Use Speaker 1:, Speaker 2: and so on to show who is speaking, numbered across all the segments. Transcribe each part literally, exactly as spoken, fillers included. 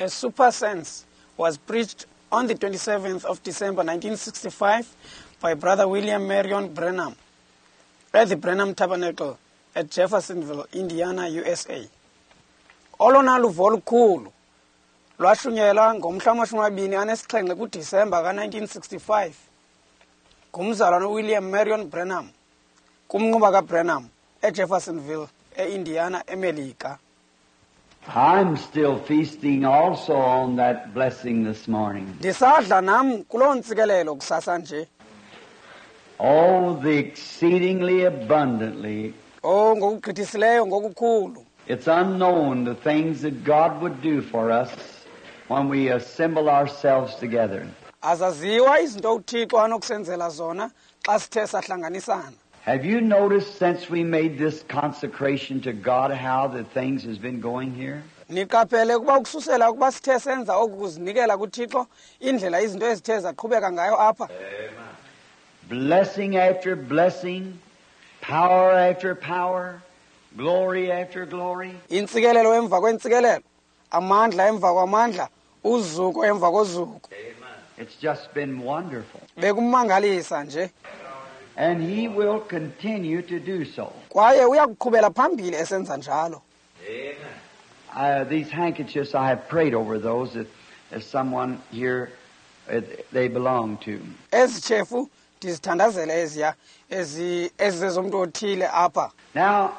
Speaker 1: A super sense was preached on the twenty-seventh of December nineteen sixty-five by Brother William Marion Branham at the Branham Tabernacle at Jeffersonville, Indiana, U S A. Olona luvo olukhulu lwashunyelwa ngomhla wamashumi amabini anesixhenxe kuDisemba ka nineteen sixty-five ngumzalwane William Marion Branham kumnquba kaBranham eJeffersonville, eIndiana, eMelika.
Speaker 2: I'm still feasting also on that blessing this morning.
Speaker 1: Ndisadla nam kuloo ntsikelelo kusasa nje.
Speaker 2: Oh, the exceedingly abundantly.
Speaker 1: Oh, ngokugqithisileyo ngokukhulu.
Speaker 2: It's unknown the things that God would do for us when we assemble ourselves together.
Speaker 1: Azaziwa izinto uThixo anokusenzela zona xa sithe sahlanganisana.
Speaker 2: Have you noticed since we made this consecration to God how the things has been going here?
Speaker 1: Niqaphele ukuba ukususela ukuba sithe senza okukuzinikela kuThixo indlela izinto ezithe zaqhubeka ngayo apha.
Speaker 2: Blessing after blessing, power after power, glory after glory.
Speaker 1: Intsikelelo emva kwentsikelelo, amandla emva kwamandla, uzuko emva kozuko.
Speaker 2: It's just been wonderful.
Speaker 1: Bekumangalisa nje.
Speaker 2: And He will continue to do so.
Speaker 1: Kwaye uyakuqhubela phambili esenza njalo.
Speaker 2: Uh, these handkerchiefs, I have prayed over those that as someone here uh, they belong to.
Speaker 1: Ezitshefu ndizithandazele eziya ezi ezizomuntu othile apha.
Speaker 2: Now,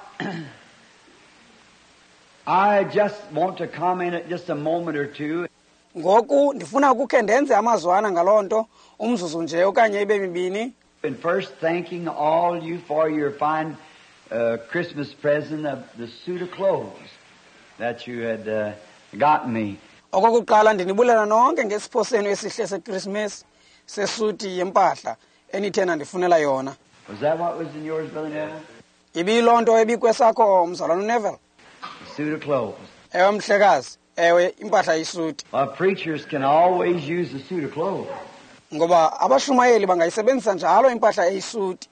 Speaker 2: I just want to comment at just a moment or two.
Speaker 1: Ngoku ndifuna ukukhe ndenze amazwana ngalonto umzuzu nje okanye ibe mibini.
Speaker 2: And first thanking all you for your fine uh, Christmas present of the suit of clothes that you had uh, gotten me.
Speaker 1: Okokuqala ndinibulela nonke ngesipho senu esihle seChristmas sesuti yempahla enithena ndifunela yona.
Speaker 2: Was that what was in yours, Brother Neville?
Speaker 1: Ibilonto ebikwesakho mzalwane Neville.
Speaker 2: The suit of clothes.
Speaker 1: Ewe mhlekazi, ewe impahla isuti.
Speaker 2: Well, preachers can always use the suit of clothes.
Speaker 1: Ngoba abashumayeli bangayisebenzisa njalo impahla eyisuti.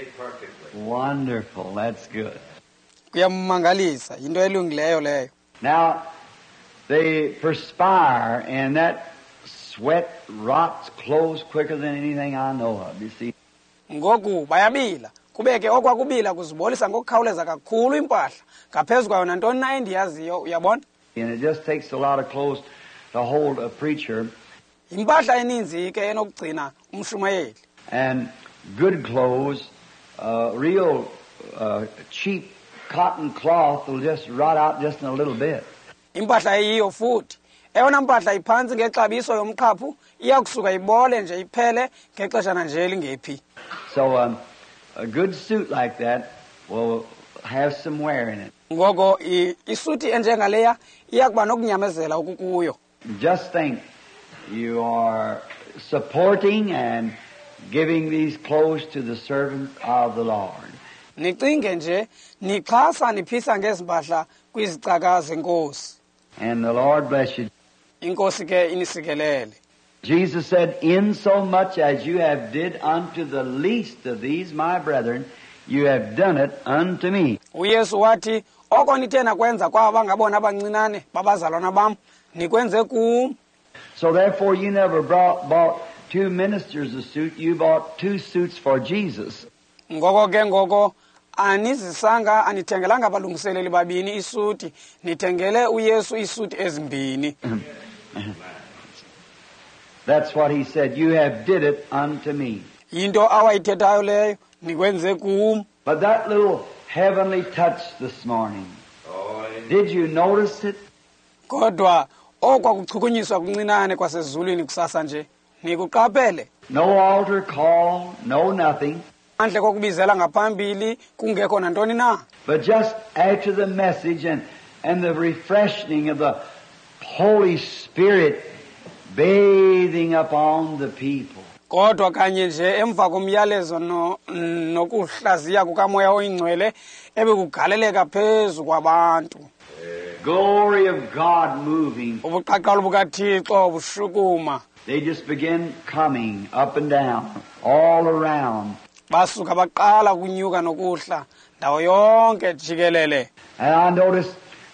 Speaker 2: Wonderful, that's good.
Speaker 1: Kuyamangalisa, into elungileyo leyo.
Speaker 2: Now, they perspire and that sweat rots clothes quicker than anything I know of, you see.
Speaker 1: Ngoku bayabila, kubeke okwakubila kuzibolisa ngokukhawuleza kakhulu impahla. Ngaphezu kwayo nantoni na endiyaziyo, uyabona?
Speaker 2: And it just takes a lot of clothes to hold a preacher.
Speaker 1: Impahla eninzi ke enokugcina umshumayeli.
Speaker 2: And good clothes, uh, real uh, cheap cotton cloth will just rot out just in a little bit.
Speaker 1: Impahla eyiyo futhi eyona mpahla iphantsi ngexabiso yomqhaphu iyakusuka ibole nje iphele ngexeshana nje lingephi.
Speaker 2: So um, a good suit like that will have some wear in it.
Speaker 1: Ngoko isuti enjengaleya iyakuba nokunyamezela ukukuyo.
Speaker 2: Just think, you are supporting and giving these clothes to the servant of the Lord.
Speaker 1: Nicinge nje nixhasa niphisa ngezimpahla kwizicaka zenkosi.
Speaker 2: And the Lord bless you.
Speaker 1: Inkosi ke inisikelele.
Speaker 2: Jesus said, in so much as you have did unto the least of these my brethren, you have done it unto me.
Speaker 1: uYesu wathi oko nithena kwenza kwaba ngabona abancinane babazalwana bam nikwenze kum.
Speaker 2: So therefore you never brought, bought two ministers a suit, you bought two suits for Jesus.
Speaker 1: Ngoko ke ngoko anizisanga anithengelanga balungiseleli babini isuti, nithengele uYesu isuti ezimbini.
Speaker 2: That's what he said, you have did it unto me.
Speaker 1: Into awayithethayo leyo nikwenze kum.
Speaker 2: But that little heavenly touch this morning, did you notice it?
Speaker 1: Kodwa okwakuchukunyiswa kuncinane kwasezulwini kusasa nje nikuqaphele.
Speaker 2: No altar call, no nothing.
Speaker 1: Andle kokubizela ngaphambili kungekho nantoni na.
Speaker 2: But just after the message and, and the refreshing of the Holy Spirit bathing upon the people.
Speaker 1: Kodwa kanye nje emva komyalezo nokuhlaziya kukamoya oyingcwele ebekugaleleka phezu kwabantu.
Speaker 2: Glory of God moving.
Speaker 1: Ubuqaqala bukaThixo bushukuma.
Speaker 2: They just begin coming up and down, all around.
Speaker 1: Basuka baqala kunyuka nokuhla ndawo yonke jikelele.
Speaker 2: And I noticed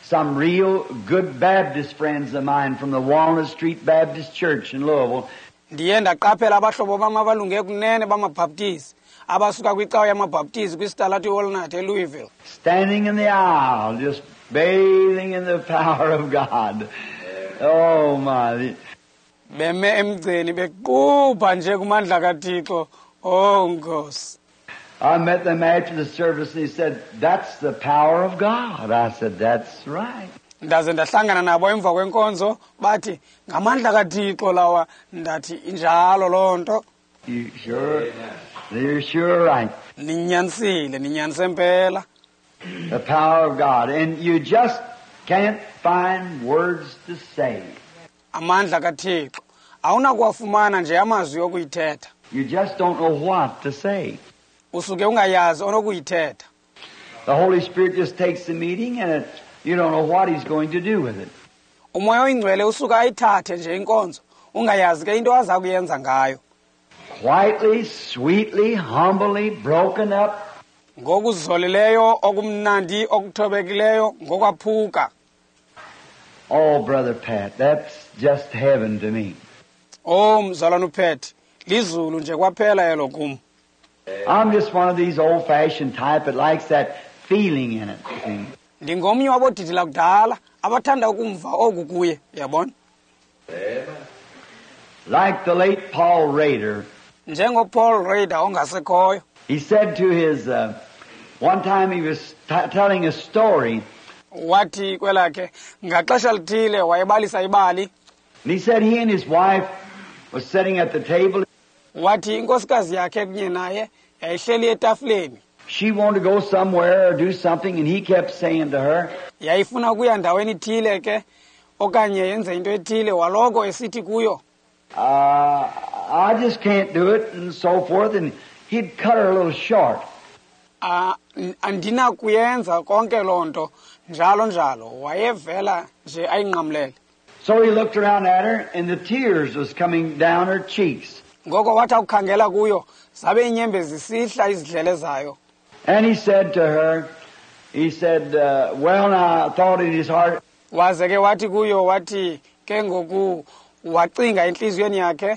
Speaker 2: some real good Baptist friends of mine from the Walnut Street Baptist Church in Louisville.
Speaker 1: Ndiye ndaqaphela abahlobo bam abalunge kunene bamabhaptizi abasuka kwicawa yamabhaptizi kwisitalato iWalnut eLouisville.
Speaker 2: Standing in the aisle, just bathing in the power of God. Oh my.
Speaker 1: Beme emgceni bequpha nje kumandla kaThixo. Oh Nkosi.
Speaker 2: I met them after the service and he said, "That's the power of God." I said, "That's right."
Speaker 1: Ndaze ndahlangana nabo emva kwenkonzo bathi ngamandla kaThixo lawa ndathi injalo lonto.
Speaker 2: You sure? You're sure right.
Speaker 1: Ninyanisile ninyanise impela.
Speaker 2: The power of God, and you just can't find words to say.
Speaker 1: Amandla kaThixo awuna kuwafumana nje amazwi okuyithetha.
Speaker 2: You just don't know what to say.
Speaker 1: Usuke ungayazi onokuyithetha.
Speaker 2: The Holy Spirit just takes the meeting and it, you don't know what He's going to do with it.
Speaker 1: Umoya oyingcwele usuka ayithathe nje inkonzo ungayazi ke into aza kuyenza ngayo.
Speaker 2: Quietly, sweetly, humbly, broken up.
Speaker 1: Ngokuzolileyo okumnandi okuthobekileyo ngokwaphuka.
Speaker 2: Oh, Brother Pat, that's just heaven to me.
Speaker 1: Oh mzalwane uPet, lizulu nje kwaphela yelo kum.
Speaker 2: I'm just one of these old-fashioned type that likes that feeling in it. See?
Speaker 1: Ndingomnye wabodidila kudala abathanda ukumva oku kuye, yabona?
Speaker 2: Like the late Paul Rader.
Speaker 1: NjengoPaul Rader ongasekhoyo.
Speaker 2: He said to his, uh, one time he was t- telling a story.
Speaker 1: Wathi kwelakhe ngaxesha lithile wayebalisa ibali.
Speaker 2: And he said he and his wife was sitting at the table.
Speaker 1: Wathi inkosikazi yakhe kunye naye yayihleli etafuleni.
Speaker 2: She wanted to go somewhere or do something, and he kept saying to her,
Speaker 1: Yayifuna kuya ndaweni ithile ke okanye yenze into ethile waloko esithi kuyo.
Speaker 2: uh, I just can't do it, and so forth, and he'd cut her a little short.
Speaker 1: Ah, andina kuyenza konke lonto njalo njalo wayevela nje ayinqamlele.
Speaker 2: So he looked around at her, and the tears was coming down her cheeks.
Speaker 1: Ngoko wathi ukukhangela kuyo zabe inyembe zisihla izidlele zayo.
Speaker 2: And he said to her, he said, uh, well, now, I thought in his heart,
Speaker 1: Waze ke wathi kuyo wathi ke ngoku wacinga enhliziyweni yakhe,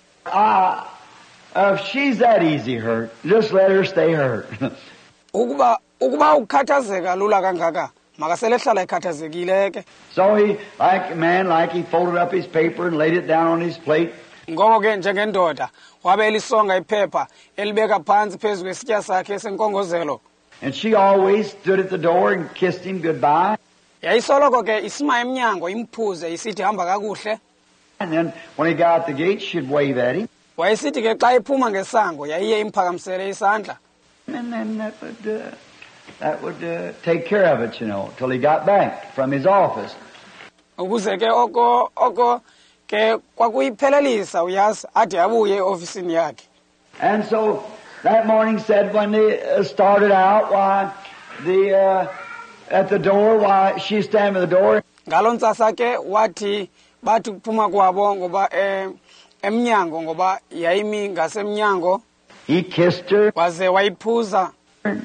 Speaker 2: ah, uh, if she's that easy hurt, just let her stay hurt.
Speaker 1: ukuba ukuba ukhathazeka lula kangaka makasele hlala ekhathazekile ke.
Speaker 2: So he, like a man, like he folded up his paper and laid it down on his plate.
Speaker 1: Ngoko ke njengendoda wabe elisonga iphepha elibeka phansi phezu kwesitya sakhe senkongozelo.
Speaker 2: And she always stood at the door and kissed him goodbye.
Speaker 1: Yayisoloko ke isima emnyango imphuze isithi hamba kakuhle.
Speaker 2: And then when he got out the gate, she'd wave at him.
Speaker 1: Wayesithi ke xa iphuma ngesango yayiye imphakamisele isandla.
Speaker 2: And then that would, uh, that would uh, take care of it, you know, till he got back from his office.
Speaker 1: Ukuze ke oko oko ke kwakuyiphelelisa uyazi ade abuye eofisini yakhe.
Speaker 2: And so that morning said when they uh, started out, why the uh, at the door, why she standing at the door.
Speaker 1: Ngalontsasa ke wathi bathi kuphuma kwabo ngoba eh, emnyango ngoba yayimi ngasemnyango.
Speaker 2: He kissed her,
Speaker 1: Waze wayiphuza.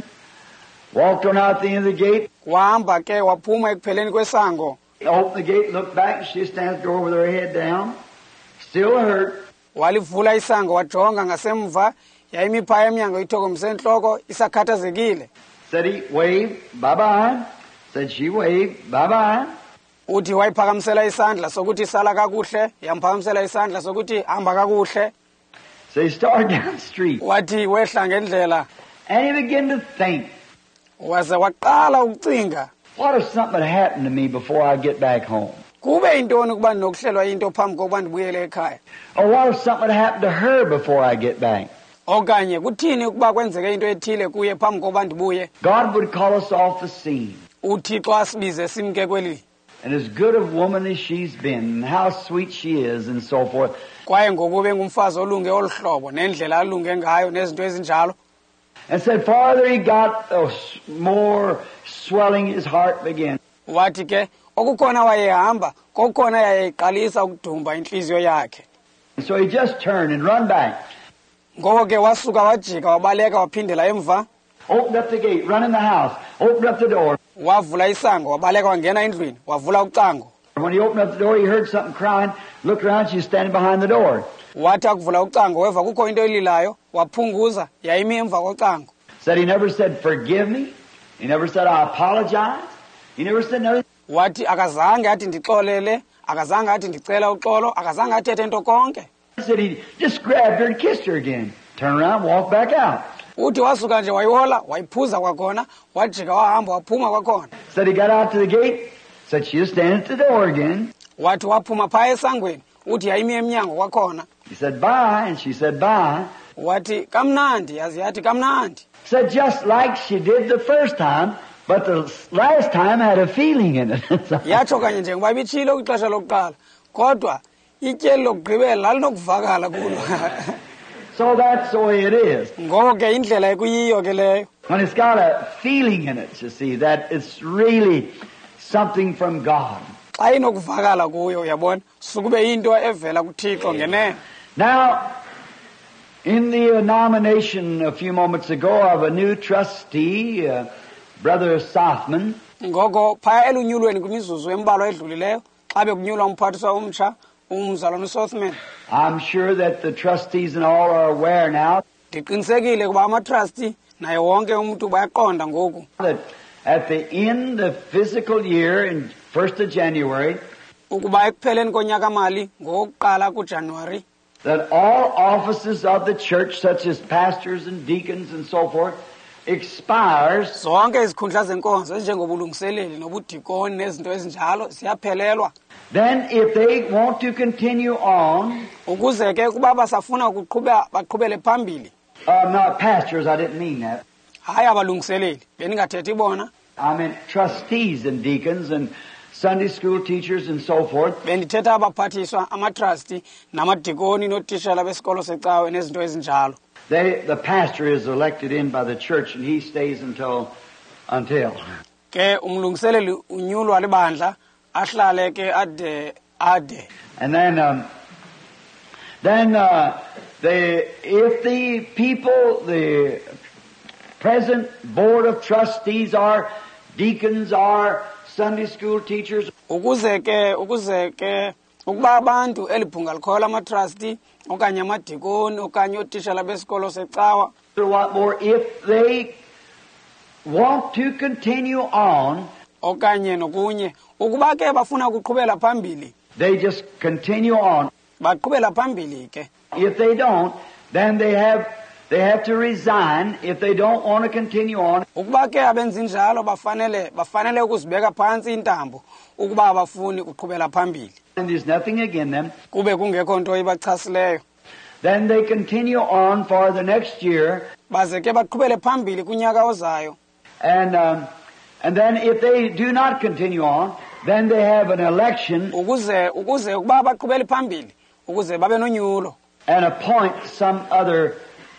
Speaker 2: walked on out the end of the gate,
Speaker 1: Wahamba ke waphuma ekupheleni kwesango.
Speaker 2: opened the gate, looked back, she stands at the door with her head down, still hurt.
Speaker 1: Walivula isango wajonga ngasemva yayimi phaya emnyango ithokomise enhloko isakhathazekile.
Speaker 2: Said he waved, bye-bye. Said she waved, bye-bye.
Speaker 1: Uthi wayiphakamisela isandla sokuthi sala kakuhle, yamphakamisela isandla sokuthi hamba kakuhle.
Speaker 2: So he started down the street.
Speaker 1: Wathi wehla ngendlela
Speaker 2: And he began to think,
Speaker 1: waze waqala ukucinga,
Speaker 2: what if something had happened to me before I get back home?
Speaker 1: kube intoni ukuba nokuhlelwa into phambi kokuba ndibuyele ekhaya?
Speaker 2: Or what if something had happened to her before I get back?
Speaker 1: Okanye kuthini ukuba kwenzeke into ethile kuye phambi kokuba ndibuye?
Speaker 2: God would call us off the scene.
Speaker 1: UThixo asibize simke kweli.
Speaker 2: And as good a woman as she's been, and how sweet she is, and so forth.
Speaker 1: Kwaye ngokube ngumfazi olunge oluhlobo nendlela alunge ngayo nezinto ezinjalo.
Speaker 2: And said, farther he got, the more swelling his heart began.
Speaker 1: Wathi ke okukhona wayehamba kokukhona yayiqalisa ukudumba inhliziyo yakhe.
Speaker 2: And so he just turned and run back.
Speaker 1: Ngoko ke wasuka wajika wabaleka waphindela emva.
Speaker 2: Opened up the gate, run in the house. opened up the door.
Speaker 1: wavula isango wabaleka wangena endlwini wavula ucango.
Speaker 2: When he opened up the door, he heard something crying. Looked around, she was standing behind the door.
Speaker 1: Wathi akuvula ucango weva kukho into elilayo waphunguza yayimi emva kocango.
Speaker 2: Said he never said, forgive me. He never said, I apologize. He never said nothing.
Speaker 1: Wathi akazange athi ndixolele, akazange athi ndicela uxolo, akazange athethe into konke.
Speaker 2: He said he just grabbed her and kissed her again. Turned around, walked back out.
Speaker 1: Uthi wasuka nje wayihola, wayiphuza kwakhona, wajika wahamba waphuma kwakhona.
Speaker 2: Said he got out to the gate. Said she was standing at the door again.
Speaker 1: Wathi waphuma phaya esangweni, uthi yayimi emnyango kwakhona.
Speaker 2: He said, bye, and she said, bye.
Speaker 1: Wathi kamnandi, yazi yathi kamnandi.
Speaker 2: Said just like she did the first time, but the last time had a feeling in it.
Speaker 1: Yatsho kanye nje ngoba ibitshilo kwixesha lokuqala, kodwa ityeli lokugqibela lalinokuvakala kulo.
Speaker 2: So that's the way it is.
Speaker 1: Ngoko ke indlela ekuyiyo ke leyo.
Speaker 2: When it's got a feeling in it, you see, that it's really something from God.
Speaker 1: Xa inokuvakala kuyo uyabona, sukube into evela kuThixo ngenene.
Speaker 2: Now, in the nomination a few moments ago of a new trustee, uh, Brother Sothman,
Speaker 1: Ngoko phaya elunyulweni kwimizuzu embalwa edlulileyo, xa bekunyulwa umphathiswa omtsha, umzalwane uSothman.
Speaker 2: I'm sure that the trustees and all are aware now
Speaker 1: Ndiqinisekile kuba ama-trustee naye wonke umuntu bayaqonda ngoku.
Speaker 2: that at the end of physical year, in first of January,
Speaker 1: Ukuba ekupheleni konyaka-mali ngokuqala kuJanuwari,
Speaker 2: that all offices of the church, such as pastors and deacons and so forth, expires
Speaker 1: zonke izikhundla zenkonzo ezinjengobulungiseleli nobudikoni nezinto ezinjalo ziyaphelelwa.
Speaker 2: then if they want to continue on,
Speaker 1: Ukuze ke kuba basafuna ukuqhubeka baqhubele phambili,
Speaker 2: uh, not pastors, I didn't mean that.
Speaker 1: hayi abalungiseleli, bendingathethi bona,
Speaker 2: I meant trustees and deacons and Sunday school teachers and so forth.
Speaker 1: bendithetha abaphathiswa, amatrustee, namadikoni nootitshala besikolo secawe nezinto ezinjalo.
Speaker 2: They, the pastor is elected in by the church and he stays until, until.
Speaker 1: Ke umlungiseleli unyulwa libandla ahlale ke ade ade.
Speaker 2: And then, um, then uh, the, if the people, the present board of trustees are deacons, are Sunday school teachers,
Speaker 1: Ukuze ke ukuze ke ukuba abantu elibhunga likhola amatrustee okanye amadikoni okanye ootitshala besikolo secawa,
Speaker 2: or what more, if they want to continue on,
Speaker 1: okanye nokunye, ukuba ke bafuna ukuqhubela phambili,
Speaker 2: they just continue on.
Speaker 1: baqhubela phambili ke.
Speaker 2: If they don't, then they have they have to resign if they don't want to continue on.
Speaker 1: Ukuba ke abenzi njalo bafanele bafanele ukuzibeka phansi intambo ukuba abafuni ukuqhubela phambili,
Speaker 2: And there's nothing against them.
Speaker 1: kube kungekho nto ibachasileyo.
Speaker 2: Then they continue on for the next year,
Speaker 1: Baze ke baqhubele phambili kunyaka ozayo.
Speaker 2: and um, and then if they do not continue on, then they have an election
Speaker 1: Ukuze ukuze ukuba baqhubele phambili, ukuze babe nonyulo,
Speaker 2: and appoint some other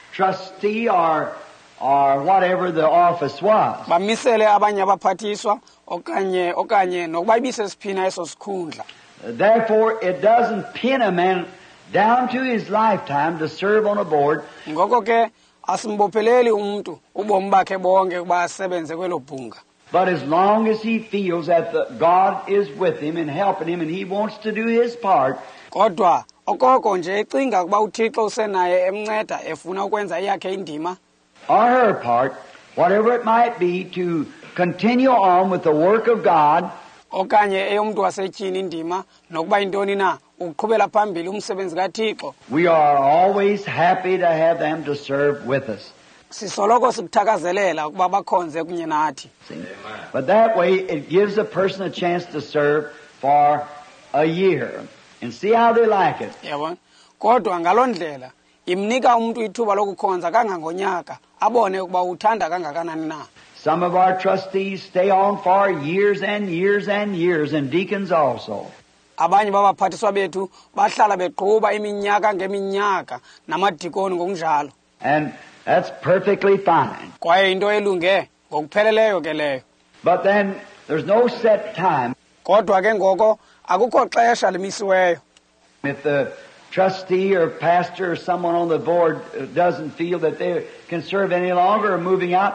Speaker 2: trustee or or whatever the office was.
Speaker 1: bamisele abanye abaphathiswa okanye okanye nokuba ibisesiphina eso sikhundla.
Speaker 2: Therefore, it doesn't pin a man down to his lifetime to serve on a board,
Speaker 1: Ngoko ke asimbopheleli umuntu ubomi bakhe bonke ukuba asebenze kwelo bhunga,
Speaker 2: but as long as he feels that the, God is with him and helping him and he wants to do his part,
Speaker 1: kodwa okoko nje ecinga ukuba uThixo usenaye emnceda efuna ukwenza eyakhe indima
Speaker 2: or her part, whatever it might be, to continue on with the work of God,
Speaker 1: okanye eyomntu wasetyhini indima nokuba yintoni na ukuqhubela phambili umsebenzi kaThixo,
Speaker 2: we are always happy to have them to serve with us.
Speaker 1: sisoloko sikuthakazelela ukuba bakhonze kunye nathi.
Speaker 2: See? But that way, it gives a person a chance to serve for a year and see how they like it.
Speaker 1: Yabona, kodwa ngaloo ndlela imnika umuntu ithuba lokukhonza kangangonyaka abone ukuba uthanda kangakanani na.
Speaker 2: Some of our trustees stay on for years and years and years, and deacons also.
Speaker 1: Abanye babaphathiswa bethu bahlala beqhuba iminyaka ngeminyaka namadikoni ngokunjalo,
Speaker 2: And that's perfectly fine.
Speaker 1: kwaye into elunge ngokupheleleyo ke leyo.
Speaker 2: But then there's no set time.
Speaker 1: Kodwa ke ngoko akukho xesha limisiweyo.
Speaker 2: If the trustee or pastor or someone on the board doesn't feel that they can serve any longer or moving out,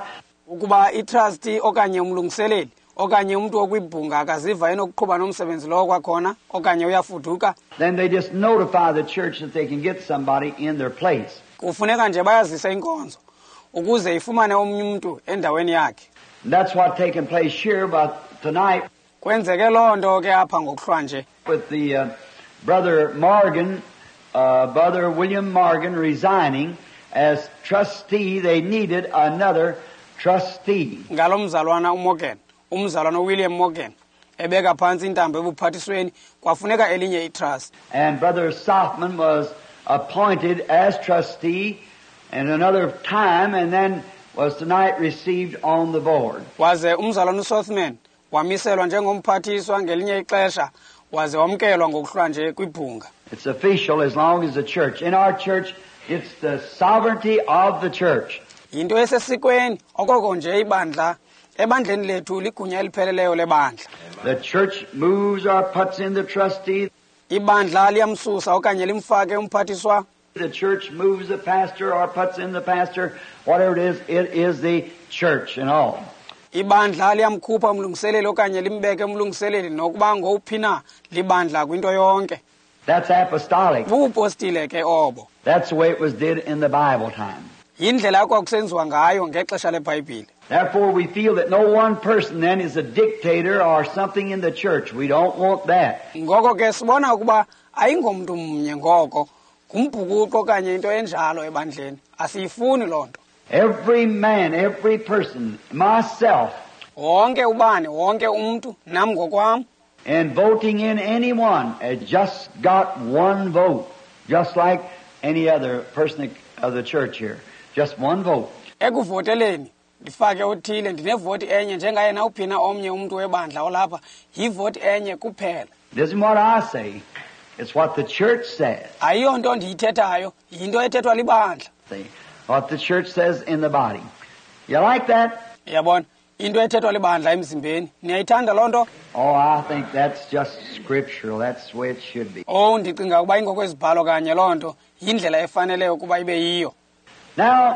Speaker 1: ukuba itrustee okanye umlungiseleli okanye umuntu okwibhunga akaziva enokuqhuba nomsebenzi lowo kwakhona okanye uyafuduka,
Speaker 2: then they just notify the church that they can get somebody in their place.
Speaker 1: kufuneka nje bayazise inkonzo ukuze ifumane omnye umuntu endaweni yakhe.
Speaker 2: And that's what's taking place here, but tonight
Speaker 1: Kwenzeke loo nto ke apha ngokuhlwa nje
Speaker 2: with the uh, brother Morgan, uh, brother William Morgan resigning as trustee, they needed another trustee.
Speaker 1: ngalo mzalwana uMorgan, umzalwana uWilliam Morgan ebeka phantsi intambo ebuphathisweni, kwafuneka elinye itrust.
Speaker 2: And brother Sothman was appointed as trustee in another time, and then was tonight received on the board.
Speaker 1: Waze umzalwana uSothman wamiselwa njengomphathiswa ngelinye ixesha waze wamkelwa ngokuhlwa nje kwibhunga.
Speaker 2: It's official as long as the church. In our church, it's the sovereignty of the church.
Speaker 1: Yinto esesikweni okoko nje ibandla, ebandleni lethu ligunya elipheleleyo lebandla.
Speaker 2: The church moves or puts in the trustee.
Speaker 1: Ibandla liyamsusa okanye limfake umphathiswa.
Speaker 2: The church moves the pastor or puts in the pastor. Whatever it is, it is the church and all.
Speaker 1: Ibandla liyamkhupha umlungiseleli okanye limbeke umlungiseleli nokuba ngowuphi na libandla kwinto yonke.
Speaker 2: That's apostolic.
Speaker 1: Bubupostile ke obo.
Speaker 2: That's the way it was did in the Bible time.
Speaker 1: Yindlela kwakusenziwa ngayo ngexesha leBhayibhile.
Speaker 2: Therefore, we feel that no one person then is a dictator or something in the church. We don't want that.
Speaker 1: Ngoko ke sibona ukuba ayingomntu mnye ngoko kumbhukuqo okanye into enjalo ebandleni. Asiyifuni loo nto.
Speaker 2: Every man, every person, myself,
Speaker 1: Wonke ubani, wonke umuntu, nam ngokwam,
Speaker 2: and voting in anyone has just got one vote, just like any other person of the church here. Just one vote.
Speaker 1: ekuvoteleni ndifake othile ndinevoti enye njengayena uphina omnye umuntu webandla olapha, yivoti enye kuphela.
Speaker 2: It isn't what I say. It's what the church says.
Speaker 1: Ayiyo nto ndiyithethayo, yinto ethethwa libandla.
Speaker 2: See, what the church says in the body. You like that?
Speaker 1: Yabona, into ethethwa libandla emzimbeni. Niyayithanda loo nto?
Speaker 2: Oh, I think that's just scriptural. That's the way it should be.
Speaker 1: Oh, ndicinga ukuba ingokwezibhalo kanye loo nto, yindlela efaneleyo ukuba ibe yiyo.
Speaker 2: Now,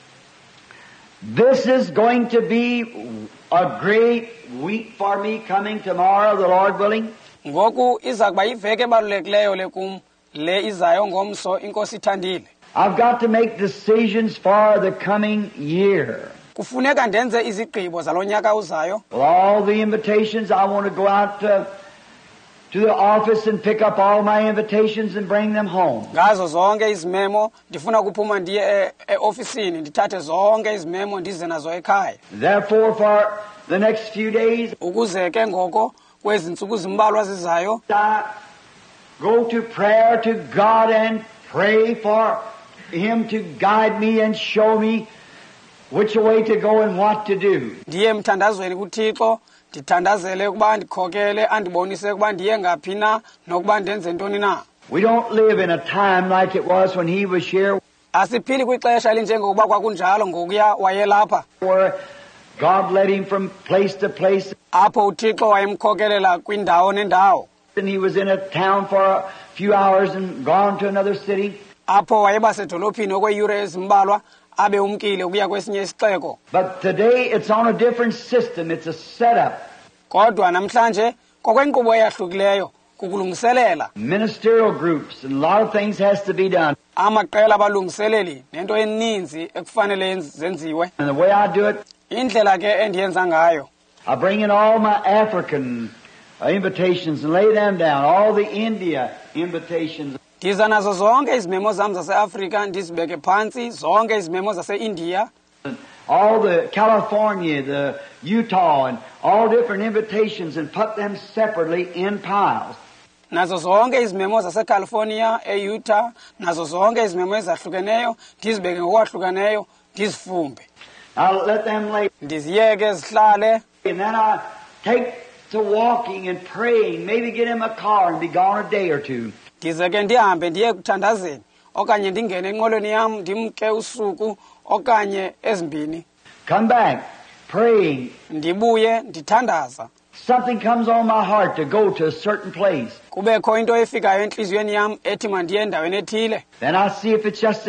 Speaker 2: this is going to be a great week for me coming tomorrow, the Lord willing.
Speaker 1: Ngoku iza kuba yiveki ebalulekileyo le kum, le izayo ngomso inkosi ithandile.
Speaker 2: I've got to make decisions for the coming year.
Speaker 1: Kufuneka ndenze izigqibo zalo nyaka uzayo.
Speaker 2: With all the invitations, I want to go out to, to the office and pick up all my invitations and bring them home.
Speaker 1: Ngazo zonke izimemo ndifuna ukuphuma ndiye eofisini ndithathe zonke izimemo ndize nazo ekhaya.
Speaker 2: Therefore, for the next few days,
Speaker 1: Ukuze ke ngoko kwezi ntsuku zimbalwa zizayo,
Speaker 2: I go to prayer to God and pray for Him to guide me and show me which way to go and what to do.
Speaker 1: ndiye emthandazweni kuThixo, ndithandazele ukuba ndikhokele andibonise ukuba ndiye ngaphi na nokuba ndenze ntoni na.
Speaker 2: We don't live in a time like it was when He was here,
Speaker 1: Asiphili kwixesha elinjengokuba kwakunjalo ngokuya wayelapha,
Speaker 2: where God led Him from place to place,
Speaker 1: apho uThixo wayemkhokelela kwindawo nendawo,
Speaker 2: and He was in a town for a few hours and gone to another city.
Speaker 1: apho wayeba sedolophini okweeyure ezimbalwa abe umkile ukuya kwesinye isixeko.
Speaker 2: But today it's on a different system. It's a setup.
Speaker 1: Kodwa namhlanje kokwenkqubo eyahlukileyo kukulungiselela.
Speaker 2: Ministerial groups and a lot of things has to be done.
Speaker 1: Amaqela abalungiseleli nento eninzi ekufanele yenz- zenziwe.
Speaker 2: And the way I do it,
Speaker 1: Indlela ke endiyenza ngayo,
Speaker 2: I bring in all my African uh, invitations and lay them down, all the India invitations.
Speaker 1: ndiza nazo zonke izimemo zam zaseAfrika ndizibeke phantsi, zonke izimemo zase-India,
Speaker 2: All the California, the Utah, and all different invitations, and put them separately in piles.
Speaker 1: nazo zonke izimemo zaseCalifornia, eUtah, nazo zonke izimemo ezahlukeneyo ndizibeke ngokwahlukeneyo, ndizifumbe.
Speaker 2: I'll let them lay,
Speaker 1: Ndiziyeke zihlale,
Speaker 2: and then I take to walking and praying, maybe get in my car and be gone a day or two.
Speaker 1: ndize ke ndihambe ndiye kuthandazeni okanye ndingene enqolweni yam ndimke usuku okanye ezimbini,
Speaker 2: Come back, praying.
Speaker 1: ndibuye ndithandaza.
Speaker 2: Something comes on my heart to go to a certain place.
Speaker 1: Kubekho into efikayo entliziyweni yam ethi mandiye endaweni ethile.
Speaker 2: Then I see if it's just in,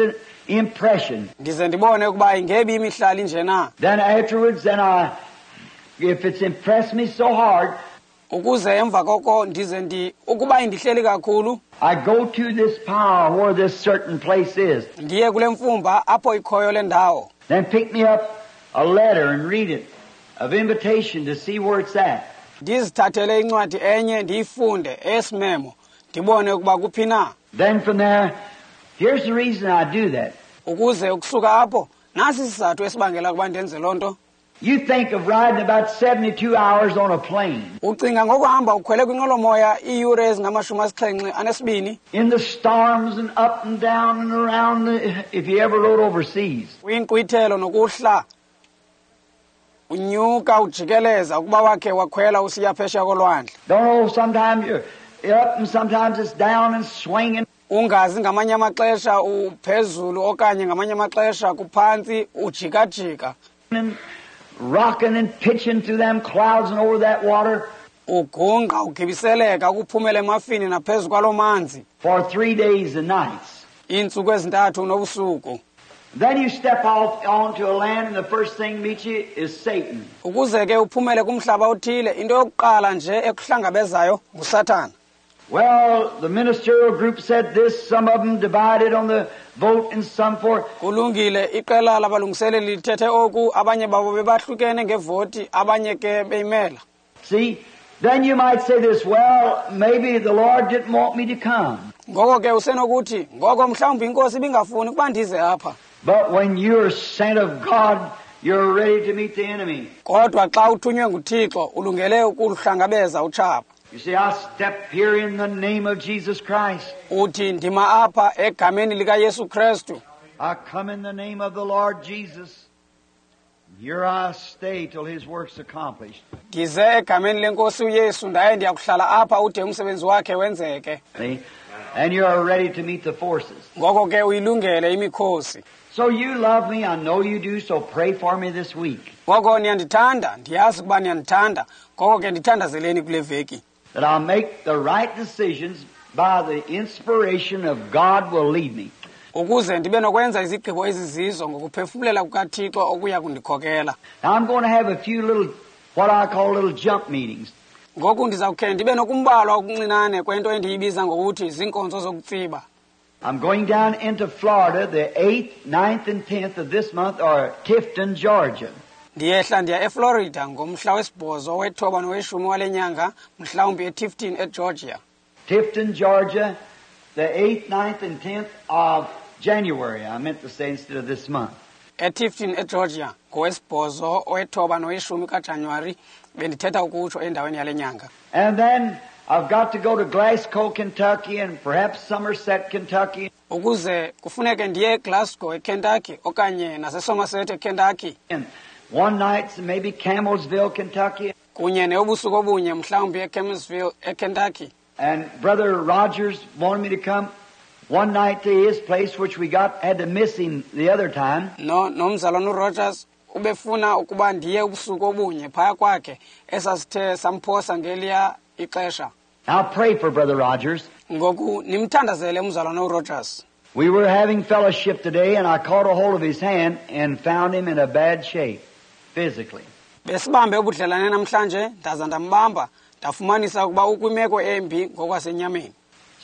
Speaker 2: impression.
Speaker 1: ndize ndibone ukuba ingebi imihlali nje na.
Speaker 2: Then afterwards, then I, if it's impressed me so hard,
Speaker 1: ukuze emva koko ndize ndi ukuba indihleli kakhulu,
Speaker 2: I go to this power where this certain place is.
Speaker 1: ndiye kule mfumba apho ikhoyo le ndawo.
Speaker 2: Then pick me up a letter and read it of invitation to see where it's at.
Speaker 1: ndizithathele incwadi enye ndiyifunde esimemo ndibone ukuba kuphi na.
Speaker 2: Then from there, here's the reason I do that.
Speaker 1: ukuze ukusuka apho nasi isizathu esibangela ukuba ndenze loo nto.
Speaker 2: You think of riding about seventy-two hours on a plane.
Speaker 1: ucinga ngokuhamba ukhwele kwinqwelomoya iiyure ezingamashumi asixhenxe anesibini.
Speaker 2: In the storms and up and down and around, the, if you ever rode overseas.
Speaker 1: kwinkqwithelo nokuhla unyuka ujikeleza ukuba wakhe wakhwela usiya phesheya kolwandle.
Speaker 2: Don't know, sometimes you're up and sometimes it's down and swinging.
Speaker 1: ungazi ngamanye amaxesha uphezulu okanye ngamanye amaxesha kuphantsi ujikajika.
Speaker 2: And rocking and pitching through them clouds and over that water.
Speaker 1: ugungqa ugibiseleka ukuphumela emafini naphezu kwalo manzi.
Speaker 2: For three days and nights.
Speaker 1: iintsuku ezintathu nobusuku.
Speaker 2: Then you step off onto a land and the first thing meets you is Satan.
Speaker 1: ukuze ke uphumele kumhlaba othile into yokuqala nje ekuhlangabezayo nguSathana.
Speaker 2: Well, the ministerial group said this, some of them divided on the vote and some for.
Speaker 1: kulungile iqela labalungiseleli lithethe oku abanye babo bebahlukene ngevoti abanye ke beyimela.
Speaker 2: See, then you might say this, well, maybe the Lord didn't want me to come.
Speaker 1: ngoko ke usenokuthi ngoko mhlawumbi inkosi ibingafuni ukuba ndize apha.
Speaker 2: But when you're sent of God, you're ready to meet the enemy.
Speaker 1: kodwa xa uthunywe nguThixo ulungele ukuhlangabeza utshaba.
Speaker 2: You see, I step here in the name of Jesus Christ.
Speaker 1: uthi ndima apha egameni likaYesu Kristu.
Speaker 2: I come in the name of the Lord Jesus. Here I stay till His work's accomplished.
Speaker 1: ndize egameni lenkosi uYesu ndaye ndiyakuhlala apha ude umsebenzi wakhe wenzeke.
Speaker 2: See? And you are ready to meet the forces.
Speaker 1: ngoko ke uyilungele imikhosi.
Speaker 2: So you love me, I know you do, so pray for me this week.
Speaker 1: ngoko niyandithanda ndiyazi ukuba niyandithanda ngoko ke ndithandazeleni kule veki.
Speaker 2: That I'll make the right decisions by the inspiration of God will lead me.
Speaker 1: ukuze ndibe nokwenza izigqibo ezizizo ngokuphefumlela kukaThixo okuya kundikhokela.
Speaker 2: Now I'm going to have a few little, what I call little jump meetings.
Speaker 1: ngoku ndizawukhe ndibe nokumbalwa okuncinane kwento endiyibiza ngokuthi zinkonzo zokutsiba.
Speaker 2: I'm going down into Florida the eighth, ninth and tenth of this month, or Tifton, Georgia.
Speaker 1: ndiyehla ndiya eFlorida ngomhla wesibhozo wethoba noweshumi wale nyanga mhlawumbi eTifton eGeorgia.
Speaker 2: Tifton, Georgia, the eighth, ninth and tenth of January, I meant to say, instead of this month.
Speaker 1: eTifton eGeorgia ngowesibhozo wethoba noweshumi kaJanuwari bendithetha ukutsho endaweni yale nyanga.
Speaker 2: And then I've got to go to Glasgow, Kentucky, and perhaps Somerset, Kentucky.
Speaker 1: ukuze kufuneke ndiye eGlasgow eKentucky okanye naseSomerset eKentucky.
Speaker 2: And one night maybe Campbellsville, Kentucky.
Speaker 1: kunye neyobusuku obunye mhlawumbi eCampbellsville eKentucky.
Speaker 2: And Brother Rogers wanted me to come one night to his place, which we got had to miss him the other time.
Speaker 1: no nomzalwana uRogers ubefuna ukuba ndiye ubusuku obunye phaya kwakhe esasithe samphosa ngeliya ixesha.
Speaker 2: Now pray for Brother Rogers.
Speaker 1: ngoku nimthandazele umzalwana uRogers.
Speaker 2: We were having fellowship today, and I caught a hold of his hand and found him in a bad shape, physically.
Speaker 1: besibambe ubudlelane namhlanje ndaza ndambamba ndafumanisa ukuba ukwimeko embi ngokwasenyameni.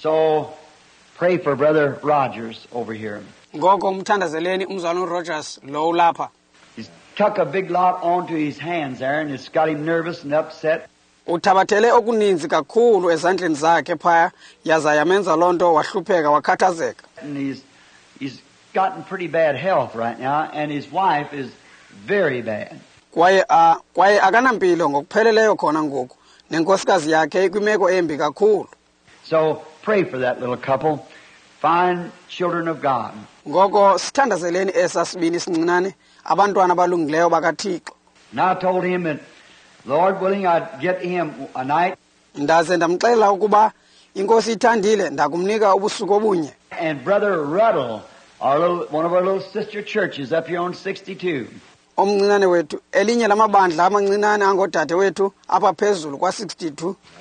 Speaker 2: So pray for Brother Rogers over here.
Speaker 1: ngoko mthandazeleni umzalwana uRogers lo ulapha.
Speaker 2: He's tuck a big lot onto his hands there, and it's got him nervous and upset.
Speaker 1: uthabathele okuninzi kakhulu ezandleni zakhe phaya yaza yamenza loo nto wahlupheka wakhathazeka.
Speaker 2: And he's, he's gotten pretty bad health right now, and his wife is very bad.
Speaker 1: kwaye uh, kwaye akanampilo ngokupheleleyo khona ngoku nenkosikazi yakhe ikwimeko embi kakhulu.
Speaker 2: So pray for that little couple, fine children of God.
Speaker 1: ngoko sithandazeleni esa sibini sincinane abantwana abalungileyo bakaThixo.
Speaker 2: And I told him that, Lord willing, I'd get him a night.
Speaker 1: ndaze ndamxelela ukuba inkosi ithandile ndakumnika ubusuku obunye.
Speaker 2: And Brother Ruddle, our little, one of our little sister churches up here on sixty-two.
Speaker 1: omncinane wethu elinye lamabandla amancinane angodade wethu apha phezulu kwa sixty-two.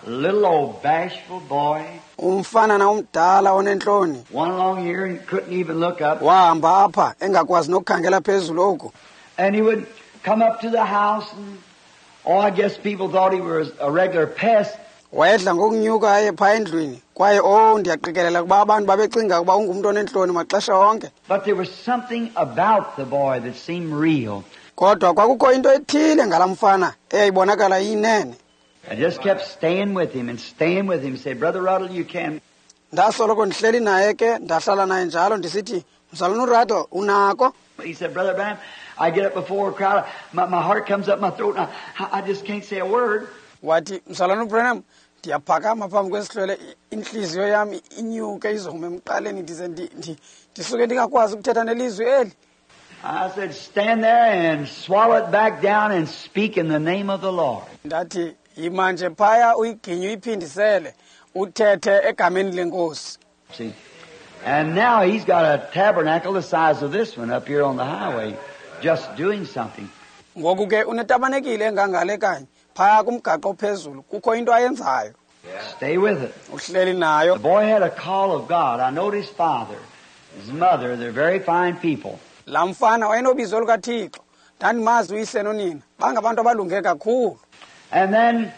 Speaker 2: little old bashful boy.
Speaker 1: umfana na umdala onenhloni
Speaker 2: One along here and couldn't even look up.
Speaker 1: wahamba apha engakwazi nokukhangela phezulu oku.
Speaker 2: And he would come up to the house and, oh, I guess people thought he was a regular pest.
Speaker 1: Wayedla ngokunyuka aye phaa endlwini kwaye oh ndiyaqikelela kuba abantu babecinga ukuba ungumntu onentloni maxesha onke.
Speaker 2: But there was something about the boy that seemed real.
Speaker 1: Kodwa kwakukho into ethile ngala mfana eyayibonakala iyinene.
Speaker 2: I just kept staying with him and staying with him. He said, Brother Ruddle, you can.
Speaker 1: Ndasoloko ndihleli naye ke ndahlala naye njalo ndisithi mzalwane uRuddle unako.
Speaker 2: He said, Brother Branham, I get up before a crowd. My, my heart comes up my throat and I, I just can't say a word.
Speaker 1: Wathi mzalwane uBranham ndiyaphakama phambi kwesihlwele inhliziyo yami inyuke izokume emqaleni ndize ndisuke ndingakwazi ukuthetha nelizwi eli.
Speaker 2: I said, stand there and swallow it back down and speak in the name of the Lord.
Speaker 1: Ndathi yimanje phaya uyiginye uyiphindisele uthethe egameni lenkosi.
Speaker 2: See? And now he's got a tabernacle the size of this one up here on the highway, just doing something.
Speaker 1: Ngoku ke unetabanekile engangale kanye phaya kumgaqo phezulu kukho into ayenzayo.
Speaker 2: Stay with it.
Speaker 1: Uhleli nayo.
Speaker 2: The boy had a call of God. I know his father, his mother, they're very fine people.
Speaker 1: La mfana wayenobizo likaThixo. Ndandimazi uyise nonina. Bangabantu abalunge kakhulu.
Speaker 2: And then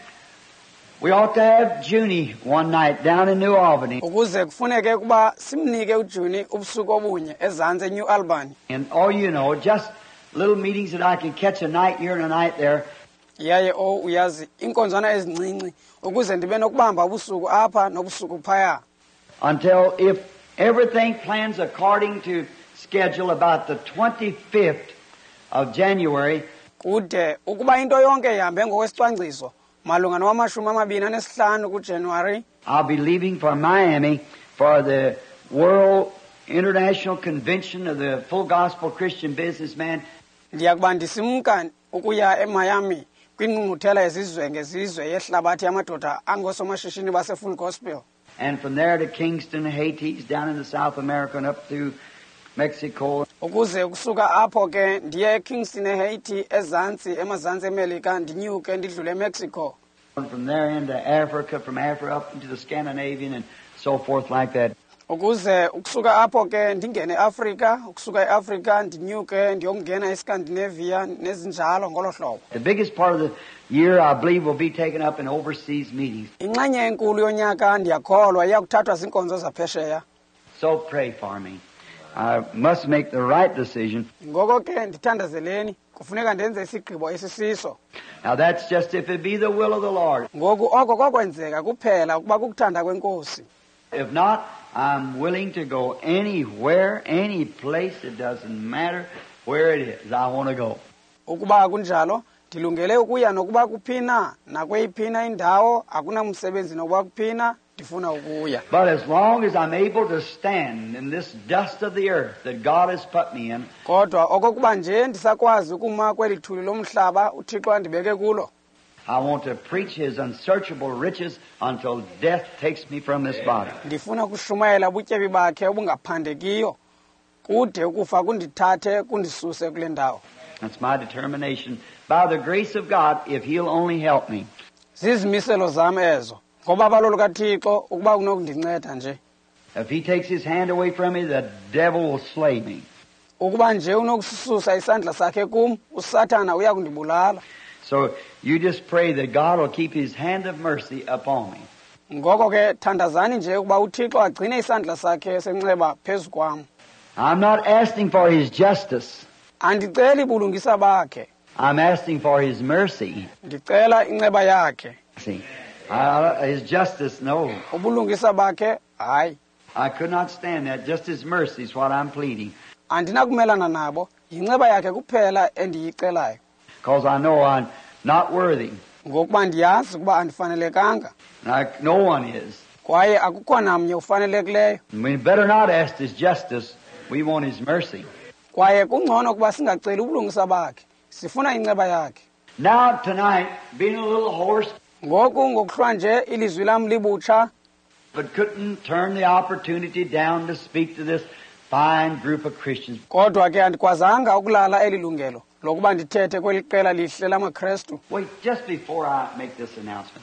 Speaker 2: we ought to have Junie one night down in New Albany.
Speaker 1: Ukuze kufuneke kuba simnike uJuni ubusuku obunye ezantsi eNew Albany.
Speaker 2: And oh, you know, just little meetings that I can catch a night here and a night there.
Speaker 1: Yaye oh uyazi inkonzana ezincinci ukuze ndibe nokubamba ubusuku apha nobusuku phaya.
Speaker 2: Until if everything plans according to schedule about the twenty-fifth of January.
Speaker 1: Kude ukuba into yonke ihambe ngokwesicwangciso malunga nowamashumi amabini anesihlanu kuJanuary.
Speaker 2: I'll be leaving for Miami for the World International Convention of the Full Gospel Christian Businessman.
Speaker 1: Ndiyakuba ndisimka ukuya eMiami kwingqungquthela yezizwe ngezizwe yehlabathi yamadoda angosomashishini base Full Gospel.
Speaker 2: And from there to Kingston, Haiti, down in the South America and up through Mexico.
Speaker 1: Ukuze ukusuka apho ke ndiye eKingston eHaiti ezantsi emazantsi eMelika ndinyuke ndidlule eMexico.
Speaker 2: And from there into Africa, from Africa up into the Scandinavian and so forth like that.
Speaker 1: Ukuze ukusuka apho ke ndingene eAfrika, ukusuka eAfrika ndinyuke ndiyongena eScandinavia nezinjalo ngolo hlobo.
Speaker 2: The biggest part of the year, I believe, will be taken up in overseas meetings.
Speaker 1: Inxenye enkulu yonyaka ndiyakholwa iyakuthathwa zinkonzo zaphesheya.
Speaker 2: So pray for me. I must make the right decision.
Speaker 1: Ngoko ke ndithandazeleni kufuneka ndenze isigqibo esisiso.
Speaker 2: Now that's just if it be the will of the Lord.
Speaker 1: Ngoku oko kokwenzeka kuphela ukuba kukuthanda kwenkosi.
Speaker 2: If not, I'm willing to go anywhere, any place. It doesn't matter where it is. I want to go.
Speaker 1: Ukuba kunjalo ndilungele ukuya nokuba kuphina nakweyipina indawo akunamsebenzi nokuba kuphina ndifuna ukuya.
Speaker 2: But as long as I'm able to stand in this dust of the earth that God has put me in,
Speaker 1: Kodwa okokuba nje ndisakwazi ukuma kweli thuli lomhlaba uThixo andibeke kulo.
Speaker 2: I want to preach His unsearchable riches until death takes me from this body.
Speaker 1: Ndifuna kushumayela ubutyebi bakhe obungaphandekiyo kude ukufa kundithathe kundisuse kule ndawo.
Speaker 2: That's my determination. By the grace of God, if He'll only help me.
Speaker 1: Zizimiselo zami ezo. Ngoba balolo kaThixo ukuba unokundinceda nje.
Speaker 2: If He takes His hand away from me, the devil will slay me.
Speaker 1: Ukuba nje unokusisusa isandla sakhe kum, uSathana uya kundibulala.
Speaker 2: So you just pray that God will keep His hand of mercy upon me.
Speaker 1: Ngoko ke thandazani nje ukuba uThixo agcine isandla sakhe senxeba phezu kwam.
Speaker 2: I'm not asking for His justice.
Speaker 1: Andiceli bulungisa bakhe.
Speaker 2: I'm asking for His mercy.
Speaker 1: Ndicela inceba yakhe.
Speaker 2: See, uh, His justice, no.
Speaker 1: Ubulungisa bakhe hayi.
Speaker 2: I could not stand that. Just His mercy is what I'm pleading.
Speaker 1: Andinakumelana nabo, yinceba yakhe kuphela endiyicelayo.
Speaker 2: Because I know I'm not worthy.
Speaker 1: Ngokuba ndiyazi ukuba andifanelekanga.
Speaker 2: Like no one is.
Speaker 1: Kwaye akukho namnye ufanelekileyo.
Speaker 2: We better not ask His justice. We want His mercy.
Speaker 1: Kwaye kungcono ukuba singaceli ubulungisa bakhe. Sifuna inceba yakhe.
Speaker 2: Now tonight, being a little hoarse,
Speaker 1: Ngoku ngokuhlwa nje ilizwi lam libutsha,
Speaker 2: but couldn't turn the opportunity down to speak to this fine group of Christians.
Speaker 1: kodwa ke andikwazanga ukulala elilungelo lokuba ndithethe kweli qela lihle lamaKristu.
Speaker 2: Wait, just before I make this announcement,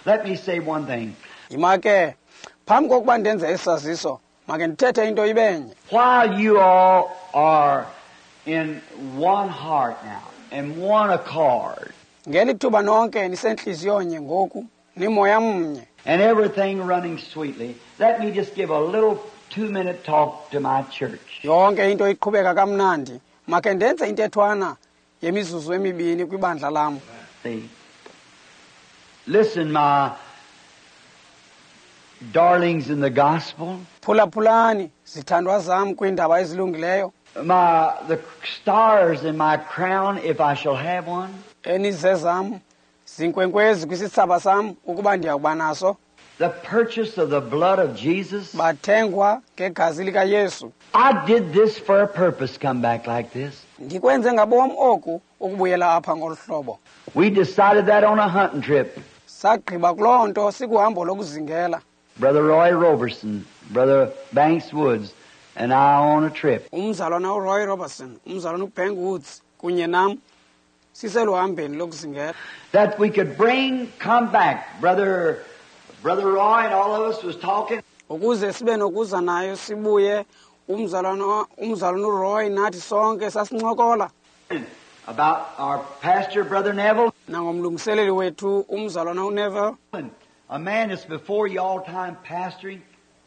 Speaker 2: let me say one thing.
Speaker 1: Imake phambi kokuba ndenze isaziso make ndithethe into ibenye.
Speaker 2: While you all are in one heart now, in one accord,
Speaker 1: Ngeli thuba nonke nisenhliziyonye ngoku nimoya mnye.
Speaker 2: and everything running sweetly, let me just give a little two-minute talk to my church.
Speaker 1: Yonke into iqhubeka kamnandi make ndenze intethwana yemizuzu emibini kwibandla lam.
Speaker 2: See? Listen, my darlings in the gospel,
Speaker 1: Phulaphulani zithandwa zam kwindaba ezilungileyo.
Speaker 2: my the stars in my crown, if I shall have one,
Speaker 1: Enize zam zinkwenkwezi kwisithsaba sam ukuba ndiyakuba naso.
Speaker 2: the purchase of the blood of Jesus.
Speaker 1: Bathengwa ngegazi likaYesu.
Speaker 2: I did this for a purpose, come back like this.
Speaker 1: Ndikwenze ngabom oku ukubuyela apha ngolu hlobo.
Speaker 2: We decided that on a hunting trip.
Speaker 1: Sagqiba kuloo nto sikuhambo lokuzingela.
Speaker 2: Brother Roy Robertson, Brother Banks Woods, and I on a trip.
Speaker 1: Umzalwana uRoy Robertson, umzalwana uBank Woods kunye nam siseluhambeni lokuzingela.
Speaker 2: That we could bring, come back. Brother, Brother Roy and all of us was talking.
Speaker 1: Ukuze sibe nokuza nayo sibuye umzalwana umzalwana uRoy nathi sonke sasincokola
Speaker 2: About our pastor, Brother Neville.
Speaker 1: nangomlungiseleli wethu umzalwana uNeville.
Speaker 2: A man that's before you all time pastoring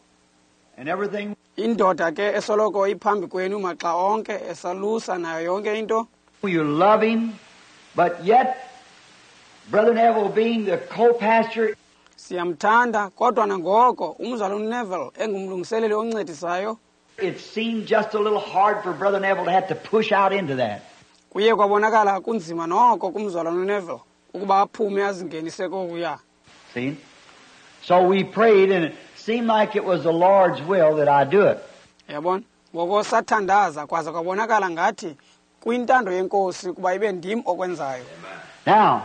Speaker 2: and everything.
Speaker 1: Indoda ke esoloko iphambi kwenu maxa onke esalusa nayo yonke into.
Speaker 2: You love him, but yet, Brother Neville being the co-pastor,
Speaker 1: Siyamthanda kodwa nangoko umzalwana uNeville engumlungiseleli oncedisayo.
Speaker 2: it seemed just a little hard for Brother Neville to have to push out into that.
Speaker 1: Kuye kwabonakala kunzima noko kumzalwana uNeville ukuba aphume azingenise kokuya.
Speaker 2: See? So we prayed, and it seemed like it was the Lord's will that I do it.
Speaker 1: Yabona ngoko sathandaza kwaze kwabonakala ngathi kwintando yenkosi kuba ibe ndim okwenzayo.
Speaker 2: Now,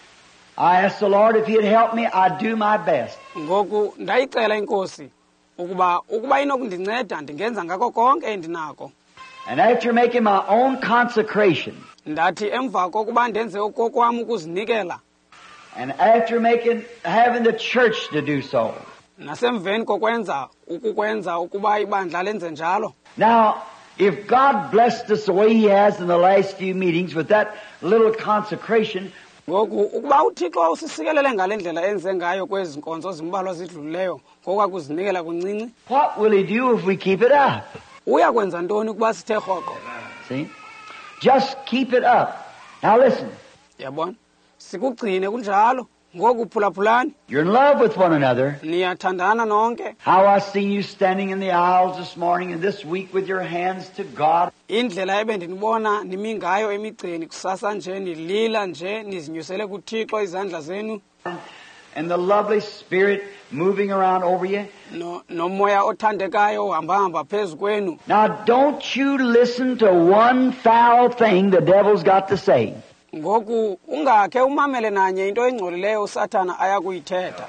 Speaker 2: I asked the Lord if He'd help me. I'd do my best.
Speaker 1: Ngoku ndayicela inkosi ukuba ukuba inokundinceda ndingenza ngako konke endinako.
Speaker 2: And after making my own consecration,
Speaker 1: Ndathi emva kokuba ndenze okokwam ukuzinikela
Speaker 2: and after making, having the church to do so.
Speaker 1: nasemveni kokwenza ukukwenza ukuba ibandla lenze njalo.
Speaker 2: Now, if God blessed us the way He has in the last few meetings with that little consecration,
Speaker 1: Ngoku ukuba uThixo usisikelele ngale ndlela enze ngayo kwezi nkonzo zimbalwa zidlulileyo ngoku akuzinikela kuncinci,
Speaker 2: what will He do if we keep it up?
Speaker 1: uya kwenza ntoni ukuba sithe rhoqo?
Speaker 2: See? Just keep it up. Now listen,
Speaker 1: Yabona sikugcine kunjalo ngoku phulaphulani
Speaker 2: you're in love with one another.
Speaker 1: niyathandana nonke.
Speaker 2: How I seen you standing in the aisles this morning and this week with your hands to God.
Speaker 1: Indlela ebendinibona nimi ngayo emigceni kusasa nje nilila nje nizinyusele kuThixo izandla zenu
Speaker 2: And the lovely Spirit moving around over you.
Speaker 1: no nomoya othandekayo uhamba hamba phezu kwenu.
Speaker 2: Now don't you listen to one foul thing the devil's got to say.
Speaker 1: Ngoku ungakhe umamele nanye into engcolileyo uSathana ayakuyithetha.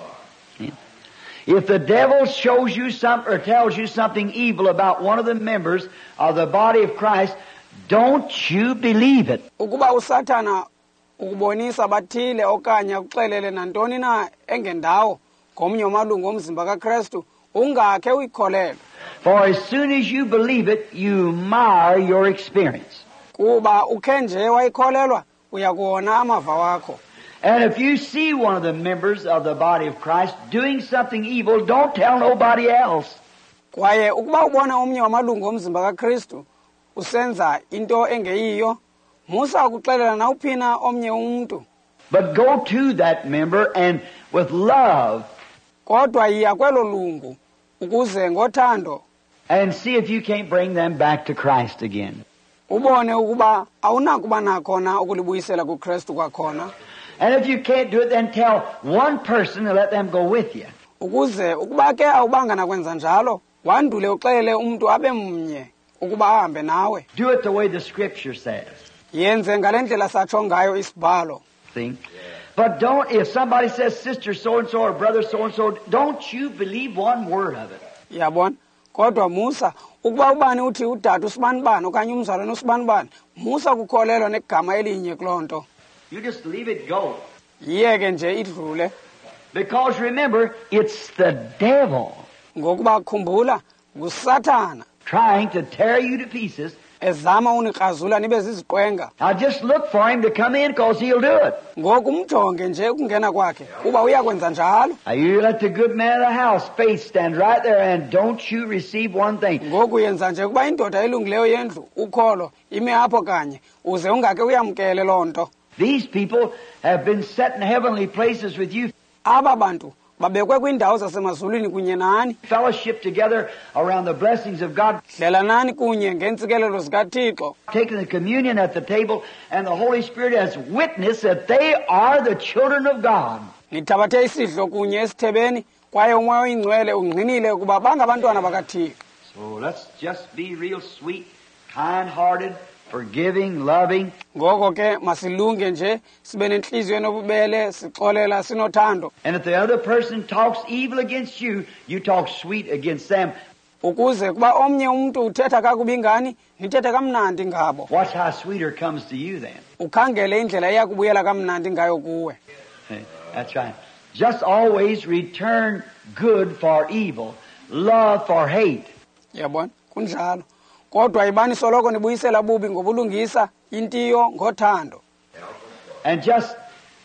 Speaker 2: If the devil shows you something or tells you something evil about one of the members of the body of Christ, don't you believe it.
Speaker 1: Ukuba uSathana ukubonisa bathile okanye ukuxelele nantoni na engendawo ngomnye wamalungu omzimba kaKristu, ungakhe uyikholele.
Speaker 2: For as soon as you believe it, you mar your experience.
Speaker 1: Kuba ukhe nje wayikholelwa uyakuona amava wakho.
Speaker 2: And if you see one of the members of the body of Christ doing something evil, don't tell nobody else.
Speaker 1: Kwaye ukuba ubona omnye wamalungu omzimba kaKristu usenza into engeyiyo, musa ukuxelela nawuphina omnye umuntu.
Speaker 2: But go to that member and with love
Speaker 1: Kodwa yiya kwelo lungu ukuze ngothando
Speaker 2: and see if you can't bring them back to Christ again.
Speaker 1: ubone ukuba awunakuba nakhona ukulibuyisela kuKristu kwakhona.
Speaker 2: And if you can't do it, then tell one person and let them go with you.
Speaker 1: Ukuze ukuba ke awubanga nakwenza njalo, wandule uxelele umuntu abe mnye ukuba ahambe nawe.
Speaker 2: Do it the way the Scripture says.
Speaker 1: Yenze ngalendlela satsho ngayo isibhalo.
Speaker 2: See? But don't, if somebody says sister so-and-so or brother so-and-so, don't you believe one word of it.
Speaker 1: Yabona? Kodwa musa ukuba ubani uthi udada usibanibani okanye umzalwane usibanibani, musa kukholelwa negama elinye kulonto.
Speaker 2: You just leave it go.
Speaker 1: Yiyeke nje idlule.
Speaker 2: Because remember, it's the devil
Speaker 1: ngokuba khumbula ngusathana
Speaker 2: trying to tear you to pieces.
Speaker 1: ezama unikrazula nibe ziziqwenga.
Speaker 2: Now just look for him to come in because he'll do it.
Speaker 1: Ngoku umjonge nje ukungena kwakhe kuba uyakwenza njalo.
Speaker 2: Now you let the good man of the house, faith, stand right there, and don't you receive one thing.
Speaker 1: Ngoku yenza nje kuba indoda elungileyo yendlu ukholo ime apho kanye uze ungake uyamkele lonto.
Speaker 2: These people have been set in heavenly places with you.
Speaker 1: Aba bantu babekwe kwindawo zasemazulwini kunye nani.
Speaker 2: Fellowship together around the blessings of God.
Speaker 1: Hlelanani kunye ngeentsikelelo zikaThixo.
Speaker 2: Taking the communion at the table, and the Holy Spirit has witnessed that they are the children of God.
Speaker 1: Nithabathe isidlo kunye esithebeni kwaye umoya oyingcwele ungqinile ukuba bangabantwana bakaThixo.
Speaker 2: So let's just be real sweet, kind-hearted, forgiving, loving.
Speaker 1: Ngoko ke masilunge nje sibe nenhliziyo enobubele sixolela sinothando.
Speaker 2: And if the other person talks evil against you, you talk sweet against them.
Speaker 1: Ukuze kuba omnye umuntu uthetha kakubi ngani nithethe kamnandi ngabo.
Speaker 2: Watch how sweeter comes to you then.
Speaker 1: Ukhangele indlela iyakubuyela kamnandi ngayo kuwe.
Speaker 2: That's right. Just always return good for evil, love for hate.
Speaker 1: Yabona kunjalo. Kodwa ibani soloko nibuyisela bubi ngobulungisa intiyo ngothando.
Speaker 2: And just,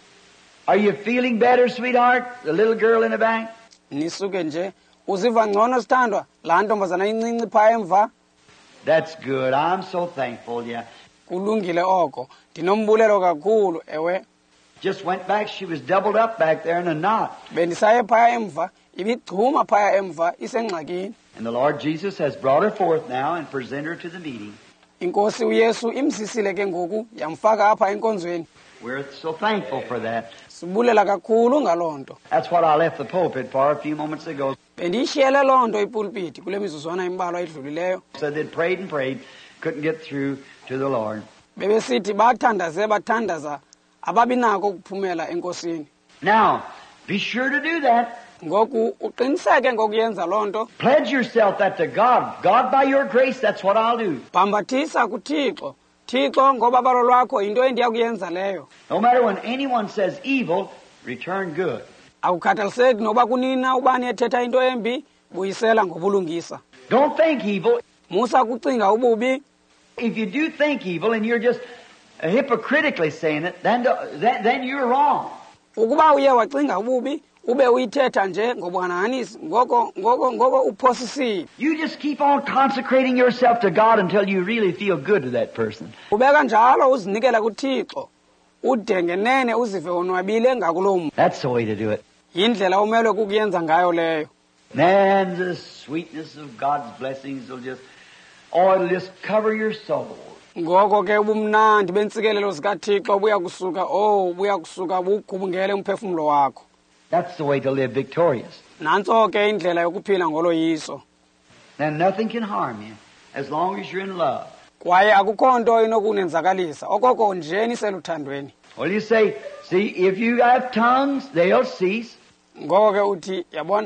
Speaker 2: are you feeling better, sweetheart? The little girl in the back?
Speaker 1: Nisuke nje uziva ngcono sithandwa laa ntombazana incinci phaa emva.
Speaker 2: That's good. I'm so thankful, yeah.
Speaker 1: Kulungile oko. Ndinombulelo kakhulu ewe.
Speaker 2: Just went back. She was doubled up back there in a knot.
Speaker 1: Bendisaye phaa emva ibigcuma phaa emva isengxakini.
Speaker 2: And the Lord Jesus has brought her forth now and presented her to the meeting.
Speaker 1: Inkosi uYesu imsisile ke ngoku yamfaka apha enkonzweni.
Speaker 2: We're so thankful for that.
Speaker 1: Sibulela kakhulu ngalonto.
Speaker 2: That's what I left the pulpit for a few moments ago.
Speaker 1: Bendishiyele lonto ipulpiti kule mizuzwana imbalwa edlulileyo.
Speaker 2: So they prayed and prayed, couldn't get through to the Lord.
Speaker 1: Bebesithi bathandaze bathandaza ababinako ukuphumela enkosini.
Speaker 2: Now, be sure to do that.
Speaker 1: Ngoku uqiniseke ngokuyenza lonto.
Speaker 2: Pledge yourself that to God. God, by your grace, that's what I'll do.
Speaker 1: Bhambathisa kuThixo. Thixo ngoba balo lwakho into endiya kuyenza leyo.
Speaker 2: No matter when anyone says evil, return good.
Speaker 1: Awukhathaliseki noba kunina ubani ethetha into embi buyisela ngobulungisa.
Speaker 2: Don't think evil.
Speaker 1: Musa kucinga ububi.
Speaker 2: If you do think evil and you're just hypocritically saying it, then, then, then you're wrong.
Speaker 1: Ukuba uye wacinga ububi ube uyithetha nje ngobwananisi ngoko ngoko ngoko uphosisiwe.
Speaker 2: You just keep on consecrating yourself to God until you really feel good to that person.
Speaker 1: Ubeka njalo uzinikela kuThixo ude ngenene uzive onwabile ngakulo muntu.
Speaker 2: That's the way to do it.
Speaker 1: Yindlela umele kukuyenza ngayo leyo.
Speaker 2: Man, the sweetness of God's blessings will just, oh, it'll just cover your soul.
Speaker 1: Ngoko ke ubumnandi bentsikelelo zikaThixo buya kusuka oh buya kusuka bugubungele umphefumulo wakho.
Speaker 2: That's the way to live victorious.
Speaker 1: Nanso ke indlela yokuphila ngoloyiso.
Speaker 2: Then nothing can harm you as long as you're in love.
Speaker 1: Kwaye akukho nto inokunenzakalisa okoko nje niseluthandweni.
Speaker 2: Well, you say, see, if you have tongues, they'll cease.
Speaker 1: Ngoko ke uthi yabona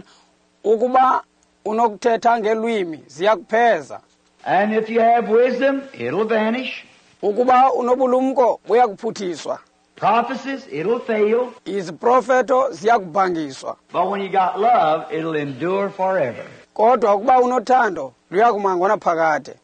Speaker 1: ukuba unokuthetha ngelwimi ziyakupheza.
Speaker 2: And if you have wisdom, it'll vanish.
Speaker 1: Ukuba unobulumko buyakuphuthiswa.
Speaker 2: Prophecies, it'll fail.
Speaker 1: Iziprofeto ziyakubhangiswa.
Speaker 2: But when you got love, it'll endure forever.
Speaker 1: Kodwa ukuba unothando luyakumangwa naphakade.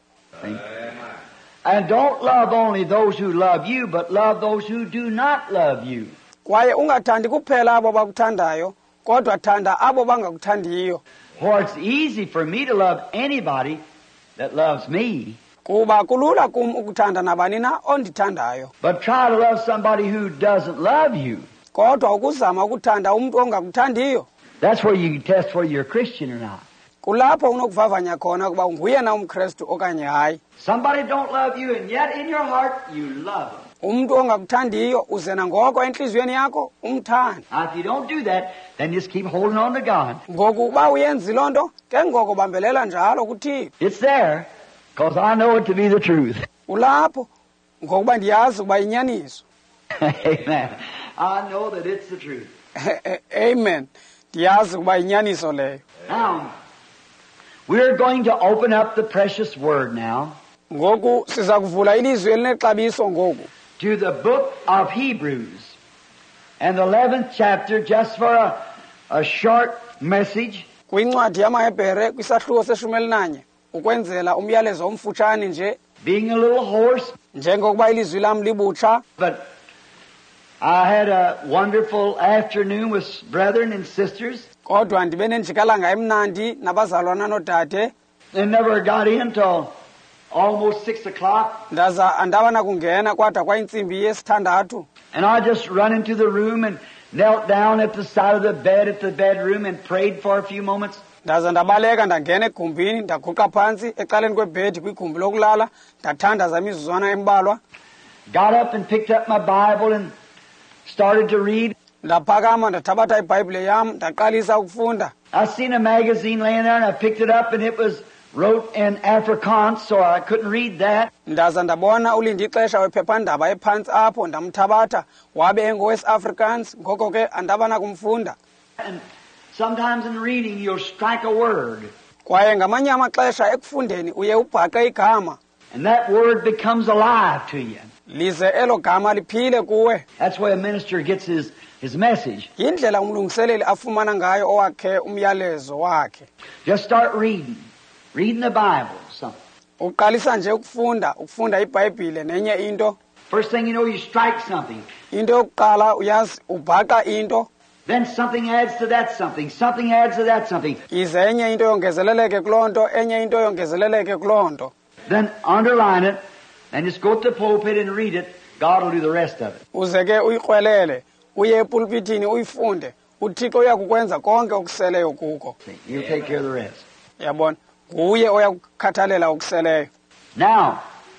Speaker 2: And don't love only those who love you, but love those who do not love you.
Speaker 1: Kwaye ungathandi kuphela abo bakuthandayo, kodwa thanda abo bangakuthandiyo.
Speaker 2: For it's easy for me to love anybody that loves me.
Speaker 1: Kuba kulula kum ukuthanda nabani na ondithandayo.
Speaker 2: But try to love somebody who doesn't love you.
Speaker 1: Kodwa ukuzama ukuthanda umuntu ongakuthandiyo.
Speaker 2: That's where you can test whether you're a Christian or not.
Speaker 1: Kulapho unokuvavanya khona kuba unguye na umKristu okanye hayi.
Speaker 2: Somebody don't love you and yet in your heart you love them.
Speaker 1: Umuntu ongakuthandiyo uzena ngoko enhliziyweni yakho umthanda.
Speaker 2: Now if you don't do that, then just keep holding on to God.
Speaker 1: Ngoku uba uyenza lonto ke ngoko bambelela njalo kuThixo.
Speaker 2: It's there because I know it to be the truth.
Speaker 1: Ulapho ngokuba ndiyazi ukuba inyaniso.
Speaker 2: Amen. I know that it's the truth.
Speaker 1: Amen. Ndiyazi ukuba inyaniso leyo.
Speaker 2: Now, we're going to open up the precious word now.
Speaker 1: Ngoku siza kuvula ilizwi elinexabiso ngoku.
Speaker 2: To the book of Hebrews and the eleventh chapter, just for a, a short message.
Speaker 1: Kwincwadi yamaHebhere kwisahluko seshumi elinanye ukwenzela umyalezo omfutshane nje.
Speaker 2: Being a little hoarse,
Speaker 1: Njengokuba ilizwi lam libutsha.
Speaker 2: but I had a wonderful afternoon with brethren and sisters.
Speaker 1: Kodwa ndibe nenjikalanga emnandi nabazalwana nodade.
Speaker 2: They never got in till almost six o'clock.
Speaker 1: Ndaza andabana kungena kwada kwayintsimbi yesithandathu.
Speaker 2: And I just run into the room and knelt down at the side of the bed at the bedroom and prayed for a few moments.
Speaker 1: Ndaza ndabaleka ndangena egumbini ndaguqa phantsi ecaleni kwebhedi kwigumbi lokulala ndathandaza imizuzwana embalwa.
Speaker 2: Got up and picked up my Bible and started to read.
Speaker 1: Ndaphakama ndathabatha iBhayibhile yam ndaqalisa ukufunda.
Speaker 2: I seen a magazine laying there and I picked it up and it was wrote in Afrikaans, so I couldn't read that.
Speaker 1: Ndaza ndabona ulindi ixesha wephephandaba ephantsi apho ndamthabatha wabe engowesi-Afrikaans ngoko ke andabana kumfunda.
Speaker 2: And sometimes in reading you'll strike a word.
Speaker 1: Kwaye ngamanye amaxesha ekufundeni uye ubhaqe igama.
Speaker 2: And that word becomes alive to you.
Speaker 1: Lize elo gama liphile kuwe.
Speaker 2: That's where a minister gets his, his message.
Speaker 1: Yindlela umlungiseleli afumana ngayo owakhe umyalezo wakhe.
Speaker 2: Just start reading. Reading the Bible. Something.
Speaker 1: Uqalisa nje ukufunda, ukufunda iBhayibhile nenye into.
Speaker 2: First thing you know, you strike something.
Speaker 1: Into yokuqala uyazi ubhaqa into.
Speaker 2: Then something adds to that something. Something adds to that something.
Speaker 1: Ize enye into yongezeleleke kulonto, enye into yongezeleleke kulonto.
Speaker 2: Then underline it and just go to the pulpit and read it. God will do the rest of it.
Speaker 1: Uze ke uyikrwelele, uye epulpitini uyifunde. uThixo uyakukwenza konke okuseleyo kuko.
Speaker 2: He'll take care of the rest.
Speaker 1: Yabona, nguye oyakukhathalela okuseleyo.
Speaker 2: Now,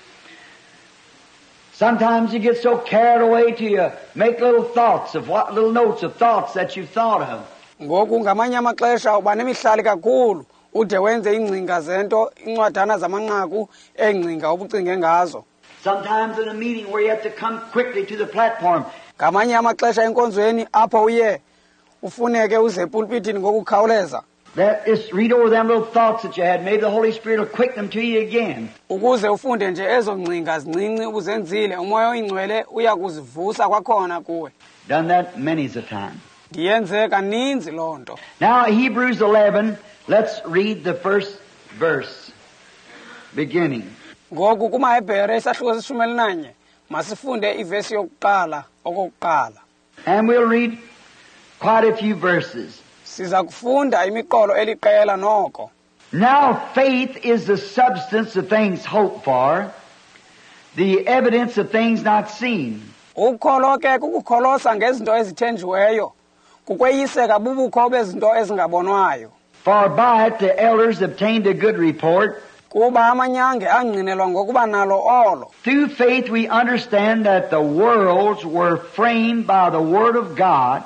Speaker 2: sometimes you get so carried away till you make little thoughts of what, little notes of thoughts that you've thought of.
Speaker 1: Ngoku ngamanye amaxesha uba nemihlali kakhulu ude wenze ingcinga zento, incwadana zamanqaku engcinga ubucinge ngazo.
Speaker 2: Sometimes in a meeting where you have to come quickly to the platform.
Speaker 1: Ngamanye amaxesha enkonzweni apho uye ufuneke uze epulpitini ngokukhawuleza.
Speaker 2: That is, read over them little thoughts that you had. Maybe the Holy Spirit will quicken them to you again.
Speaker 1: Ukuze ufunde nje ezo ngcinga zincinci ubuzenzile umoya oyingcwele uyakuzivusa kwakhona kuwe.
Speaker 2: Done that many's a time.
Speaker 1: Ndiyenze kaninzi loo nto.
Speaker 2: Now Hebrews eleven, let's read the first verse, beginning.
Speaker 1: Ngoku kumaHebhere isahluko seshumi elinanye masifunde ivesi yokuqala okokuqala.
Speaker 2: And we'll read quite a few verses.
Speaker 1: Siza kufunda imiqolo eliqela noko.
Speaker 2: Now faith is the substance of things hoped for, the evidence of things not seen.
Speaker 1: Ukholo ke kukukholosa ngezinto ezithenjiweyo, kukweyiseka bubukho bezinto ezingabonwayo.
Speaker 2: For by it the elders obtained a good report.
Speaker 1: Kuba amanyange angqinelwa ngokuba nalo olo.
Speaker 2: Through faith we understand that the worlds were framed by the word of God,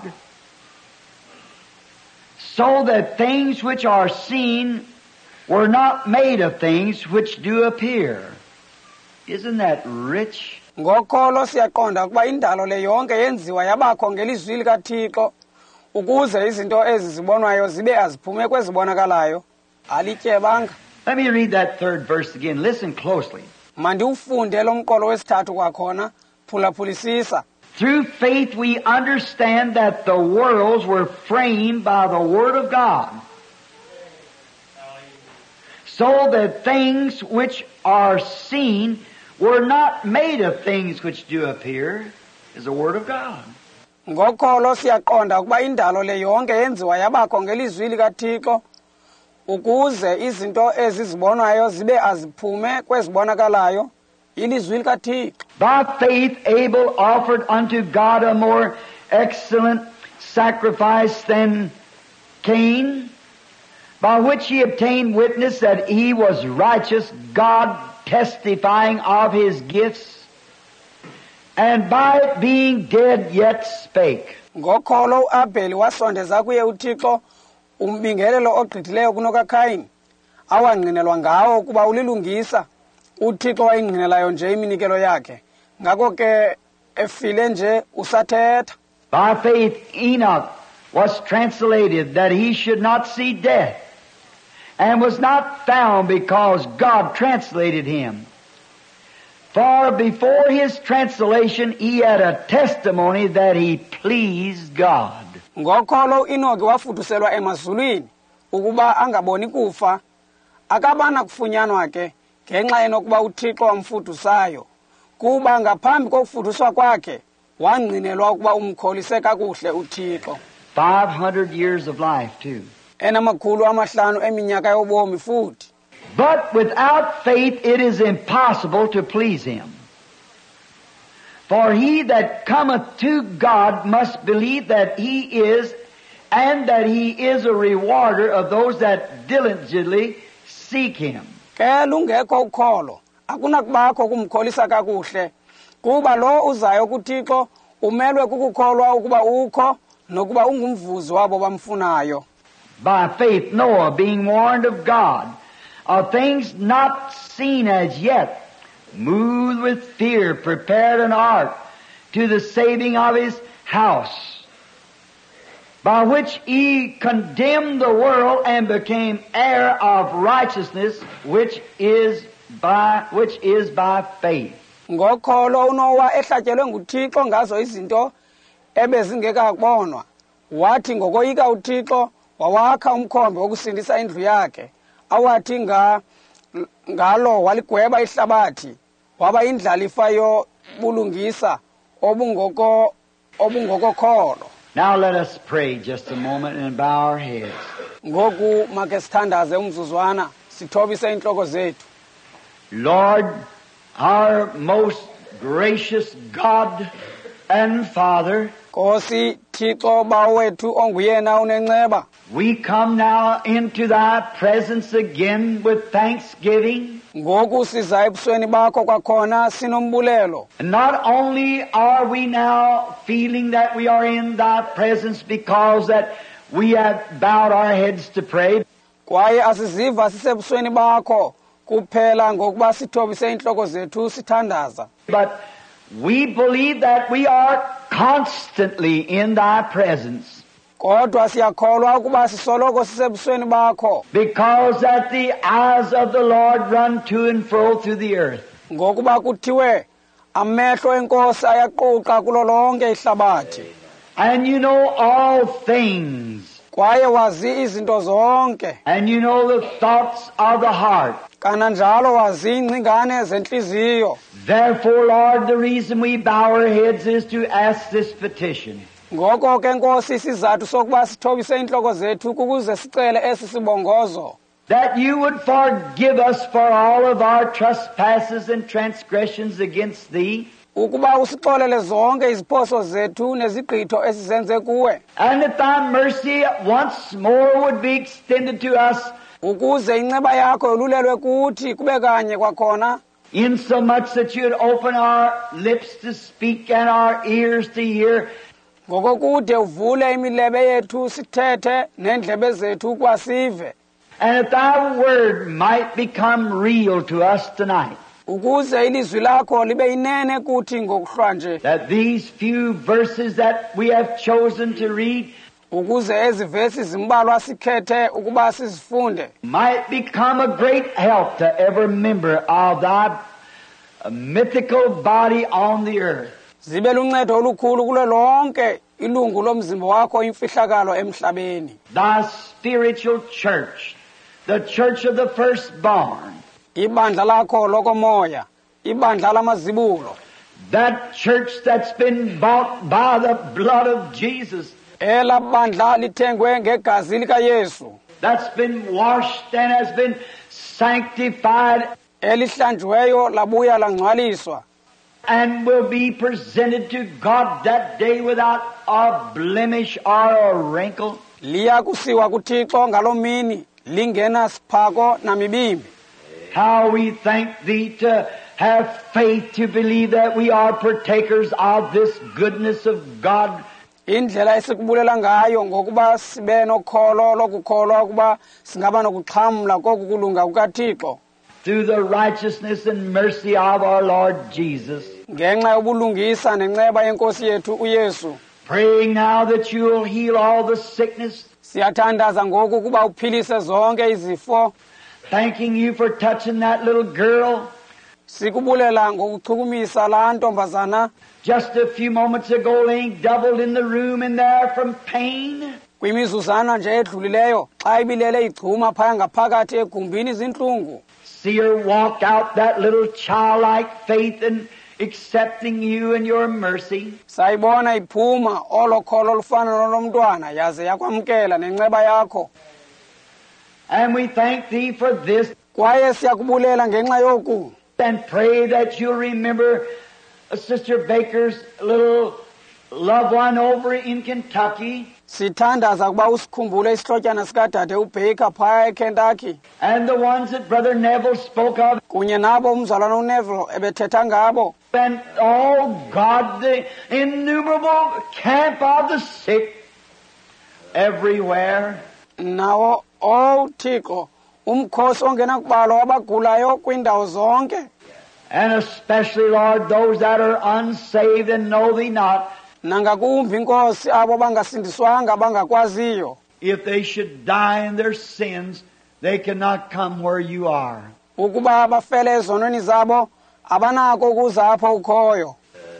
Speaker 2: so that things which are seen were not made of things which do appear. Isn't that rich?
Speaker 1: Ngokholo siyaqonda ukuba indalo le yonke yenziwa yabakho ngelizwi likaThixo ukuze izinto ezi zibonwayo zibe aziphume kwezibonakalayo. Alityebanga.
Speaker 2: Let me read that third verse again. Listen closely.
Speaker 1: Mandiwufunde lo mqolo wesithathu kwakhona, phulaphulisisa.
Speaker 2: Through faith we understand that the worlds were framed by the Word of God, so that things which are seen were not made of things which do appear, is the Word of God.
Speaker 1: Ngokholo siyaqonda ukuba indalo le yonke yenziwa yabakho ngelizwi likaThixo ukuze izinto ezizibonwayo zibe aziphume kwezibonakalayo, ilizwi likaThixo.
Speaker 2: By faith Abel offered unto God a more excellent sacrifice than Cain, by which he obtained witness that he was righteous, God testifying of his gifts, and by it being dead yet spake.
Speaker 1: Ngokholo uAbheli wasondeza kuye uThixo umbingelelo ogqithileyo kunokaKhayini, awangqinelwa ngawo kuba ulilungisa, uThixo wayingqinelayo nje iminikelo yakhe. Ngako ke efile nje usathetha.
Speaker 2: By faith Enoch was translated that he should not see death, and was not found because God translated him. For before his translation he had a testimony that he pleased God.
Speaker 1: Ngokholo uEnoki wafuduselwa emazulwini ukuba angaboni kufa, akabana kufunyanwa ke ngenxa enokuba uThixo wamfudusayo, kuba ngaphambi kokufuduswa kwakhe wangcinelwa ukuba umkholise kakuhle uThixo.
Speaker 2: five hundred years of life too.
Speaker 1: Enamakhulu amahlanu eminyaka yobomi futhi.
Speaker 2: But without faith it is impossible to please him. For he that cometh to God must believe that he is, and that he is a rewarder of those that diligently seek him.
Speaker 1: Ke lungekho ukholo akunakubakho kumkholisa kakuhle, kuba lo uzayo kuThixo umelwe kukukholwa ukuba ukho nokuba ungumvuzi wabo bamfunayo.
Speaker 2: By faith Noah, being warned of God of things not seen as yet, moved with fear, prepared an ark to the saving of his house, by which he condemned the world and became heir of righteousness, which is by which is by faith.
Speaker 1: Ngokholo uNowa ehlatyelwe nguThixo ngazo izinto ebezingekabonwa, wathi ngokoyika uThixo wawakha umkhombe wokusindisa indlu yakhe, awathi nga ngalo waligweba ihlabathi, waba indlalifa yobulungisa obungoko obungokokholo.
Speaker 2: Now let us pray just a moment and bow our heads.
Speaker 1: Ngoku make sithandaze umzuzwana sithobise inhloko zethu.
Speaker 2: Lord, our most gracious God and Father,
Speaker 1: Nkosi Thixo bawethu onguyena unenceba,
Speaker 2: we come now into thy presence again with thanksgiving.
Speaker 1: ngoku siza ebusweni bakho kwakhona sinombulelo.
Speaker 2: And not only are we now feeling that we are in thy presence because that we have bowed our heads to pray,
Speaker 1: Kwaye asiziva sisebusweni bakho kuphela ngokuba sithobise inhloko zethu sithandaza,
Speaker 2: but we believe that we are constantly in thy presence,
Speaker 1: kodwa siyakholwa ukuba sisoloko sisebusweni bakho,
Speaker 2: because that the eyes of the Lord run to and fro through the earth.
Speaker 1: ngokuba kuthiwe amehlo enkosi ayaquqa kulo lonke ihlabathi,
Speaker 2: And you know all things,
Speaker 1: kwaye wazi izinto zonke,
Speaker 2: and you know the thoughts of the heart.
Speaker 1: kananjalo wazi ingcingane zenhliziyo.
Speaker 2: Therefore, Lord, the reason we bow our heads is to ask this petition.
Speaker 1: Ngoko ke Nkosi isizathu sokuba sithobise inhloko zethu kukuze sicele esi sibongozo,
Speaker 2: That you would forgive us for all of our trespasses and transgressions against thee,
Speaker 1: ukuba usixolele zonke iziphoso zethu nezigqitho esizenze kuwe,
Speaker 2: and that thy mercy once more would be extended to us,
Speaker 1: ukuze inceba yakho yolulelwe kuthi kube kanye kwakhona,
Speaker 2: insomuch that you'd open our lips to speak and our ears to hear,
Speaker 1: ngokokude uvule imilebe yethu sithethe nendlebe zethu kwasive,
Speaker 2: and that thy word might become real to us tonight.
Speaker 1: ukuze ilizwi lakho libe inene kuthi ngokuhlanje,
Speaker 2: That these few verses that we have chosen to read
Speaker 1: ukuze ezi vesi zimbalwa sikhethe ukuba sizifunde
Speaker 2: might become a great help to every member of thy mythical body on the earth.
Speaker 1: zibe luncedo olukhulu kulo lonke ilungu lomzimba wakho imfihlakalo emhlabeni,
Speaker 2: Thy spiritual church, the church of the firstborn,
Speaker 1: ibandla lakho lokomoya, ibandla lamazibulo,
Speaker 2: that church that's been bought by the blood of Jesus,
Speaker 1: ela bandla lithengwe ngegazi likaYesu,
Speaker 2: that's been washed and has been sanctified
Speaker 1: elihlanjiweyo labuya langcwaliswa,
Speaker 2: and will be presented to God that day without a blemish or a wrinkle.
Speaker 1: liya kusiwa kuThixo ngalomini lingena siphako namibimbi.
Speaker 2: How we thank thee to have faith to believe that we are partakers of this goodness of God,
Speaker 1: Indlela esikubulela ngayo ngokuba sibe nokholo lokukholwa ukuba singaba nokuxhamla koku kulunga kukaThixo,
Speaker 2: through the righteousness and mercy of our Lord Jesus.
Speaker 1: ngenxa yobulungisa nenceba yenkosi yethu uYesu.
Speaker 2: Praying now that you will heal all the sickness,
Speaker 1: Siyathandaza ngoku ukuba uphilise zonke izifo,
Speaker 2: thanking you for touching that little girl
Speaker 1: Sikubulela ngokuchukumisa la ntombazana.
Speaker 2: Just a few moments ago laying doubled in the room in there from pain.
Speaker 1: Kwimizuzana nje edlulileyo xa ibilele igcuma phaya ngaphakathi egumbini izinhlungu.
Speaker 2: See her walk out that little childlike faith and accepting you and your mercy.
Speaker 1: Sayibona iphuma olokholo olufana nolomntwana yaze yakwamkela nenceba yakho.
Speaker 2: And we thank thee for this.
Speaker 1: Kwaye siyakubulela ngenxa yoku.
Speaker 2: And pray that you'll remember Sister Baker's little loved one over in Kentucky.
Speaker 1: Sithandaza kuba usikhumbule isihlotyana sikadade uBaker phaya eKentucky.
Speaker 2: And the ones that Brother Neville spoke of.
Speaker 1: Kunye nabo umzalwana uNeville ebethetha ngabo.
Speaker 2: And oh God, the innumerable camp of the sick everywhere.
Speaker 1: Nawo oh Thixo umkhosi ongena kubalwa abagulayo kwindawo zonke.
Speaker 2: And especially, Lord, those that are unsaved and know thee not.
Speaker 1: Nangakumbi inkosi abo bangasindiswanga bangakwaziyo.
Speaker 2: If they should die in their sins, they cannot come where you are.
Speaker 1: Ukuba bafele ezonweni zabo abanako ukuza apho ukhoyo.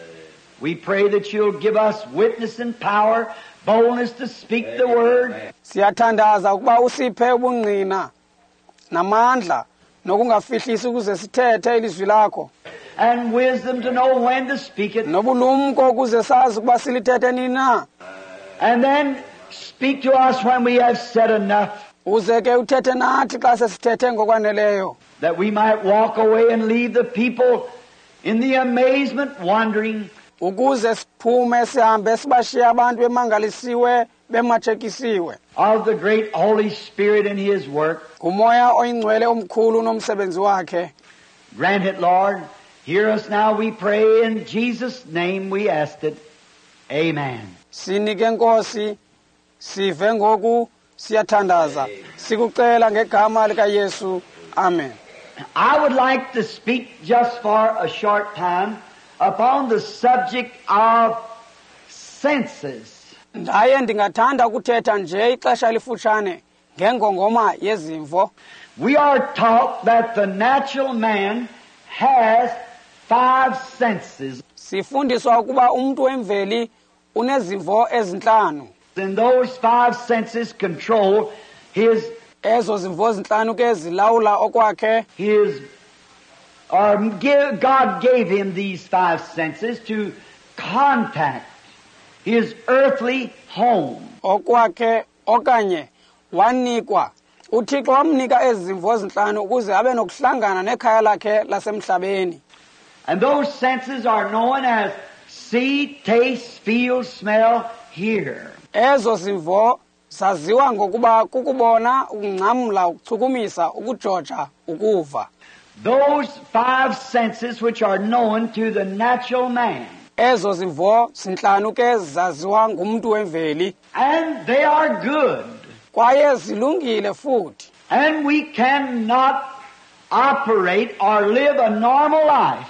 Speaker 2: We pray that you'll give us witness and power, boldness to speak the word.
Speaker 1: Siyathandaza ukuba usiphe ubungqina namandla nokungafihlisi ukuze sithethe ilizwi lakho.
Speaker 2: And wisdom to know when to speak it.
Speaker 1: Nobulumko ukuze sazi ukuba silithethe nini na.
Speaker 2: And then speak to us when we have said enough.
Speaker 1: Uze ke uthethe nathi xa sesithethe ngokwaneleyo.
Speaker 2: That we might walk away and leave the people in the amazement wondering.
Speaker 1: Ukuze siphume sihambe sibashiya abantu bemangalisiwe bematshekisiwe.
Speaker 2: Of the great Holy Spirit and His work.
Speaker 1: Kumoya oyingcwele omkhulu nomsebenzi wakhe.
Speaker 2: Grant it, Lord. Hear us now, we pray. In Jesus' name we ask it. Amen.
Speaker 1: Sinike Nkosi, sive ngoku, siyathandaza. Sikucela ngegama lika Yesu. Amen.
Speaker 2: I would like to speak just for a short time upon the subject of senses.
Speaker 1: Ndaye ndingathanda ukuthetha nje ixesha lifutshane ngengongoma yezimvo.
Speaker 2: We are taught that the natural man has five senses.
Speaker 1: Sifundiswa ukuba umuntu wemveli unezimvo ezinhlanu.
Speaker 2: And those five senses control his
Speaker 1: ezo zimvo ezinhlanu ke zilawula okwakhe.
Speaker 2: His or give, God gave him these five senses to contact his earthly home.
Speaker 1: Okwakhe okanye wanikwa uThixo wamnika ezimvo ezinhlanu ukuze abe nokuhlangana nekhaya lakhe lasemhlabeni.
Speaker 2: And those senses are known as see, taste, feel, smell, hear.
Speaker 1: Ezo zimvo zaziwa ngokuba kukubona, ukungcamla, ukuchukumisa, ukujoja, ukuva.
Speaker 2: Those five senses which are known to the natural man.
Speaker 1: Ezo zimvo zinhlanu ke zaziwa ngumuntu wemveli.
Speaker 2: And they are good.
Speaker 1: Kwaye zilungile futhi.
Speaker 2: And we cannot operate or live a normal life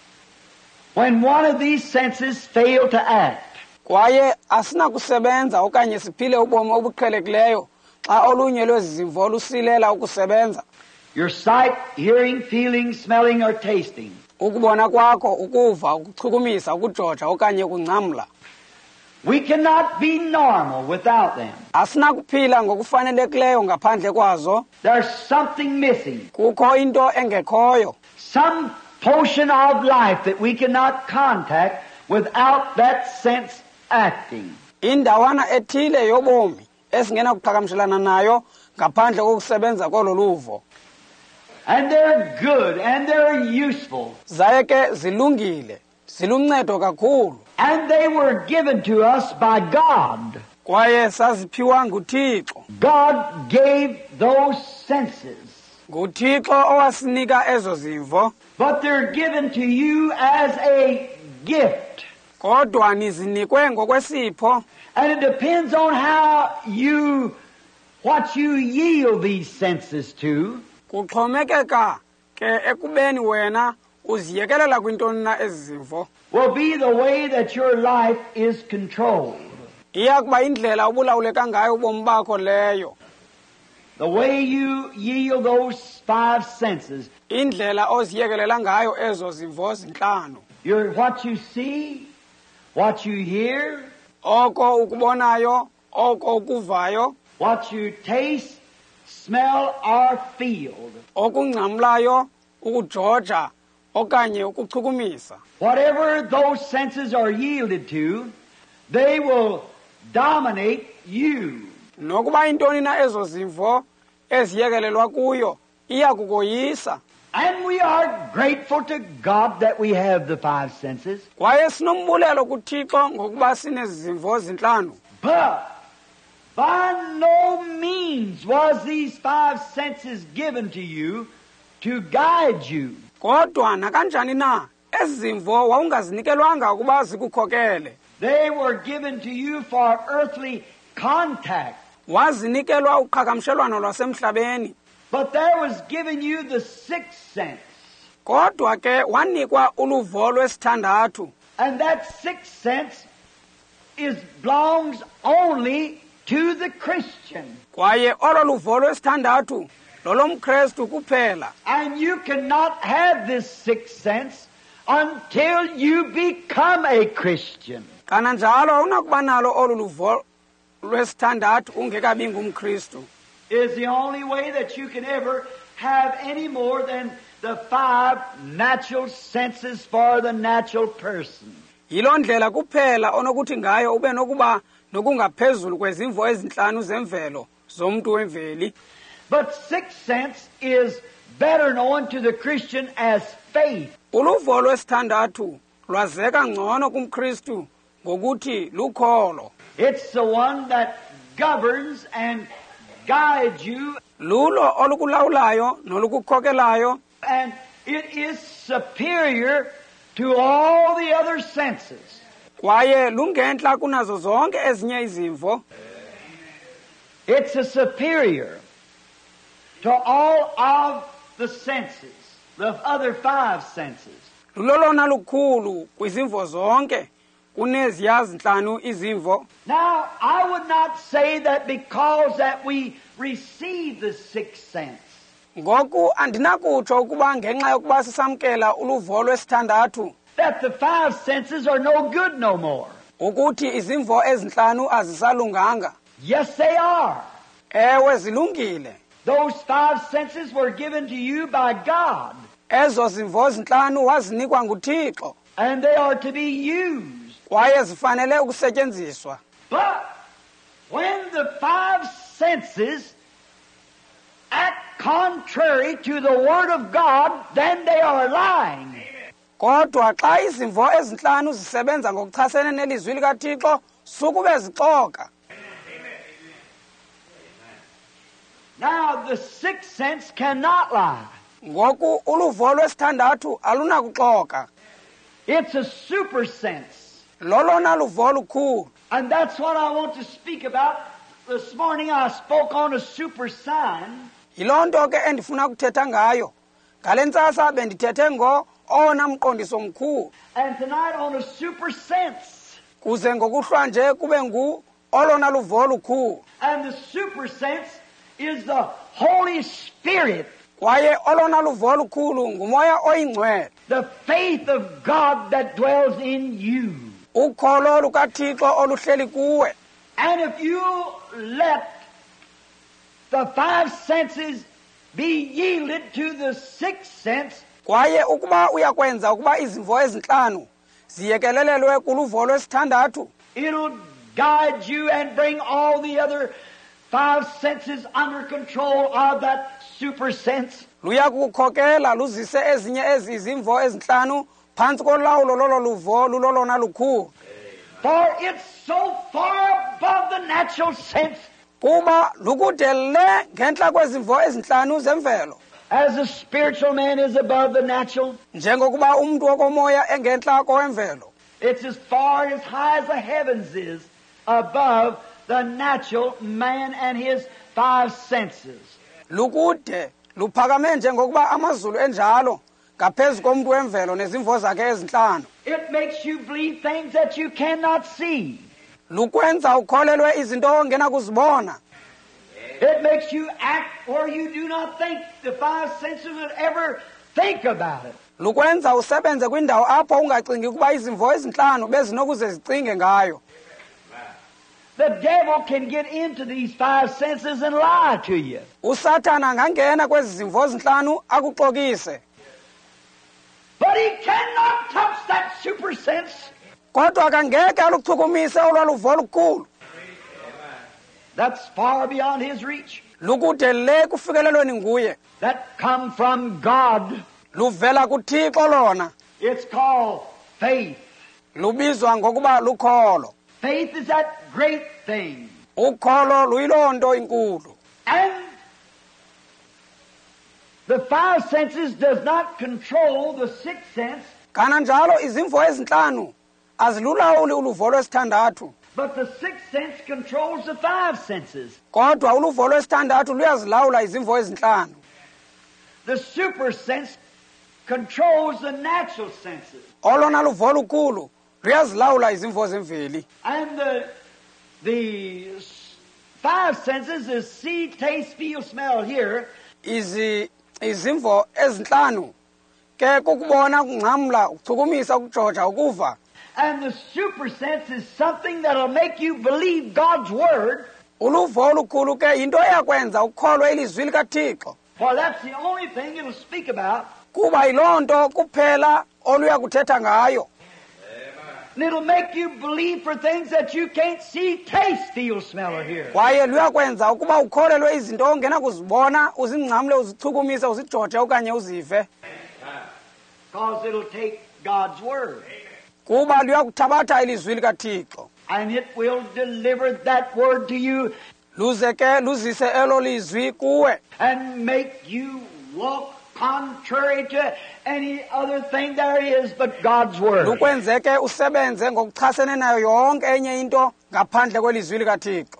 Speaker 2: when one of these senses fail to act.
Speaker 1: Kwaye asina kusebenza okanye siphile ubomi obuqhelekileyo xa olunye lwezimvo lusilela ukusebenza.
Speaker 2: Your sight, hearing, feeling, smelling or tasting.
Speaker 1: Ukubona kwakho, ukuva, ukuchukumisa, ukujoja okanye ukungcamla.
Speaker 2: We cannot be normal without them.
Speaker 1: Asina kuphila ngokufanelekileyo ngaphandle kwazo.
Speaker 2: There's something missing.
Speaker 1: Kukho into engekhoyo.
Speaker 2: Some portion of life that we cannot contact without that sense acting.
Speaker 1: Indawana ethile yobomi esingena kuqhagamshelana nayo ngaphandle kokusebenza kololuvo.
Speaker 2: And they're good and they're useful.
Speaker 1: Zayeke zilungile, ziluncedo kakhulu.
Speaker 2: And they were given to us by God.
Speaker 1: Kwaye saziphiwa nguThixo.
Speaker 2: God gave those senses.
Speaker 1: nguThixo owasinika ezo zimvo.
Speaker 2: But they're given to you as a gift.
Speaker 1: Kodwa nizinikwe ngokwesipho.
Speaker 2: And it depends on how you, what you yield these senses to.
Speaker 1: Kuxhomekeka ke ekubeni wena uziyekelela kwintoni na ezimvo.
Speaker 2: Will be the way that your life is controlled.
Speaker 1: Iya kuba indlela ubulawuleka ngayo ubomi bakho leyo.
Speaker 2: The way you yield those five senses.
Speaker 1: indlela oziyekelela ngayo ezo zimvo zinhlanu.
Speaker 2: You're what you see, what you hear,
Speaker 1: Oko ukubonayo, oko ukuvayo,
Speaker 2: what you taste, smell, or feel.
Speaker 1: okungcamlayo, ukujoja, okanye ukuchukumisa.
Speaker 2: Whatever those senses are yielded to, they will dominate you.
Speaker 1: Nokuba intoni na ezo zimvo eziyekelelwa kuyo iya kukoyisa.
Speaker 2: And we are grateful to God that we have the five senses.
Speaker 1: Kwaye sinombulelo kuThixo ngokuba sinezi zimvo zinhlanu.
Speaker 2: But by no means was these five senses given to you to guide you.
Speaker 1: Kodwa nakanjani na ezi zimvo wawungazinikelwanga ukuba zikukhokele.
Speaker 2: They were given to you for earthly contact.
Speaker 1: Wazinikelwa uqhagamshelwano lwasemhlabeni.
Speaker 2: But there was given you the sixth sense.
Speaker 1: Kodwa ke wanikwa uluvo lwesithandathu.
Speaker 2: And that sixth sense is belongs only to the Christian.
Speaker 1: Kwaye olo luvo lwesithandathu lolomkrestu kuphela.
Speaker 2: And you cannot have this sixth sense until you become a Christian.
Speaker 1: Kana njalo unakuba nalo olu luvo lwesithandathu ungekabi ngumkristu.
Speaker 2: Is the only way that you can ever have any more than the five natural senses for the natural person.
Speaker 1: Yilo ndlela kuphela onokuthi ngayo ube nokuba nokungaphezulu kwezimvo ezinhlanu zemvelo zomuntu wemveli.
Speaker 2: But sixth sense is better known to the Christian as faith.
Speaker 1: Uluvo lwesithandathu lwazeka ngcono kumkristu ngokuthi lukholo.
Speaker 2: It's the one that governs and guides you,
Speaker 1: Lulo olukulawulayo nolukukhokelayo,
Speaker 2: and it is superior to all the other senses.
Speaker 1: kwaye lungentla kunazo zonke ezinye izimvo.
Speaker 2: It's a superior to all of the senses, the other five senses.
Speaker 1: Lulolona lukhulu kwizimvo zonke kuneziya zinhlanu izimvo.
Speaker 2: Now, I would not say that because that we receive the sixth sense,
Speaker 1: Ngoku andinakutsho ukuba ngenxa yokuba sisamkela uluvo lwesithandathu
Speaker 2: that the five senses are no good no more.
Speaker 1: ukuthi izimvo ezinhlanu azisalunganga.
Speaker 2: Yes, they are.
Speaker 1: Ewe zilungile.
Speaker 2: Those five senses were given to you by God,
Speaker 1: Ezo zimvo zinhlanu wazinikwa nguThixo
Speaker 2: and they are to be used.
Speaker 1: kwaye zifanele ukusetyenziswa.
Speaker 2: But when the five senses act contrary to the Word of God, then they are lying.
Speaker 1: Kodwa xa izimvo ezinhlanu zisebenza ngokuchasene nelizwi likaThixo sukube zixoka.
Speaker 2: Now, the sixth sense cannot lie.
Speaker 1: Ngoku uluvo lwesithandathu alunakuxoka.
Speaker 2: It's a super sense.
Speaker 1: Lolona luvo lukhulu.
Speaker 2: And that's what I want to speak about. This morning I spoke on a super sign.
Speaker 1: Yiloo nto ke endifuna kuthetha ngayo. Ngale ntsasa bendithethe ngo owona mqondiso mkhulu.
Speaker 2: And tonight on a super sense.
Speaker 1: Kuze ngokuhlwa nje kube ngu olona luvo lukhulu.
Speaker 2: And the super sense is the Holy Spirit.
Speaker 1: Kwaye olona luvo lukhulu ngumoya oyingcwele.
Speaker 2: The faith of God that dwells in you.
Speaker 1: Ukholo lukaThixo oluhleli kuwe.
Speaker 2: And if you let the five senses be yielded to the sixth sense,
Speaker 1: Kwaye ukuba uyakwenza ukuba izimvo ezinhlanu ziyekelelelwe kuluvo lwesithandathu,
Speaker 2: it'll guide you and bring all the other five senses under control of that super sense.
Speaker 1: luya kukhokela luzise ezinye ezi izimvo ezinhlanu phantsi kolawulo lolo luvo lulolona lukhulu.
Speaker 2: For it's so far above the natural sense.
Speaker 1: Kuba lukude le ngentla kwezimvo ezinhlanu zemvelo.
Speaker 2: As a spiritual man is above the natural,
Speaker 1: Njengokuba umuntu wokomoya engentla kowemvelo.
Speaker 2: it's as far as high as the heavens is above the natural man and his five senses.
Speaker 1: Lukude luphakame njengokuba amazulu enjalo ngaphezu komuntu wemvelo nezimvo zakhe ezinhlanu.
Speaker 2: It makes you believe things that you cannot see.
Speaker 1: Lukwenza ukholelwe izinto ongena kuzibona.
Speaker 2: It makes you act where you do not think the five senses would ever think about it.
Speaker 1: lukwenza usebenze kwindawo apho ungacingi ukuba izimvo ezinhlanu bezinokuze zicinge ngayo.
Speaker 2: The devil can get into these five senses and lie to you.
Speaker 1: Usathana angangena kwezi zimvo ezinhlanu akuxokise.
Speaker 2: But he cannot touch that super sense.
Speaker 1: Kodwa akangeke aluchukumise olwaluvo olukhulu.
Speaker 2: That's far beyond his reach.
Speaker 1: Lukude le kufikelelweni nguye.
Speaker 2: That come from God.
Speaker 1: Luvela kuThixo lona.
Speaker 2: It's called faith.
Speaker 1: Lubizwa ngokuba lukholo.
Speaker 2: Faith is that great thing.
Speaker 1: Ukholo luyilonto inkulu.
Speaker 2: And the five senses does not control the sixth sense.
Speaker 1: Kana njalo izimvo ezinhlanu azilulawuli uluvo lwesithandathu.
Speaker 2: But the sixth sense controls the five senses.
Speaker 1: Kodwa uluvo lwesithandathu luyazilawula izimvo ezinhlanu.
Speaker 2: The super sense controls the natural senses.
Speaker 1: Olona luvo lukhulu luyazilawula izimvo zemveli.
Speaker 2: And the, the five senses is see, taste, feel, smell, hear.
Speaker 1: Izi izimvo ezinhlanu ke kukubona, ukungcamla, ukuchukumisa, ukujoja, ukuva.
Speaker 2: And the super sense is something that'll make you believe God's word.
Speaker 1: Uluvo olukhulu ke into eyakwenza ukholwe ilizwi likaThixo.
Speaker 2: For that's the only thing it'll speak about.
Speaker 1: Kuba yilonto kuphela oluya kuthetha ngayo.
Speaker 2: And it'll make you believe for things that you can't see, taste, feel, smell, or hear.
Speaker 1: Kwaye luyakwenza ukuba ukholelwe izinto ongena kuzibona, uzingcamle, uzichukumise, uzijoje okanye uzive.
Speaker 2: Because it'll take God's word.
Speaker 1: Kuba luyakuthabatha ilizwi likaThixo.
Speaker 2: And it will deliver that word to you.
Speaker 1: Luze ke luzise elo lizwi kuwe.
Speaker 2: And make you walk contrary to any other thing there is but God's word.
Speaker 1: Lukwenze ke usebenze ngokuchasene nayo yonke enye into ngaphandle kwelizwi likaThixo.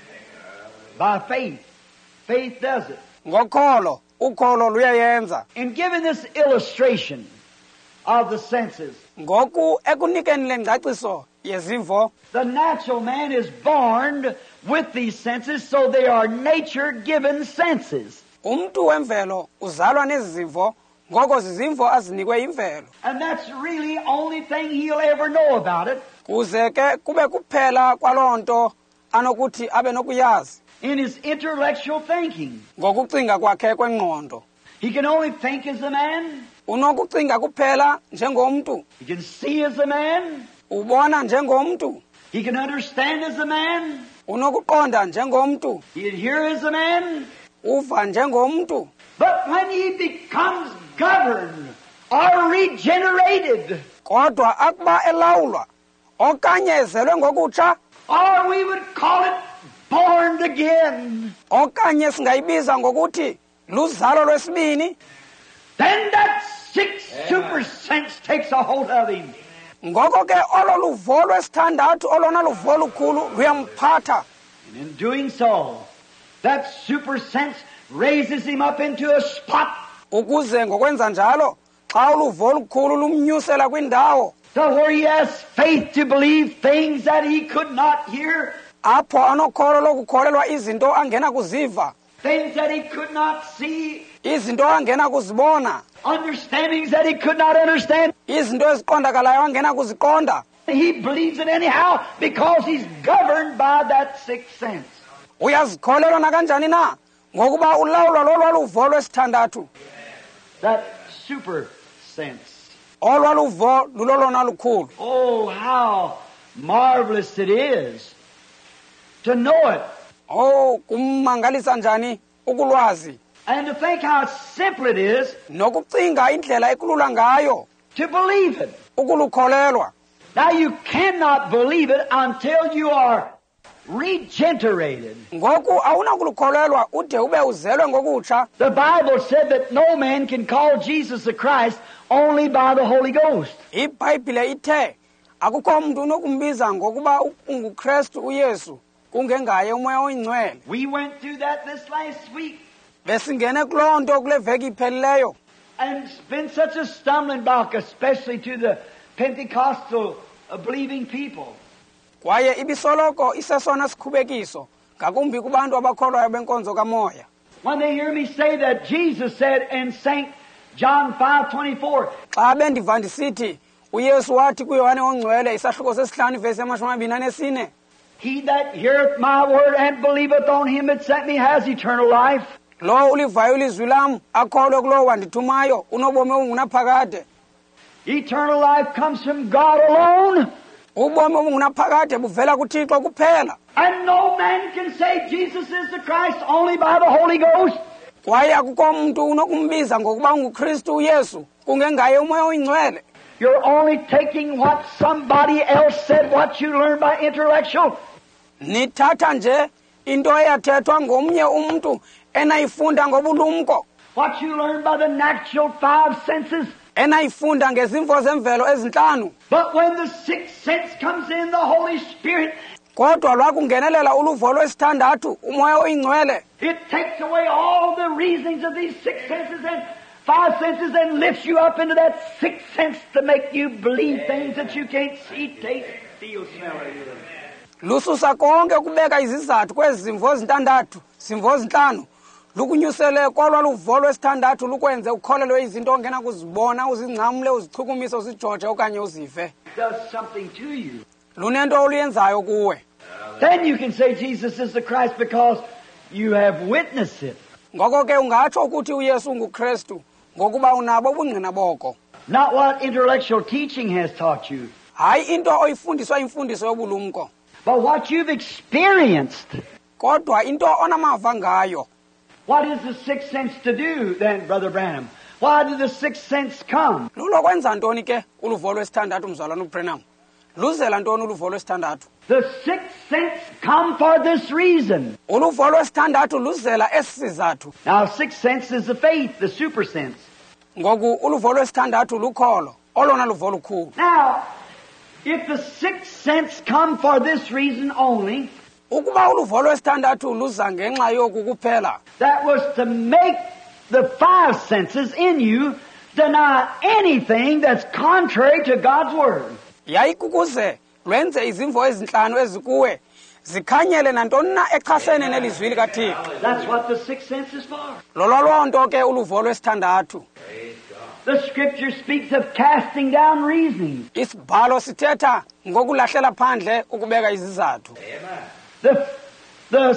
Speaker 2: By faith. Faith does it.
Speaker 1: Ngokholo, ukholo luyayenza.
Speaker 2: In giving this illustration of the senses,
Speaker 1: Ngoku ekunikeni lengcaciso yezimvo,
Speaker 2: the natural man is born with these senses, so they are nature-given senses.
Speaker 1: umntu wemvelo uzalwa nezi zimvo, ngoko zizimvo azinikwe imvelo.
Speaker 2: And that's really the only thing he'll ever know about it.
Speaker 1: Kuze ke kube kuphela kwalonto anokuthi abe nokuyazi
Speaker 2: In his intellectual thinking.
Speaker 1: ngokucinga kwakhe kwengqondo.
Speaker 2: He can only think as a man.
Speaker 1: Unokucinga kuphela njengomntu,
Speaker 2: He can see as a man.
Speaker 1: ubona njengomntu,
Speaker 2: He can understand as a man.
Speaker 1: unokuqonda njengomntu,
Speaker 2: He can hear as a man.
Speaker 1: uva njengomntu.
Speaker 2: But when he becomes governed or regenerated,
Speaker 1: Kodwa akuba elawulwa okanye ezelwe ngokutsha,
Speaker 2: or we would call it born again,
Speaker 1: okanye singayibiza ngokuthi luzalo lwesibini,
Speaker 2: then that sixth super sense takes a hold of him.
Speaker 1: ngoko ke olo luvo lwesithandathu olona luvo lukhulu luyamphatha.
Speaker 2: And in doing so, that super sense raises him up into a spot
Speaker 1: Ukuze ngokwenza njalo, xa uluvo olukhulu lumnyusela kwindawo
Speaker 2: to where he has faith to believe things that he could not hear,
Speaker 1: apho anokholo lokukholelwa izinto angena kuziva,
Speaker 2: things that he could not see,
Speaker 1: izinto angena kuzibona,
Speaker 2: understandings that he could not understand.
Speaker 1: izinto eziqondakalayo angena kuziqonda.
Speaker 2: He believes it anyhow because he's governed by that sixth sense.
Speaker 1: Uyazikholelwa nakanjani na? Ngokuba ulawulwa lolwa luvo lwesithandathu.
Speaker 2: That super sense.
Speaker 1: Olwa luvo lulolona lukhulu.
Speaker 2: Oh, how marvelous it is to know it.
Speaker 1: Oh, kummangalisa njani ukulwazi.
Speaker 2: And to think how simple it is
Speaker 1: Nokucinga indlela ekulula ngayo
Speaker 2: to believe it.
Speaker 1: ukulukholelwa.
Speaker 2: Now you cannot believe it until you are regenerated.
Speaker 1: Ngoku awunakulukholelwa ude ube uzelwe ngokutsha.
Speaker 2: The Bible said that no man can call Jesus the Christ only by the Holy Ghost.
Speaker 1: iBhayibhile ithe akukho umuntu unokumbiza ngokuba unguKristu uYesu kungengaye umoya oyingcwele.
Speaker 2: We went through that this last week.
Speaker 1: Besingene kulonto kule veki iphelileyo.
Speaker 2: And it's been such a stumbling block, especially to the Pentecostal uh, believing people.
Speaker 1: Kwaye ibisoloko isesona sikhubekiso ngakumbi kubantu abakholwayo benkonzo kamoya.
Speaker 2: When they hear me say that Jesus said in Saint John five twenty-four,
Speaker 1: Xa bendiva ndisithi uYesu wathi kuYohane ongcwele isahluko sesihlanu ivesi yamashumi amabini anesine,
Speaker 2: he that heareth my word and believeth on him that sent me has eternal life.
Speaker 1: lo ulivayo ilizwi lam akholwe kulowo wandithumayo unobomi obungunaphakade.
Speaker 2: Eternal life comes from God alone.
Speaker 1: Ubomi obungunaphakade buvela kuThixo kuphela.
Speaker 2: And no man can say Jesus is the Christ only by the Holy Ghost.
Speaker 1: Kwaye akukho mntu unokumbiza ngokuba unguKristu uYesu kungengaye umoya oyingcwele.
Speaker 2: You're only taking what somebody else said, what you learned by intellectual.
Speaker 1: Nithatha nje into eyathethwa ngomnye umntu enayifunda ngobulumko,
Speaker 2: What you learned by the natural five senses.
Speaker 1: enayifunda ngezimvo zemvelo ezintlanu.
Speaker 2: But when the sixth sense comes in, the Holy Spirit,
Speaker 1: Kodwa lwakungenelela uluvo lwesithandathu umoya oyingcwele,
Speaker 2: it takes away all the reasonings of these six senses and five senses and lifts you up into that sixth sense to make you believe things that you can't see, taste, feel, smell, or hear.
Speaker 1: lususa konke kubeka izizathu kwezi zimvo zintandathu zimvo zintlanu, lukunyusele kolwa luvo lwesithandathu lukwenze ukholelwe izinto ongena kuzibona, uzingcamle, uzichukumise, uzijoje okanye uzive.
Speaker 2: It does something to you.
Speaker 1: Lunento oluyenzayo kuwe.
Speaker 2: Then you can say Jesus is the Christ because you have witnessed it.
Speaker 1: Ngoko ke ungatsho ukuthi uYesu unguKristu ngokuba unabo ubungqina boko,
Speaker 2: Not what intellectual teaching has taught you,
Speaker 1: hayi into oyifundiswa imfundiso yobulumko,
Speaker 2: but what you've experienced.
Speaker 1: kodwa into onamava ngayo.
Speaker 2: What is the sixth sense to do then, Brother Branham? Why did the sixth sense come?
Speaker 1: Lulo kwenza ntoni ke uluvo lwesithandathu mzalwana uBrenham? Luzela ntoni uluvo lwesithandathu?
Speaker 2: The sixth sense come for this reason.
Speaker 1: Uluvo lwesithandathu luzela esi sizathu.
Speaker 2: Now, sixth sense is the faith, the super sense.
Speaker 1: Ngoku uluvo lwesithandathu lukholo, olona luvo lukhulu.
Speaker 2: Now, if the sixth sense come for this reason only,
Speaker 1: Ukuba uluvo lwesithandathu luza ngenxa yoku kuphela,
Speaker 2: that was to make the five senses in you deny anything that's contrary to God's Word.
Speaker 1: yayikukuze lwenze izimvo ezinhlanu ezikuwe zikhanyele nantoni na echasene nelizwi likaThixo.
Speaker 2: That's what the sixth sense is for.
Speaker 1: Lolo lonto ke uluvo lwesithandathu.
Speaker 2: The Scripture speaks of casting down reasoning.
Speaker 1: Isibhalo sithetha ngokulahlela phandle ukubeka izizathu.
Speaker 2: The the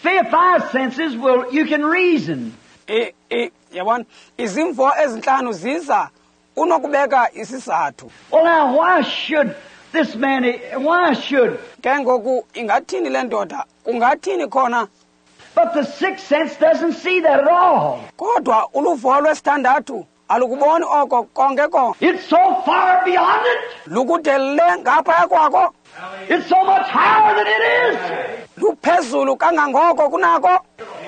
Speaker 2: five senses will you can reason.
Speaker 1: I i yabona izimvo ezinhlanu ziza unokubeka isizathu.
Speaker 2: Well, now why should this man? Why should?
Speaker 1: Ke ngoku ingathini le ndoda? Kungathini khona?
Speaker 2: But the sixth sense doesn't see that at all.
Speaker 1: Kodwa uluvo lwesithandathu alukuboni oko konke konke.
Speaker 2: It's so far beyond it.
Speaker 1: Lukudelele ngapha kwako.
Speaker 2: It's so much higher than it is.
Speaker 1: Luphezulu kangangoko kunako.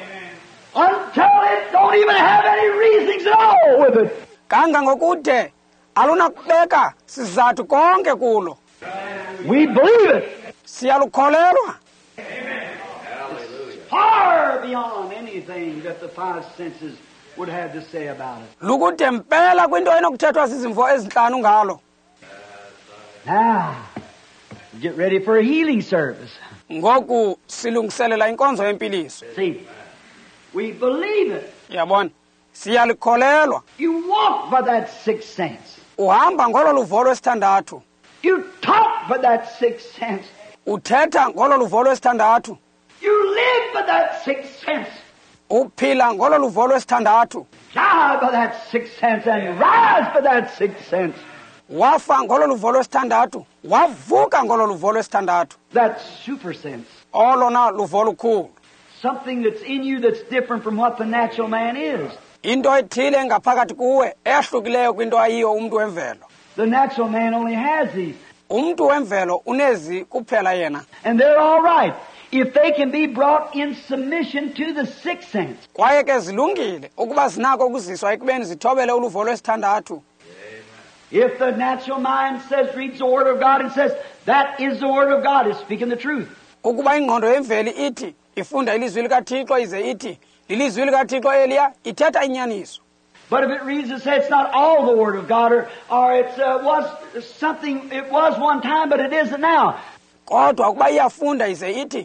Speaker 2: Until it don't even have any reasonings at all with it.
Speaker 1: Kanga ngokude alunakubeka sizathu konke kulo.
Speaker 2: We believe it.
Speaker 1: Siyalukholelwa.
Speaker 2: Far beyond anything that the five senses would have to say about it.
Speaker 1: Lukude mpela kwinto enokuthethwa zizimvo ezinhlanu ngalo.
Speaker 2: Now, get ready for a healing service.
Speaker 1: Ngoku silungiselela inkonzo yempiliso.
Speaker 2: See, we believe it.
Speaker 1: Yabona? Siyalikholelwa.
Speaker 2: You walk by that sixth sense.
Speaker 1: Uhamba ngolo luvo lwesithandathu.
Speaker 2: You talk by that sixth sense.
Speaker 1: Uthetha ngolo luvo lwesithandathu.
Speaker 2: You live by that sixth sense.
Speaker 1: Uphila ngolo luvo lwesithandathu.
Speaker 2: Die by that sixth sense and rise by that sixth sense.
Speaker 1: Wafa ngolo luvo lwesithandathu. Wavuka ngolo luvo lwesithandathu.
Speaker 2: That super sense.
Speaker 1: Olona luvo lukhulu.
Speaker 2: Something that's in you that's different from what the natural man is.
Speaker 1: Into ethile ngaphakathi kuwe ehlukileyo kwinto ayiyo umuntu wemvelo.
Speaker 2: The natural man only has these.
Speaker 1: Umuntu wemvelo unezi kuphela yena.
Speaker 2: And they're all right if they can be brought in submission to the sixth sense.
Speaker 1: Kwaye ke zilungile ukuba zinako ukuziswa ekubeni zithobele uluvo lwesithandathu.
Speaker 2: If the natural mind says, reads the Word of God and says, that is the Word of God, is speaking the truth.
Speaker 1: Ukuba ingqondo yemveli ithi ifunda ilizwi likaThixo ize ithi lilizwi likaThixo eliya ithetha inyaniso.
Speaker 2: But if it reads and says it's not all the Word of God, or, or it uh, was something, it was one time, but it isn't now.
Speaker 1: Kodwa ukuba iyafunda ize ithi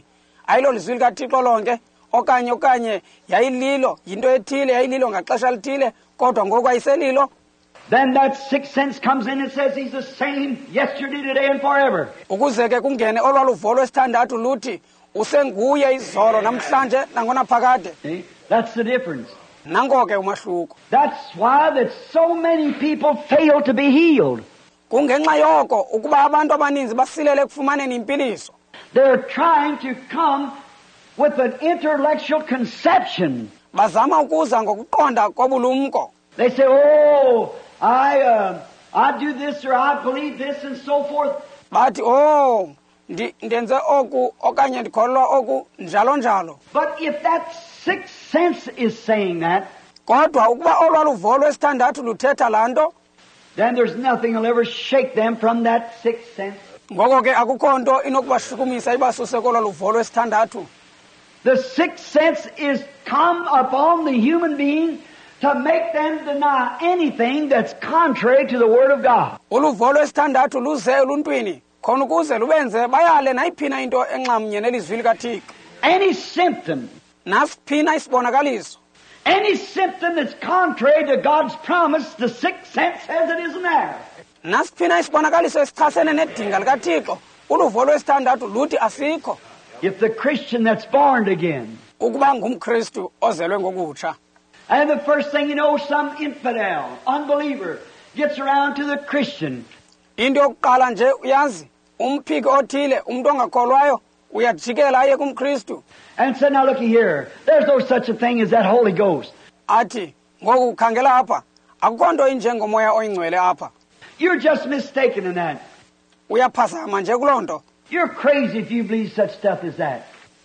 Speaker 1: ayilo lizwi likaThixo lonke okanye okanye yayililo yinto ethile yayililo ngaxesha lithile kodwa ngoku ayiselilo.
Speaker 2: Then that sixth sense comes in and says he's the same yesterday, today and forever.
Speaker 1: Ukuze ke kungene olwaluvo lwesithandathu luthi usenguye izolo namhlanje nangona phakade.
Speaker 2: See? That's the difference.
Speaker 1: Nango ke umahluko.
Speaker 2: That's why that so many people fail to be healed.
Speaker 1: Kungenxa yoko ukuba abantu abaninzi basilele kufumaneni impiliso.
Speaker 2: They're trying to come with an intellectual conception.
Speaker 1: Bazama ukuza ngokuqonda kobulumko.
Speaker 2: They say, oh, I, uh, I do this or I believe this and so forth.
Speaker 1: Bathi oh ndenze oku okanye ndikholwa oku njalo njalo.
Speaker 2: But if that sixth sense is saying that,
Speaker 1: kodwa ukuba olwaluvo lwesithandathu luthetha lanto,
Speaker 2: then there's nothing will ever shake them from that sixth sense.
Speaker 1: Ngoko ke akukho nto inokubashukumisa ibasuse kolwaluvo lwesithandathu.
Speaker 2: The sixth sense is come upon the human being to make them deny anything that's contrary to the Word of God.
Speaker 1: Uluvo lwesithandathu luze eluntwini khona ukuze lubenze bayale nayiphina into enxamnye nelizwi likaThixo.
Speaker 2: Any symptom,
Speaker 1: nasiphina isibonakaliso,
Speaker 2: any symptom that's contrary to God's promise, the sixth sense says it isn't there.
Speaker 1: nasiphina isibonakaliso esichasene nedinga likaThixo, uluvo lwesithandathu luthi asikho.
Speaker 2: If the Christian that's born again,
Speaker 1: ukuba ngumKristu ozelwe ngokutsha.
Speaker 2: and the first thing you know, some infidel, unbeliever, gets around to the Christian.
Speaker 1: Into yokuqala nje uyazi umphiki othile umuntu ongakholwayo uyajikela aye kumKristu.
Speaker 2: And said, now looky here, there's no such a thing as that Holy Ghost.
Speaker 1: Athi ngoku ukhangela apha akukho nto injengomoya oyingcwele apha.
Speaker 2: You're just mistaken in that.
Speaker 1: Uyaphazama nje kuloo nto.
Speaker 2: You're crazy if you believe such stuff as that.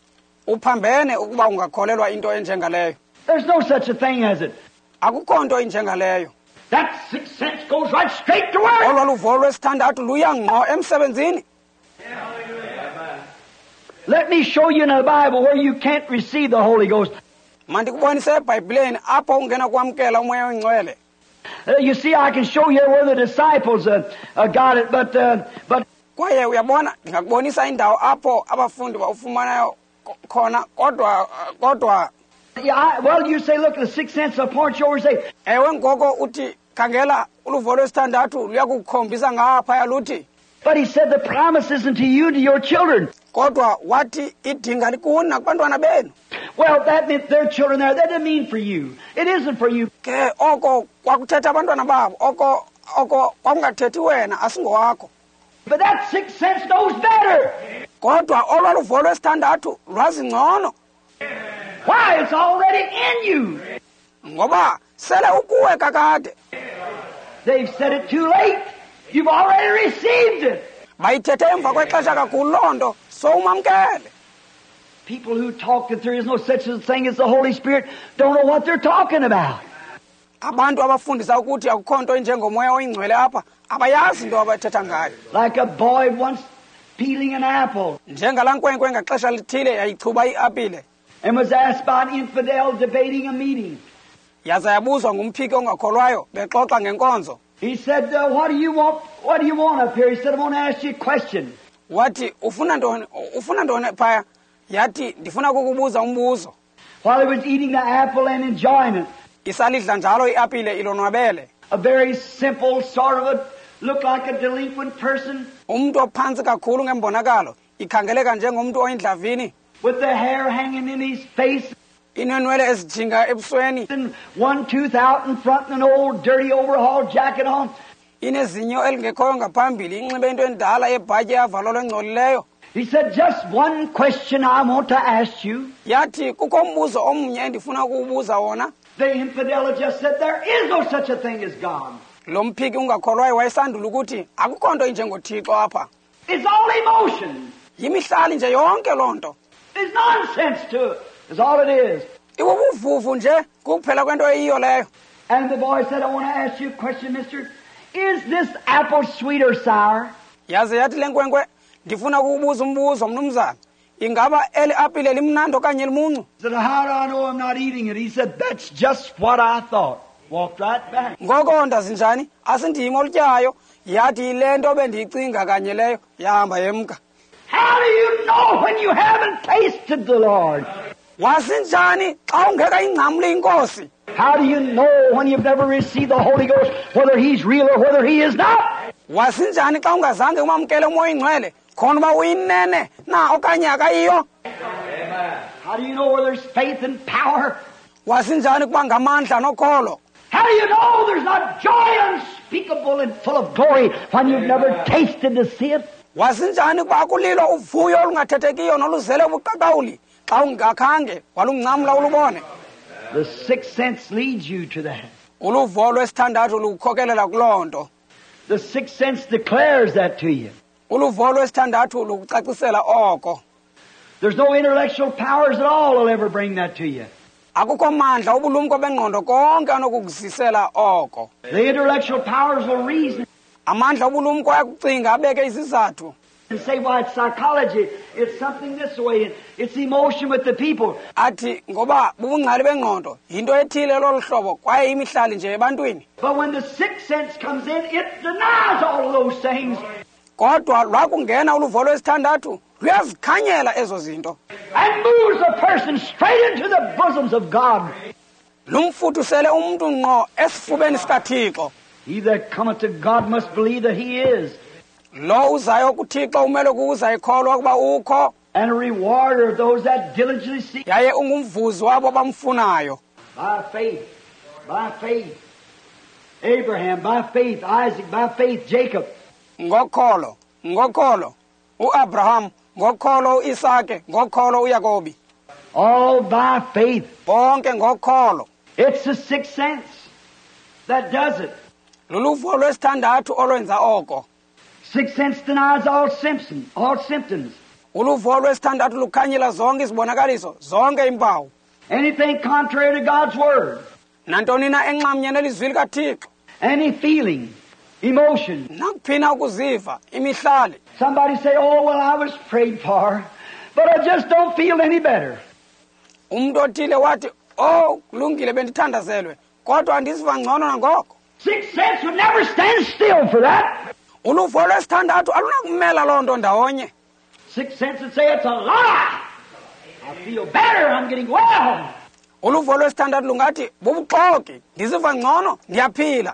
Speaker 1: Uphambene ukuba ungakholelwa into enjengaleyo.
Speaker 2: There's no such a thing as it.
Speaker 1: Akukho nto injengaleyo.
Speaker 2: That sixth sense goes right straight to work.
Speaker 1: Olwaluvo lwesithandathu luya ngqo emsebenzini.
Speaker 2: Let me show you in the Bible where you can't receive the Holy Ghost.
Speaker 1: Mandikubonise eBhayibhileni apho ungena kwamkela umoya oyingcwele.
Speaker 2: Uh, you see, I can show you where the disciples uh, uh, got it, but uh, but
Speaker 1: Kwaye uyabona ngakubonisa indawo apho abafundi bawufumanayo khona kodwa kodwa
Speaker 2: yeah, I, well, you say, look, the sixth sense will point you over and say,
Speaker 1: ewe ngoko uthi khangela uluvo lwesithandathu luyakukhombisa ngapha yaluthi.
Speaker 2: but he said the promise isn't to you, to your children.
Speaker 1: Kodwa wathi idinga likuni nakubantwana benu.
Speaker 2: Well, that meant their children there. That didn't mean for you. It isn't for you.
Speaker 1: Ke oko kwakuthetha abantwana babo oko oko kwakungathethi wena asingowakho.
Speaker 2: But that sixth sense knows better.
Speaker 1: Kodwa olwaluvo lwesithandathu lwazi ngcono.
Speaker 2: Why? It's already in you.
Speaker 1: Ngoba sele ukuwe kakade.
Speaker 2: They've said it too late. You've already received it.
Speaker 1: Bayithethe emva kwexesha kakhulu loo nto sowumamkele.
Speaker 2: People who talk that there is no such a thing as the Holy Spirit don't know what they're talking about.
Speaker 1: Abantu abafundisa ukuthi akukho nto injengomoya oyingcwele apha abayazi into abathetha ngayo.
Speaker 2: Like a boy once peeling an apple
Speaker 1: Njengala nkwenkwe ngaxesha lithile yayichuba iapile.
Speaker 2: and was asked by an infidel debating a meeting.
Speaker 1: Yaza yabuzwa ngumphiki ongakholwayo bexoxa ngenkonzo.
Speaker 2: He said, uh, what do you want? What do you want up here? He said, I want to ask you a question.
Speaker 1: Wathi ufuna ntoni ufuna ntoni phaya? Yathi ndifuna kukubuza umbuzo.
Speaker 2: While he was eating the apple and enjoying it,
Speaker 1: Isalidla njalo iapile ilonwabele.
Speaker 2: a very simple sort of a, looked like a delinquent person
Speaker 1: Umuntu ophansi kakhulu ngembonakalo ikhangeleka njengomuntu oyindlavini
Speaker 2: with the hair hanging in his face
Speaker 1: inenwele ezijinga ebusweni
Speaker 2: and one tooth out in front and an old dirty overhaul jacket on.
Speaker 1: inezinyo elingekhoyo ngaphambili inxibe into endala yebhatyi yavalo lengcolileyo.
Speaker 2: He said, just one question I want to ask you.
Speaker 1: Yathi kukho umbuzo omnye endifuna ukuwubuza wona.
Speaker 2: The infidel just said, there is no such a thing as God.
Speaker 1: Lo mphiki ungakholwayo wayesandula ukuthi akukho nto injengoThixo apha.
Speaker 2: It's all emotion.
Speaker 1: Yimihlali nje yonke loo nto.
Speaker 2: There's nonsense to it. That's all it is.
Speaker 1: Ibubuvuvu nje kukuphela kwento eyiyo leyo.
Speaker 2: And the boy said, I want to ask you a question, mister. Is this apple sweet or sour?
Speaker 1: Yaze yathi le nkwenkwe ndifuna ukubuza umbuzo mnumzana. Ingaba eli apile limnandi okanye limuncu?
Speaker 2: He said, how do I know I'm not eating it? He said, that's just what I thought. Walked right back.
Speaker 1: Ngoko ndazinjani asindiyimo olutyayo yathi yile nto bendiyicinga kanye leyo yahamba yemka.
Speaker 2: How do you know when you haven't tasted the Lord?
Speaker 1: wasinjani xa ungeka ingcamle inkosi?
Speaker 2: How do you know when you've never received the Holy Ghost whether He's real or whether He is not?
Speaker 1: wasinjani xa ungazange umamkele umoya ingcwele khona uba uyinene na okanye akayiyo?
Speaker 2: How do you know where there's faith and power?
Speaker 1: wasinjani kuba ngamandla nokholo?
Speaker 2: How do you know there's not joy unspeakable and full of glory when you've never tasted to see it?
Speaker 1: wasinjani kuba kulilo uvuyo olungathethekiyo noluzele ubuqaqawuli xa ungakhange walungcamla ulubone?
Speaker 2: The sixth sense leads you to that.
Speaker 1: uluvo lwesithandathu lukukhokelela kuloo nto.
Speaker 2: The sixth sense declares that to you.
Speaker 1: uluvo lwesithandathu lukucacisela oko.
Speaker 2: There's no intellectual powers at all that'll ever bring that to you.
Speaker 1: akukho mandla ubulumko bengqondo konke anokukuzisela oko.
Speaker 2: The intellectual powers will reason
Speaker 1: amandla obulumko ayakucinga abeke izizathu
Speaker 2: and say, well, it's psychology, it's something this way, and it's emotion with the people.
Speaker 1: athi ngoba bubungcali bengqondo yinto ethile lolu hlobo kwaye imihlali nje ebantwini.
Speaker 2: But when the sixth sense comes in, it denies all of those things.
Speaker 1: kodwa lwakungena uluvo lwesithandathu luyazikhanyela ezo zinto
Speaker 2: And moves a person straight into the bosoms of God.
Speaker 1: lumfuthusele umuntu ngqo esifubeni sikaThixo.
Speaker 2: He that cometh to God must believe that He is,
Speaker 1: lo uzayo kuThixo umele ukuza ikholwa ukuba ukho
Speaker 2: and a rewarder of those that diligently seek.
Speaker 1: yaye ungumvuzi wabo bamfunayo.
Speaker 2: By faith, by faith. Abraham, by faith. Isaac, by faith. Jacob.
Speaker 1: ngokholo ngokholo uAbraham, ngokholo uIsake, ngokholo uYakobi,
Speaker 2: All by faith.
Speaker 1: bonke ngokholo.
Speaker 2: It's the sixth sense that does it.
Speaker 1: luluvo lwesithandathu olwenza oko.
Speaker 2: Sixth sense denies all symptoms, all symptoms.
Speaker 1: uluvo lwesithandathu lukhanyela zonke izibonakaliso, zonke impawu.
Speaker 2: Anything contrary to God's word.
Speaker 1: nantoni na enxamnye nelizwi likaThixo,
Speaker 2: Any feeling, emotion.
Speaker 1: nakuphina ukuziva, imihlali.
Speaker 2: Somebody say, oh, well, I was prayed for, but I just don't feel any better.
Speaker 1: umuntu othile wathi, oh kulungile bendithandazelwe kodwa andisiva ngcono nangoko.
Speaker 2: Sixth sense would never stand still for that.
Speaker 1: uluvo lwesithandathu alunakumela loo nto ndawonye.
Speaker 2: Sixth sense would say, it's a lie. I feel better, I'm getting well.
Speaker 1: uluvo lwesithandathu lungathi bubuxoki, ndisiva ngcono, ndiyaphila.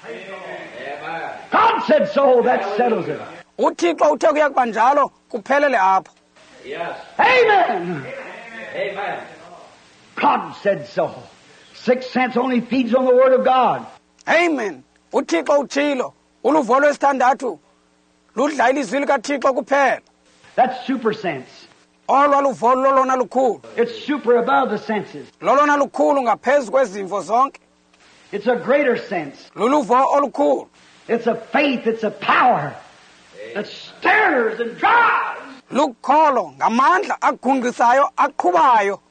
Speaker 2: God said so, that settles it.
Speaker 1: uThixo uthe kuya kuba njalo kuphelele apho.
Speaker 2: Amen. Amen. God said so. Sixth sense only feeds on the Word of God.
Speaker 1: Amen. uThixo utshilo, uluvo lwesithandathu ludla ilizwi likaThixo kuphela.
Speaker 2: That's super sense.
Speaker 1: olwa luvo lolona lukhulu,
Speaker 2: It's super above the senses.
Speaker 1: lolona lukhulu ngaphezu kwezimvo zonke.
Speaker 2: It's a greater sense.
Speaker 1: luluvo olukhulu,
Speaker 2: It's a faith, it's a power that stirs and drives.
Speaker 1: lukholo ngamandla agungqisayo aqhubayo.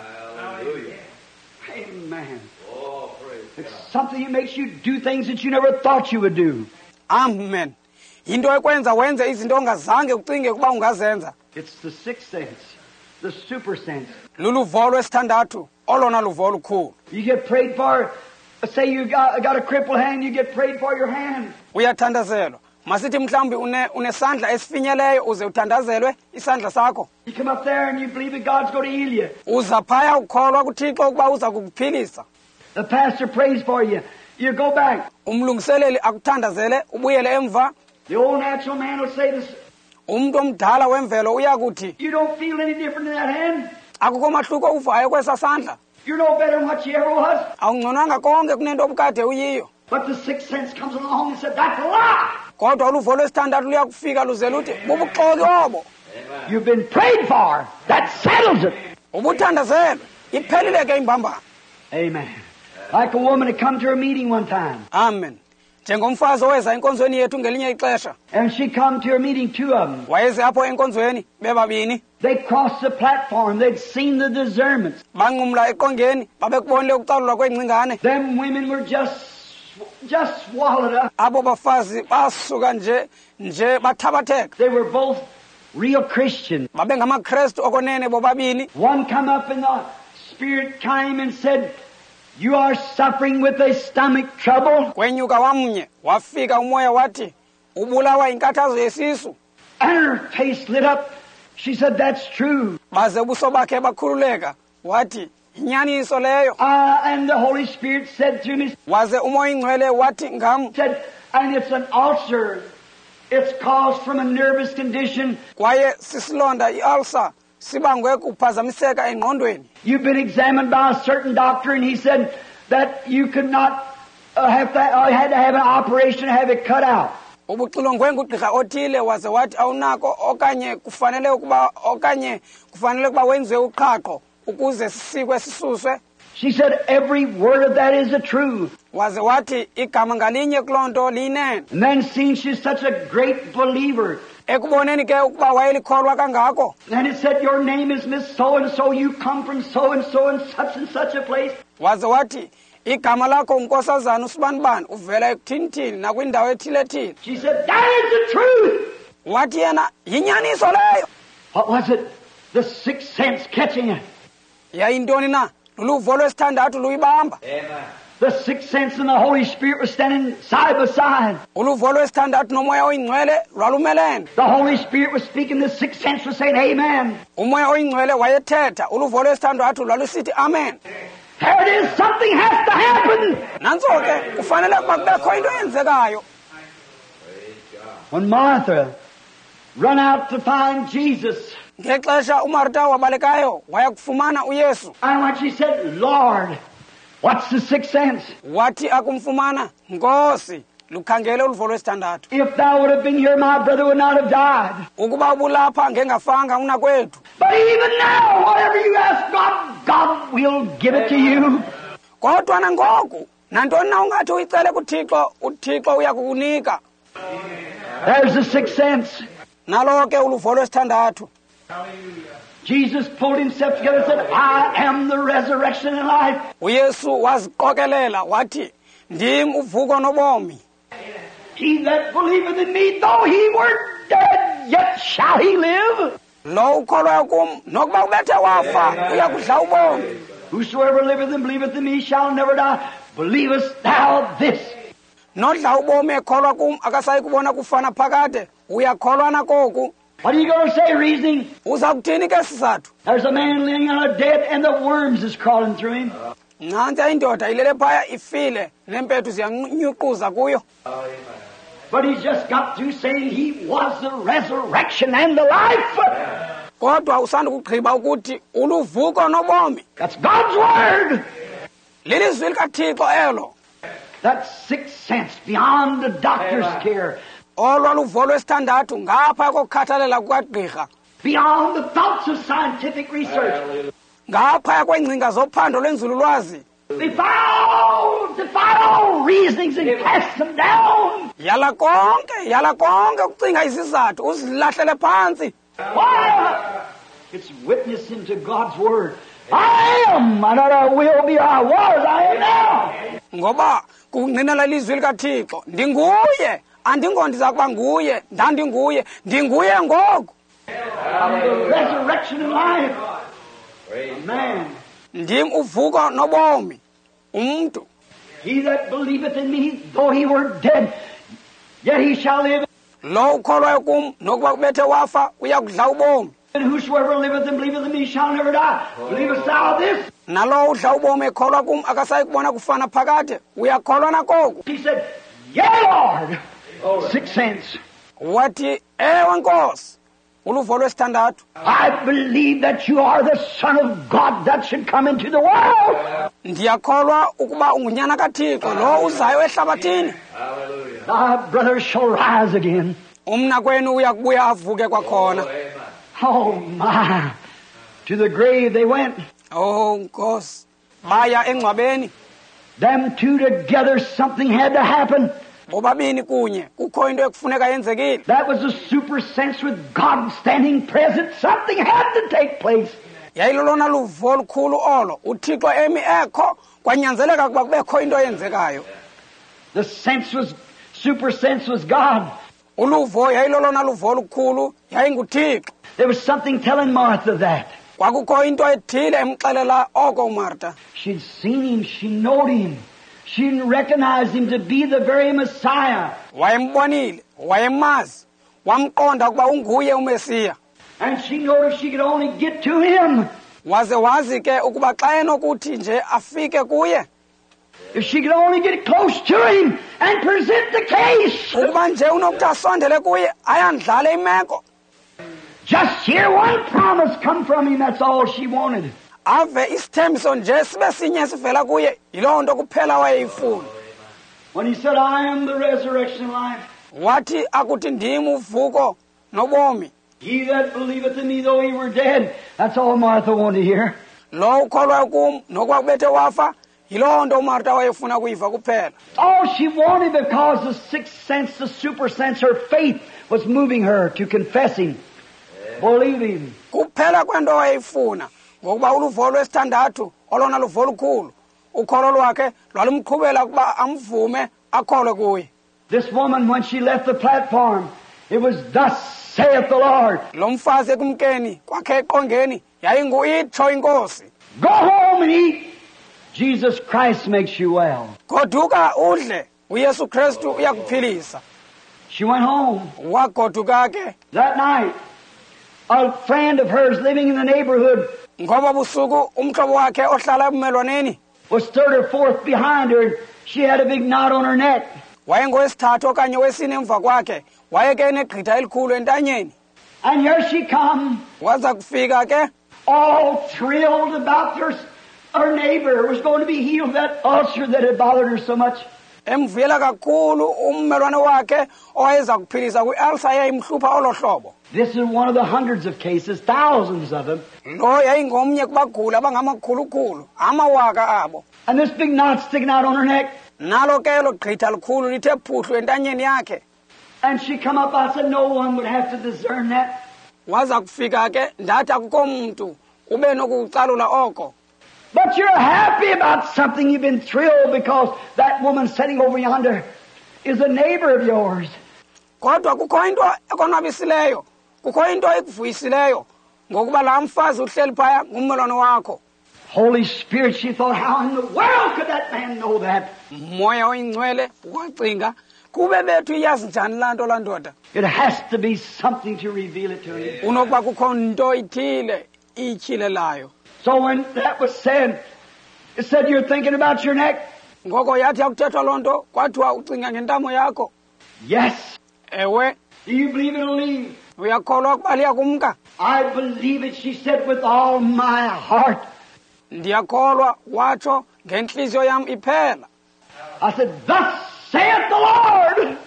Speaker 2: Amen. It's something that makes you do things that you never thought you would do.
Speaker 1: Amen. yinto ekwenza wenze izinto ongazange ucinge ukuba ungazenza.
Speaker 2: It's the sixth sense, the super sense.
Speaker 1: luluvo lwesithandathu olona luvo lukhulu.
Speaker 2: You get prayed for, say you got, got a crippled hand, you get prayed for your hand.
Speaker 1: uyathandazelwa, masithi mhlawumbi une unesandla esifinyeleyo uze uthandazelwe isandla sakho.
Speaker 2: You come up there and you believe that God's going to heal you.
Speaker 1: uza phaya ukholwa kuThixo ukuba uza kukuphilisa.
Speaker 2: The pastor prays for you. You go back.
Speaker 1: umlungiseleli akuthandazele ubuyele emva.
Speaker 2: The old natural man will say this,
Speaker 1: umuntu omdala wemvelo uyakuthi
Speaker 2: you don't feel any different in that hand.
Speaker 1: akukho mahluko uvayo kwesa sandla,
Speaker 2: You're no better than what you ever was.
Speaker 1: awungconanga konke kunento obukade uyiyo.
Speaker 2: But the sixth sense comes along and said, that's a lie.
Speaker 1: kodwa uluvo lwesithandathu luyakufika luze luthi bubuxoki obo,
Speaker 2: You've been prayed for. That settles it.
Speaker 1: ubuthandazelwe, iphelile ke imbambano.
Speaker 2: Amen. Like a woman had come to her meeting one time.
Speaker 1: Amen. njengomfazi oweza enkonzweni yethu ngelinye ixesha,
Speaker 2: And she come to her meeting, two of them.
Speaker 1: wayeze apho enkonzweni bebabini,
Speaker 2: They crossed the platform. They'd seen the discernments.
Speaker 1: banqumla eqongeni babekubonile ukucalulwa kwengcingane.
Speaker 2: Them women were just, just swallowed up.
Speaker 1: abo bafazi basuka nje nje bathabatheka.
Speaker 2: They were both real Christians.
Speaker 1: babengamaKrestu okonene bobabini.
Speaker 2: One come up in the spirit came and said, you are suffering with a stomach trouble.
Speaker 1: kwenyuka wamnye wafika umoya wathi ubulawa inkathazo yesisu.
Speaker 2: And her face lit up. She said, that's true.
Speaker 1: baze ubuso bakhe bakhululeka wathi inyaniso leyo.
Speaker 2: Uh, and the Holy Spirit said through me,
Speaker 1: Waze umoya ingcwele wathi ngam,
Speaker 2: said, and it's an ulcer. It's caused from a nervous condition.
Speaker 1: kwaye sisilonda i-ulcer sibangwe kuphazamiseka engqondweni.
Speaker 2: You've been examined by a certain doctor, and he said that you could not uh, have to, uh, had to have an operation to have it cut out.
Speaker 1: Ubuxilongwe ngugqirha othile waze wathi awunako okanye kufanele ukuba okanye kufanele ukuba wenziwe uqhaqho ukuze sisikwe sisuswe.
Speaker 2: She said every word of that is the truth.
Speaker 1: Waze wathi igama ngalinye kulonto liyinene.
Speaker 2: And then seeing she's such a great believer,
Speaker 1: Ekuboneni ke ukuba wayelikholwa kangako.
Speaker 2: and it said your name is Miss So and So, you come from so and so and such and such a place.
Speaker 1: Waze wathi igama lakho unkosazana usibanibani uvela ekuthini nakwindawo ethile-thile.
Speaker 2: She said that is the truth.
Speaker 1: Wathi yena yinyaniso leyo.
Speaker 2: What was it? The sixth sense catching it.
Speaker 1: Yayintoni na? Luluvo lwesithandathu luyibamba.
Speaker 2: The sixth sense and the Holy Spirit were standing side by side.
Speaker 1: Uluvo lwesithandathu nomoya oyingcwele lwalumelene.
Speaker 2: The Holy Spirit was speaking, the sixth sense was saying amen.
Speaker 1: Umoya oyingcwele wayethetha, uluvo lwesithandathu lwalusithi amen.
Speaker 2: There it is, something has to happen.
Speaker 1: Nanso ke kufanele ukuba kubekho into eyenzekayo.
Speaker 2: When Martha run out to find Jesus,
Speaker 1: Ngexesha uMartha wabalekayo waya kufumana uYesu.
Speaker 2: and when she said, Lord, what's the sixth sense?
Speaker 1: Wathi akumfumana, Nkosi, lukhangele uluvo lwesithandathu.
Speaker 2: If thou would have been here, my brother would not have died.
Speaker 1: Ukuba ubulapha ngengafanga unakwethu.
Speaker 2: But even now, whatever you ask God, God will give it to you.
Speaker 1: Kodwa nangoku nantoni na ungathi uyicele kuThixo, uThixo uyakukunika.
Speaker 2: There's the sixth sense.
Speaker 1: Nalo ke uluvo lwesithandathu.
Speaker 2: Jesus pulled himself together and said, I am the resurrection and life.
Speaker 1: uYesu waziqokelela wathi ndim uvuko nobomi.
Speaker 2: He that believeth in me, though he were dead, yet shall he live.
Speaker 1: Lo ukholwayo kum nokuba ubethe wafa uyakudla ubomi.
Speaker 2: Whosoever liveth and believeth in me shall never die. Believest thou this?
Speaker 1: Nodla ubomi ekholwa kum akasayi kubona kufana phakade uyakholwa nakoku.
Speaker 2: What are you going to say, reasoning?
Speaker 1: Uza kuthini ke sizathu?
Speaker 2: There's a man laying on a dead and the worms is crawling through him.
Speaker 1: Nansi indoda ilele phaya ifile nempethu ziyanyuquza kuyo.
Speaker 2: But he's just got through saying he was the resurrection and the life.
Speaker 1: Kodwa usanda kugqiba ukuthi uluvuko nobomi.
Speaker 2: That's God's word.
Speaker 1: Lilizwi likaThixo elo.
Speaker 2: That sixth sense beyond the doctor's care.
Speaker 1: Olwaluvo lwesithandathu ngapha kokukhathalela kukagqirha.
Speaker 2: Beyond the thoughts of scientific research.
Speaker 1: Ngapha kweengcinga zophando lwenzululwazi.
Speaker 2: Defy all, defy all reasonings and cast them down.
Speaker 1: Yala konke, yala konke ukucinga izizathu uzilahlele phansi.
Speaker 2: Why? It's witnessing to God's word. I am, and I will be, I was, I am now.
Speaker 1: Ngoba kungqinela ilizwi likaThixo. Ndinguye, andingo ndiza kuba nguye, ndandinguye, ndinguye ngoku.
Speaker 2: I'm the resurrection and life. Amen.
Speaker 1: Ndim uvuko nobomi. Umuntu.
Speaker 2: He that believeth in me, though he were dead, yet he shall live.
Speaker 1: Lo ukholwayo kum nokuba ubethe wafa uyakudla ubomi.
Speaker 2: And whosoever liveth and believeth in me shall never die. Believest thou this?
Speaker 1: Nalo udla ubomi ekholwa kum akasayi kubona kufana phakade uyakholwa nakoku.
Speaker 2: He said, yea, Lord. Sixth sense.
Speaker 1: Wathi ewe Nkosi. Uluvo lwesithandathu.
Speaker 2: I believe that you are the Son of God that should come into the world.
Speaker 1: Ndiyakholwa ukuba ungunyana kaThixo lo uzayo ehlabathini.
Speaker 2: Thy brother shall rise again.
Speaker 1: Umna kwenu uyakubuya avuke kwakhona.
Speaker 2: Oh my. To the grave they went.
Speaker 1: Oh Nkosi. Baya engcwabeni.
Speaker 2: Them two together, something had to happen.
Speaker 1: Bobabini kunye kukho into ekufuneka yenzekile.
Speaker 2: That was a super sense with God standing present. Something had to take place.
Speaker 1: Yayilolona luvo olukhulu olo uThixo emi ekho kwanyanzeleka kuba kubekho into eyenzekayo.
Speaker 2: The sense was, super sense was God.
Speaker 1: Uluvo yayilolona luvo olukhulu yayinguThixo.
Speaker 2: There was something telling Martha that.
Speaker 1: Kwakukho into ethile emxelela oko uMartha.
Speaker 2: She'd seen him, she knowed him. She recognized him to be the very Messiah.
Speaker 1: Wayembonile, wayemazi, wamqonda kuba unguye uMesiya.
Speaker 2: And she noticed she could only get to him.
Speaker 1: waze wazi ke ukuba xa enokuthi nje afike kuye,
Speaker 2: If she could only get close to him and present the case.
Speaker 1: ukuba nje unokuthi asondele kuye ayandlale imeko,
Speaker 2: Just hear one promise come from him, that's all she wanted.
Speaker 1: ave isithembiso nje sibe sinye sivela kuye, yiloo nto kuphela wayeyifuna.
Speaker 2: When he said, I am the resurrection and life.
Speaker 1: Wathi akuthi ndim uvuko nobomi,
Speaker 2: He that believeth in me, though he were dead. That's all Martha wanted to hear.
Speaker 1: lo ukholwayo kum nokuba kubethe wafa, yiloo nto uMarta wayefuna kuyiva kuphela.
Speaker 2: All she wanted, because the sixth sense, the super sense, her faith was moving her to confess him, believe him.
Speaker 1: Kuphela kwento wayeyifuna, ngokuba uluvo lwesithandathu olona luvo lukhulu, ukholo lwakhe lwalumqhubela ukuba amvume akholwe kuye.
Speaker 2: This woman, when she left the platform, it was, thus saith the Lord.
Speaker 1: Lo mfazi ekumkeni kwakhe eqongeni yayingu itsho inkosi,
Speaker 2: Go home and eat. Jesus Christ makes you well.
Speaker 1: goduka udle, uYesu Kristu uyakuphilisa.
Speaker 2: She went home.
Speaker 1: Wagoduka ke,
Speaker 2: That night, a friend of hers living in the neighborhood
Speaker 1: ngoba busuku umhlobo wakhe ohlala ebumelwaneni
Speaker 2: was third or fourth behind her. She had a big knot on her neck.
Speaker 1: wayengowesithathu okanye wesine emva kwakhe, wayeke enegqitha elikhulu entanyeni.
Speaker 2: And here she come,
Speaker 1: Waza kufika ke
Speaker 2: all thrilled about her, her neighbor was going to be healed of that ulcer that had bothered her so much.
Speaker 1: emvuyela kakhulu ummelwane wakhe owayeza kuphilisa kwi-ulcer yayimhlupha olo hlobo.
Speaker 2: This is one of the hundreds of cases, thousands of them.
Speaker 1: Lo yayingomnye kubaguli abangamakhulukhulu, amawaka abo.
Speaker 2: And this big knot sticking out on her neck.
Speaker 1: Nalo ke elo gqitha likhulu lithe phuhlu entanyeni yakhe.
Speaker 2: And she come up, I said, no one would have to discern that.
Speaker 1: Waza kufika ke ndathi akukho mntu ube nokucalula oko.
Speaker 2: But you're happy about something. You've been thrilled because that woman sitting over yonder is a neighbor of yours.
Speaker 1: Kodwa kukho into ekonwabisileyo, kukho into ekuvuyisileyo, ngokuba laa mfazi uhleli phaya ngummelwane wakho.
Speaker 2: Holy Spirit, she thought, how in the world could that man know that?
Speaker 1: Moya oyingcwele wacinga, kube bethu iyazi njani laa nto laa ndoda.
Speaker 2: It has to be something to reveal it to him.
Speaker 1: Unokuba kukho nto ithile iyityhilelayo.
Speaker 2: So when that was said, it said, you're thinking about your neck?
Speaker 1: Ngoko yathi yakuthethwa loo nto, kwathiwa ucinga ngentamo yakho.
Speaker 2: Yes.
Speaker 1: Ewe,
Speaker 2: Do you believe it'll leave?
Speaker 1: uyakholwa ukuba liyakumka?
Speaker 2: I believe it, she said, with all my heart.
Speaker 1: Ndiyakholwa, watsho, ngentliziyo yam iphela.
Speaker 2: I said, thus saith the Lord.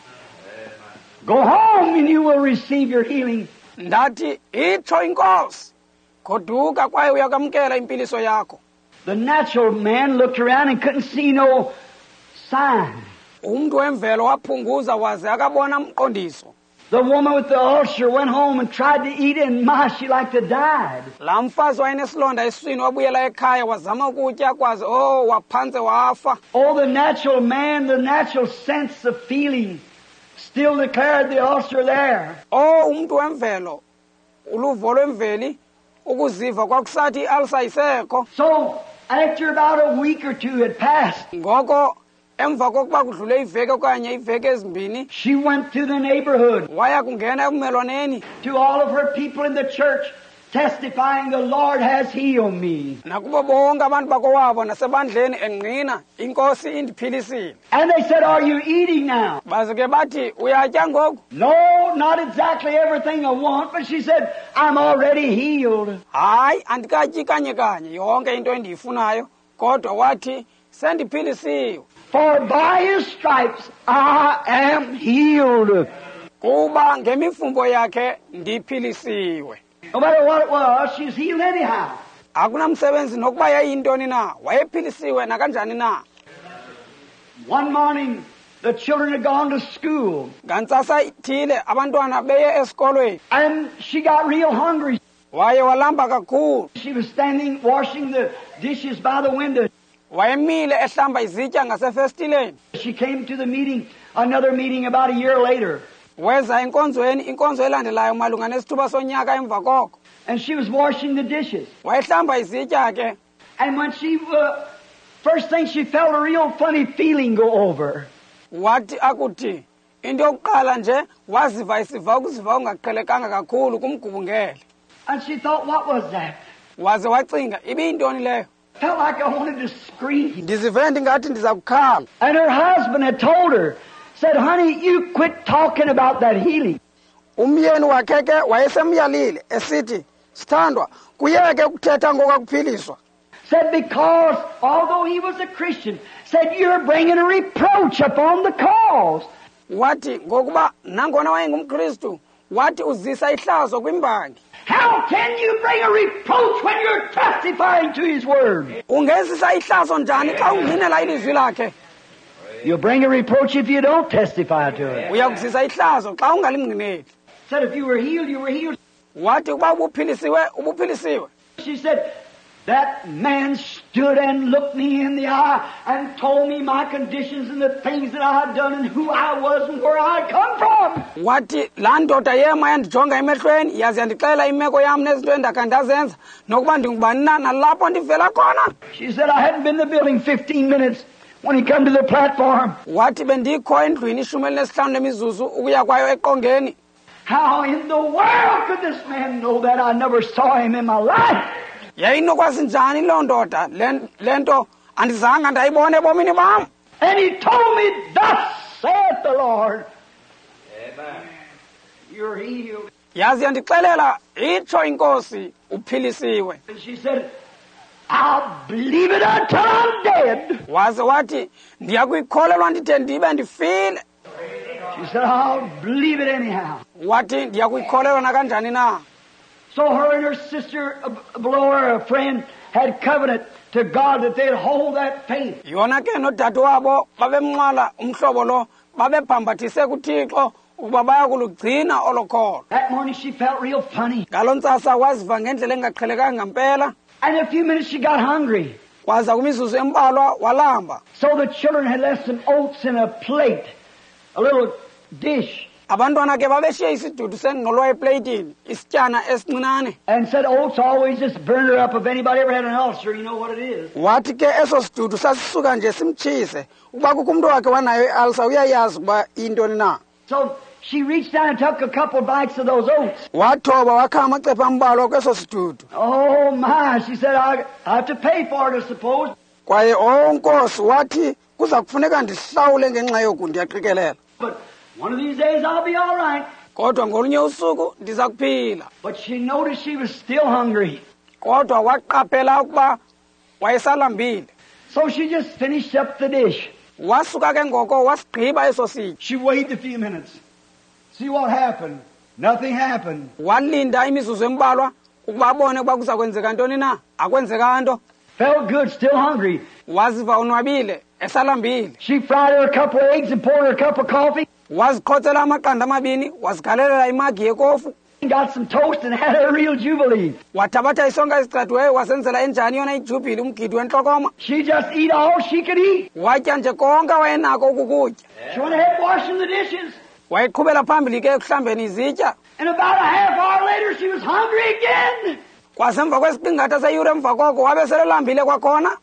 Speaker 2: Go home and you will receive your healing.
Speaker 1: Ndathi, itsho inkosi, goduka kwaye uyakamkela impiliso yakho.
Speaker 2: The natural man looked around and couldn't see no sign.
Speaker 1: Umntu wemvelo waphunguza waze akabona mqondiso.
Speaker 2: The woman with the ulcer went home and tried to eat it, and my, she like to died.
Speaker 1: Laa mfazi wayenesilonda esiswini wabuyela ekhaya wazama ukutya kwaze, oh, waphantse wafa.
Speaker 2: Oh, the natural man, the natural sense of feeling, still declared the ulcer there.
Speaker 1: Oh, umntu wemvelo, uluvo lwemveli, ukuziva kwakusathi i-ulcer isekho.
Speaker 2: So, after about a week or two had passed,
Speaker 1: Ngoko emva kokuba kudlule iveki okanye iveki ezimbini,
Speaker 2: she went to the neighborhood,
Speaker 1: waya kungena ebumelwaneni
Speaker 2: to all of her people in the church, testifying the Lord has healed me.
Speaker 1: nakubo bonke abantu bakowabo nasebandleni engqina inkosi indiphilisile.
Speaker 2: And they said, are you eating now?
Speaker 1: Baze ke bathi, uyatya ngoku?
Speaker 2: No, not exactly everything I want, but she said, I'm already healed.
Speaker 1: Hayi, andikatyi kanye kanye yonke into endiyifunayo, kodwa wathi sendiphilisiwe.
Speaker 2: For by his stripes I am healed.
Speaker 1: Kuba ngemifumbo yakhe ndiphilisiwe.
Speaker 2: No matter what it was, she's healed anyhow.
Speaker 1: Akunamsebenzi nokuba yayintoni na, wayephilisiwe nakanjani na.
Speaker 2: One morning, the children had gone to school,
Speaker 1: Ngantsasa ithile abantwana beye esikolweni,
Speaker 2: and she got real hungry.
Speaker 1: waye walamba kakhulu.
Speaker 2: She was standing washing the dishes by the window.
Speaker 1: Wayemile ehlamba izitya ngasefestileni.
Speaker 2: She came to the meeting, another meeting about a year later,
Speaker 1: Weza enkonzweni, inkonzo elandelayo malunga nesithuba sonyaka emva koko.
Speaker 2: and she was washing the dishes.
Speaker 1: Wayehlamba izitya ke.
Speaker 2: And when she, uh, first thing she felt a real funny feeling go over.
Speaker 1: Wathi akuthi into yokuqala nje waziva isiva ukuziva ungaqhelekanga kakhulu kumgubungeli.
Speaker 2: And she thought, what was that?
Speaker 1: Waze wacinga ibiyintoni leyo.
Speaker 2: Felt like I wanted to scream.
Speaker 1: Ndizive ndingathi ndiza kukhala.
Speaker 2: And her husband had told her, said, honey, you quit talking about that healing.
Speaker 1: Umyeni wakhe ke wayesemyalile esithi, sithandwa, kuyeke ukuthetha ngokuphiliswa.
Speaker 2: Said because, although he was a Christian, said you're bringing a reproach upon the cause.
Speaker 1: Wathi ngokuba nangona wayengumKristu, wathi uzisa ihlazo kwimbangi.
Speaker 2: How can you bring a reproach when you're testifying to his word?
Speaker 1: Ungezisa ihlazo njani xa ungqinela ilizwi lakhe?
Speaker 2: You'll bring a reproach if you don't testify to it.
Speaker 1: Uyakuzisa ihlazo xa ungalingqineli.
Speaker 2: Said if you were healed, you were healed.
Speaker 1: Wathi ukuba ubuphilisiwe, ubuphilisiwe.
Speaker 2: She said, that man stood and looked me in the eye and told me my conditions and the things that I had done and who I was and where I had come from.
Speaker 1: Wathi laa ndoda yema yandijonga emehlweni yaze yandixela imeko yam nezinto endakhe ndazenza nokuba ndingubani na nalapho ndivela khona.
Speaker 2: She said I hadn't been in the building fifteen minutes when he come to the platform.
Speaker 1: Wathi bendikho endlwini ishumi elinesihlanu lemizuzu ukuya kwayo eqongeni.
Speaker 2: How in the world could this man know that? I never saw him in my life.
Speaker 1: Yayinokwazi njani loo ndoda le nto andizanga ndayibona ebomini bam.
Speaker 2: And he told me, thus saith the Lord. Amen. You're healed.
Speaker 1: Yazi yandixelela itsho inkosi uphilisiwe.
Speaker 2: And she said, I'll believe it until I'm dead.
Speaker 1: Waze wathi ndiyakuyikholelwa ndide ndibe ndifile.
Speaker 2: She said, I'll believe it anyhow.
Speaker 1: Wathi ndiyakuyikholelwa nakanjani na.
Speaker 2: So her and her sister below her, a friend, had covenant to God that they'd hold that faith.
Speaker 1: Yona ke nodade wabo babemnqala umhlobo lo babephambathise kuThixo ukuba bayakulugcina olokholo.
Speaker 2: That morning she felt real funny.
Speaker 1: Ngalo ntsasa waziva ngendlela engaqhelekanga ngempela.
Speaker 2: And in a few minutes she got hungry.
Speaker 1: Kwaza kumizuzu embalwa walamba.
Speaker 2: So the children had left some oats in a plate, a little dish.
Speaker 1: Abantwana ke babeshiye isidudu sengqolwa eplatini, isityana esincinane.
Speaker 2: And said oats always just burn her up. If anybody ever had an ulcer, you know what it is.
Speaker 1: Wathi ke eso sidudu sasisuka nje simtshise. Ukuba kukho umuntu wakhe wanayo iulcer uyayazi uba intoni na.
Speaker 2: So she reached down and took a couple of bites of those oats.
Speaker 1: Wathoba wakha amacephe ambalwa kweso sidudu.
Speaker 2: Oh my, she said, I have to pay for it, I suppose.
Speaker 1: Kwaye onkosi wathi kuza kufuneka ndihlawule ngenxa yoku ndiyaqikelela.
Speaker 2: But one of these days I'll be all right.
Speaker 1: Kodwa ngolunye usuku ndiza kuphila.
Speaker 2: But she noticed she was still hungry.
Speaker 1: Kodwa waqaphela ukuba wayesalambile.
Speaker 2: So she just finished up the dish.
Speaker 1: Wasuka ke ngoko wasigqiba eso sitya.
Speaker 2: She waited a few minutes. See what happened. Nothing happened.
Speaker 1: Walinda imizuzu embalwa ukuba abone ukuba kuza kwenzeka ntoni na. Akwenzeka nto.
Speaker 2: Felt good, still hungry.
Speaker 1: Waziva unwabile, esalambile.
Speaker 2: She fried her a couple of eggs and poured her a cup of coffee.
Speaker 1: Waziqhotsela amaqanda amabini, wazigalelela imagi yekofu.
Speaker 2: Got some toast and had a real jubilee.
Speaker 1: Wathabatha isonka esicathiweyo wasenzela enjani yona ijubhile umgidi wentlokoma.
Speaker 2: She just eat all she could eat.
Speaker 1: Watya nje konke wayenako ukukutya.
Speaker 2: She went ahead washing the dishes.
Speaker 1: Wayiqhubela phambili ke ekuhlambeni izitya.
Speaker 2: And about a half hour later she was hungry again.
Speaker 1: Kwasemva kwesiqingatha seyure emva koko wabe selelambile kwakhona.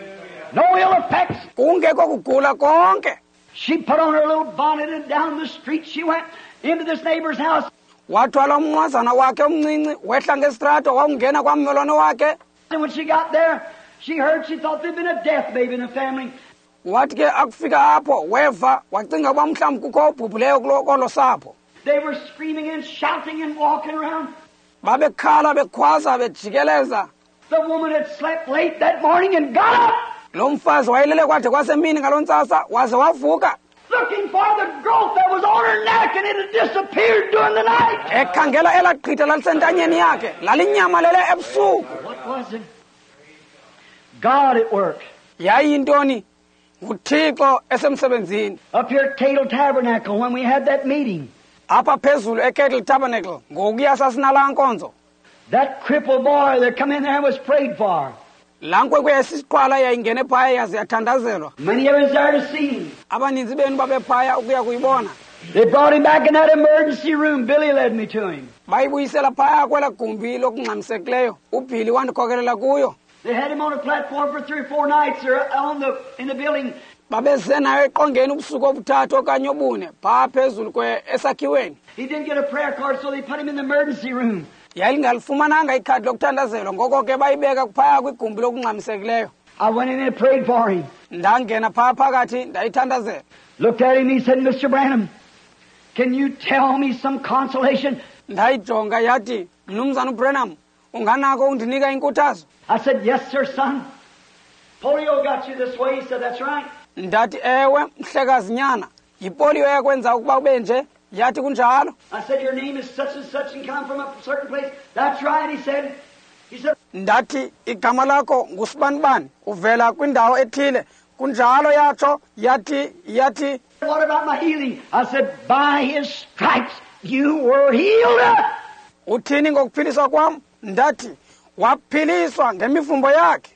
Speaker 2: No ill effects.
Speaker 1: Kungekho kugula konke.
Speaker 2: She put on her little bonnet and down the street she went into this neighbor's house.
Speaker 1: Wathwala umnqwazana wakhe omncinci wehla ngesitrato wangena kwammelwane wakhe.
Speaker 2: And when she got there, she heard, she thought there'd been a death baby in the family.
Speaker 1: Wathi ke akufika apho weva wacinga uba mhlawumbi kukho ubhubhileyo kolo sapho.
Speaker 2: They were screaming and shouting and walking around.
Speaker 1: Babekhala bekhwaza bejikeleza.
Speaker 2: The woman had slept late that morning and got up.
Speaker 1: Lo mfazi wayelele kwade kwasemini ngalo ntsasa waze wavuka.
Speaker 2: Looking for the growth that was on her neck and it had disappeared during the night.
Speaker 1: Ekhangela elaqhitha lalisentanyeni yakhe lalinyamalele ebusuku.
Speaker 2: What was it? God at work.
Speaker 1: Yayintoni? nguThixo esemsebenzini.
Speaker 2: Up here at Kettle Tabernacle when we had that meeting.
Speaker 1: Apha phezulu eKettle Tabernacle ngokuya sasinala nkonzo.
Speaker 2: That crippled boy that come in there and was prayed for.
Speaker 1: Lankwenkwe yesiqhwala yayingene phaya yaze yathandazelwa.
Speaker 2: Many of us there to see him.
Speaker 1: Abaninzi benu babephaya ukuya kuyibona.
Speaker 2: They brought him back in that emergency room. Billy led me to him.
Speaker 1: Bayibuyisela phaya kwela gumbi lokungxamisekileyo. uBilly wandikhokelela kuyo.
Speaker 2: They had him on a platform for three or four nights or on the in the building.
Speaker 1: babeze nayo eqongeni ubusuku obuthathu okanye obune phaa phezulu kwe esakhiweni.
Speaker 2: He didn't get a prayer card, so they put him in the emergency room.
Speaker 1: Yayingalifumananga ikhadi lokuthandazelwa ngoko ke bayibeka phaya kwigumbi lokungxamisekileyo.
Speaker 2: I went in and prayed for him.
Speaker 1: Ndangena phaa phakathi ndayithandazela.
Speaker 2: Looked at him, he said, Mister Branham, can you tell me some consolation?
Speaker 1: Ndayijonga yathi, Mnumzana uBranham, unganako undinika inkuthazo?
Speaker 2: I said, yes, sir, son. Polio got you this way. He said, that's right.
Speaker 1: Ndathi ewe mhlekazi nyana, yipolio yakwenza ukuba ube nje. Yathi kunjalo.
Speaker 2: I said, your name is such and such and come from a certain place. That's right, he said. He said,
Speaker 1: Ndathi igama lakho ngusibanibani uvela kwindawo ethile. Kunjalo yatsho yathi yathi.
Speaker 2: What about my healing? I said, by his stripes you were healed.
Speaker 1: Uthini ngokuphiliswa kwam? Ndathi waphiliswa ngemivumbo yakhe.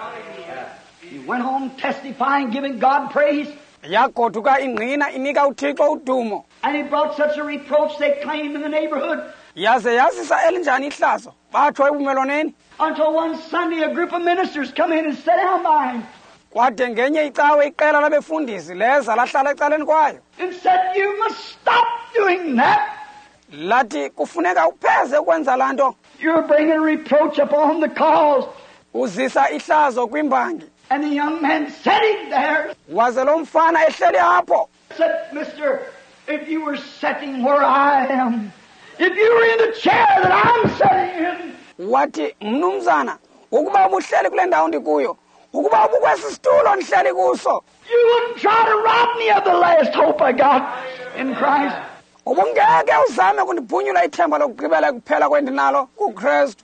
Speaker 2: He went home testifying, giving God praise.
Speaker 1: Yagoduka ingqina inika uThixo udumo.
Speaker 2: And he brought such a reproach they claimed in the neighborhood.
Speaker 1: Yaze yazisa elinjani ihlazo batsho ebumelwaneni.
Speaker 2: Until one Sunday a group of ministers come in and sat down by him.
Speaker 1: Kwade ngenye icawe iqela labefundisi leza lahlala ecaleni kwayo.
Speaker 2: And said, you must stop doing that.
Speaker 1: Lathi kufuneka upheze ukwenza lanto.
Speaker 2: You're bringing reproach upon the cause.
Speaker 1: Uzisa ihlazo kwimbangi.
Speaker 2: And the young man sitting there
Speaker 1: Waze lo mfana ehleli hapo.
Speaker 2: said, Mister, if you were sitting where I am, if you were in the chair that I'm sitting in,
Speaker 1: Wathi mnumzana ukuba ubuhleli kule ndawo ndikuyo, ukuba ubukwesi situlo ndihleli kuso,
Speaker 2: you wouldn't try to rob me of the last hope I got in Christ.
Speaker 1: ubungeke uzame kundibhunyula ithemba lokugqibela kuphela kwendinalo kuKristu.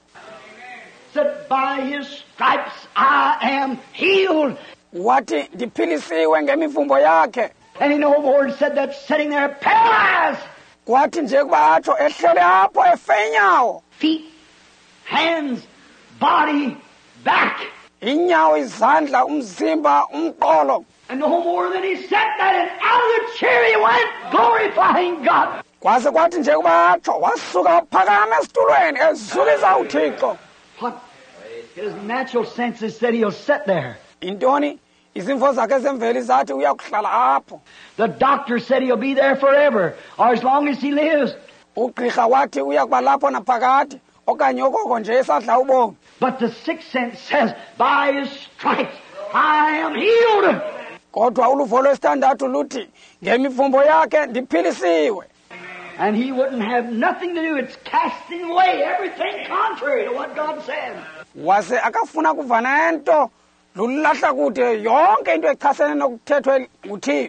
Speaker 2: Said, by his stripes I am healed.
Speaker 1: Wathi ndiphilisiwe ngemivumbo yakhe.
Speaker 2: And he no more said that sitting there paralyzed.
Speaker 1: Kwathi nje kuba atsho ehleli hapo efenyawo.
Speaker 2: Feet, hands, body, back.
Speaker 1: Inyawo, izandla, umzimba, umqolo.
Speaker 2: And no more than he sat that and out of the chair he went glorifying God.
Speaker 1: Kwaze kwathi nje kuba atsho wasuka phakama esitulweni ezulisa uThixo.
Speaker 2: What? His natural senses said he'll sit there.
Speaker 1: Intoni izimvo zakhe zemveli zathi uyakuhlala apho.
Speaker 2: The doctor said he'll be there forever, or as long as he lives.
Speaker 1: Ugqirha wathi uyakuba lapho naphakade okanye okoko nje esadla ubomi.
Speaker 2: But the sixth sense says, by his stripes I am healed.
Speaker 1: Kodwa uluvo lwesithandathu luthi ngemivumbo yakhe ndiphilisiwe.
Speaker 2: And he wouldn't have nothing to do. It's casting away everything contrary to what God said.
Speaker 1: Wase akafuna kuva nento lulahla kude yonke into echasene nokuthethwe nguThixo.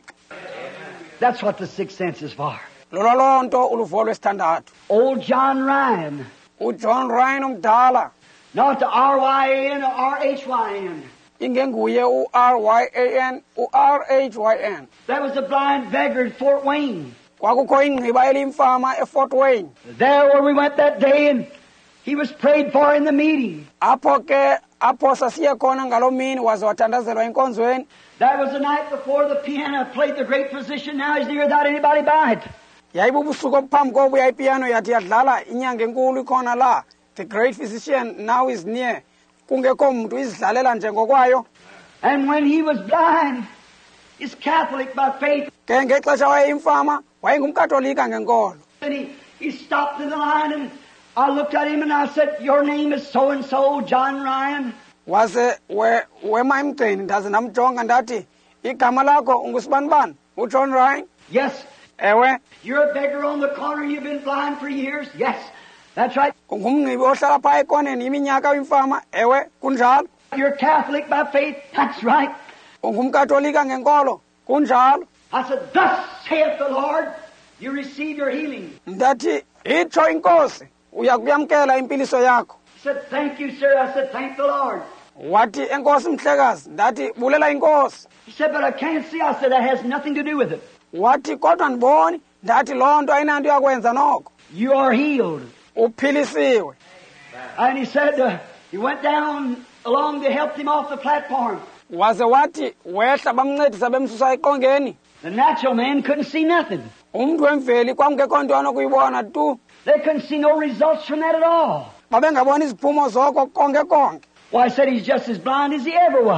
Speaker 2: That's what the sixth sense is for.
Speaker 1: Lolonto uluvo lwesithandathu.
Speaker 2: Old John Ryan.
Speaker 1: uJohn Ryan umdala.
Speaker 2: Not the R Y A N or R H Y N.
Speaker 1: Ingenguye u-R Y A N u-R H Y N.
Speaker 2: That was a blind beggar at Fort Wayne.
Speaker 1: Kwakukho ingqiba elimfama eFort Wayne.
Speaker 2: There where we went that day and he was prayed for in the meeting.
Speaker 1: Apho ke apho sasiye khona ngalomini waze wathandazelwa enkonzweni.
Speaker 2: That was the night before the piano played the great physician. Now he's near without anybody by it.
Speaker 1: Yayibubusuku obuphambi kobuya ipiano yathi yadlala inyanga enkulu ikhona la. The great physician now is near. Kungekho umuntu izidlalela nje ngokwayo.
Speaker 2: And when he was blind, he's Catholic by faith.
Speaker 1: Ke ngexesha wayeyimfama wayengumkatolika ngenkolo.
Speaker 2: And he, he stopped in the line and I looked at him and I said, your name is so-and-so, John Ryan.
Speaker 1: Waze we wema emgceni ndaze namjonga ndathi igama lakho ungusibanibani uJohn Ryan.
Speaker 2: Yes.
Speaker 1: Ewe.
Speaker 2: You're a beggar on the corner. You've been blind for years. Yes. That's right.
Speaker 1: Ungumnqibi ohlala phaa ekoneni iminyaka oyimfama. Ewe kunjalo.
Speaker 2: You're Catholic by faith. That's right.
Speaker 1: Ungumkatolika ngenkolo. Kunjalo.
Speaker 2: I said, thus saith the Lord, you receive your healing.
Speaker 1: Ndathi itsho inkosi uyakuyamkela impiliso yakho.
Speaker 2: He said, thank you, sir. I said, thank the Lord.
Speaker 1: Wathi enkosi mhlekazi. Ndathi bulela inkosi.
Speaker 2: He said, but I can't see. I said, that has nothing to do with it.
Speaker 1: Wathi kodwa ndiboni. Ndathi loo nto ayinanto yakwenza noko.
Speaker 2: You are healed.
Speaker 1: Uphilisiwe.
Speaker 2: And he said, uh, he went down along to help him off the platform.
Speaker 1: Waze wathi wehla bamncedisa bemsusa eqongeni.
Speaker 2: The natural man couldn't see nothing.
Speaker 1: Umuntu wemveli kwamngekho nto anokuyibona tu.
Speaker 2: They couldn't see no results from that at all.
Speaker 1: Babengabona iziphumo zoko konke konke.
Speaker 2: Well, I said he's just as blind as he ever was.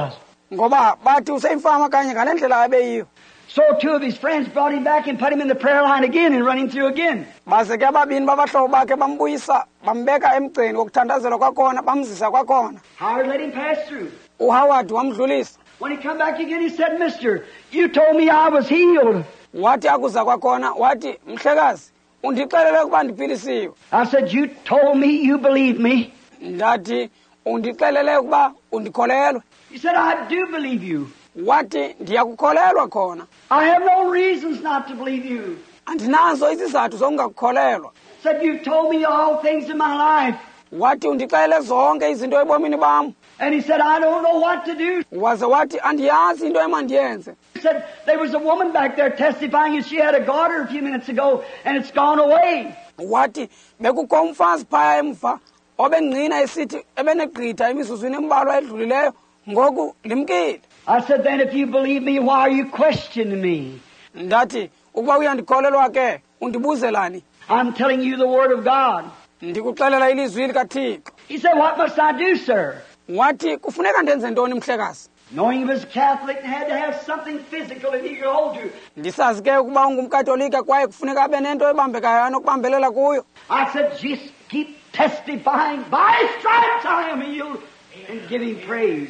Speaker 1: ngoba bathi useyimfama kanye ngale ndlela abeyiyo.
Speaker 2: So two of his friends brought him back and put him in the prayer line again and run him through again.
Speaker 1: Baze ke ababini babahlobo bakhe bambuyisa bambeka emgceni wokuthandazela kwakhona bamzisa kwakhona.
Speaker 2: Howard let him pass through.
Speaker 1: uHoward wamdlulisa.
Speaker 2: When he come back again, he said, Mister, you told me I was healed.
Speaker 1: Wathi akuza kwakhona wathi mhlekazi undixelele ukuba ndiphilisiwe.
Speaker 2: I said, you told me you believe me.
Speaker 1: Ndathi undixelele ukuba undikholelwe.
Speaker 2: He said, I do believe you.
Speaker 1: Wathi ndiyakukholelwa khona.
Speaker 2: I have no reasons not to believe you.
Speaker 1: Andinazo izizathu zokungakukholelwa.
Speaker 2: Said, you told me all things in my life.
Speaker 1: Wathi undixelele zonke izinto ebomini bam.
Speaker 2: And he said, I don't know what to do.
Speaker 1: Waze wathi andiyazi into emandiyenze.
Speaker 2: He said, there was a woman back there testifying and she had a daughter a few minutes ago and it's gone away.
Speaker 1: Wathi bekukho umfazi phaya emva obengcina esithi ebenegqitha imizuzwini embalwa edlulileyo ngoku limkile.
Speaker 2: I said, then if you believe me, why are you questioning me?
Speaker 1: Ndathi ukuba uyandikholelwa ke undibuzelani?
Speaker 2: I'm telling you the word of God.
Speaker 1: Ndikuxelela ilizwi likaThixo.
Speaker 2: He said, what must I do, sir?
Speaker 1: Wathi kufuneka ndenze ntoni mhlekazi?
Speaker 2: Knowing he was Catholic and had to have something physical that he could hold to.
Speaker 1: Ndisazi ke ukuba ungumkatolika kwaye kufuneka abe nento ebambekayo anokubambelela kuyo.
Speaker 2: I said, just keep testifying. By his stripes I am healed. And give him praise.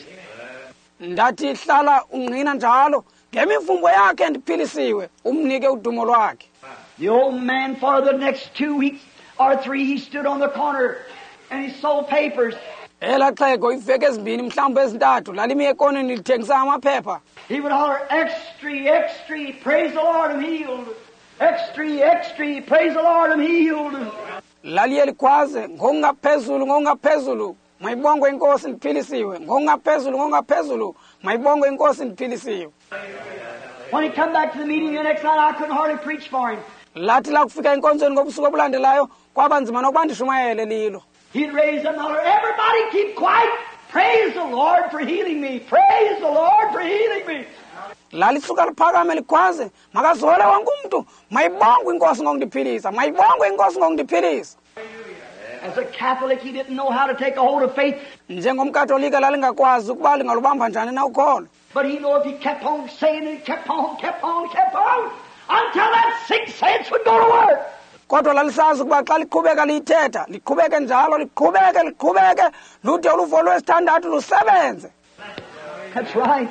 Speaker 1: Ndathi hlala ungqina njalo ngemivumbo yakhe ndiphilisiwe umnike udumo lwakhe.
Speaker 2: The old man for the next two weeks or three he stood on the corner and he sold papers.
Speaker 1: Ela xhego iveke ezimbini mhlawumbe ezintathu lalimi ekoneni lithengisa amaphepha.
Speaker 2: He would holler, extra, extra, praise the Lord, I'm healed. Extra, extra, praise the Lord, I'm healed.
Speaker 1: Laliye likhwaze ngokungaphezulu ngokungaphezulu mayibongwe inkosi ndiphilisiwe ngokungaphezulu ngokungaphezulu mayibongwe inkosi ndiphilisiwe.
Speaker 2: When he come back to the meeting the next night, I couldn't hardly preach for him.
Speaker 1: Lathi la kufika inkonzweni ngobusuku obulandelayo kwaba nzima nokuba ndishumayele lilo.
Speaker 2: He'd raise up and holler, everybody keep quiet. Praise the Lord for healing me. Praise the Lord for healing me.
Speaker 1: Lalisuka liphakame likhwaze makazole wonke umuntu mayibongwe inkosi ngokundiphilisa mayibongwe inkosi ngokundiphilisa.
Speaker 2: As a Catholic, he didn't know how to take a hold of faith.
Speaker 1: Njengomkatolika lalingakwazi ukuba lingalubamba njani na ukholo.
Speaker 2: But he knew if he kept on saying it, kept on, kept on, kept on, until that sixth sense would go to work.
Speaker 1: Kodwa lalisazi ukuba xa liqhubeka liyithetha liqhubeke njalo liqhubeke liqhubeke lude uluvo lwesithandathu lusebenze.
Speaker 2: That's right.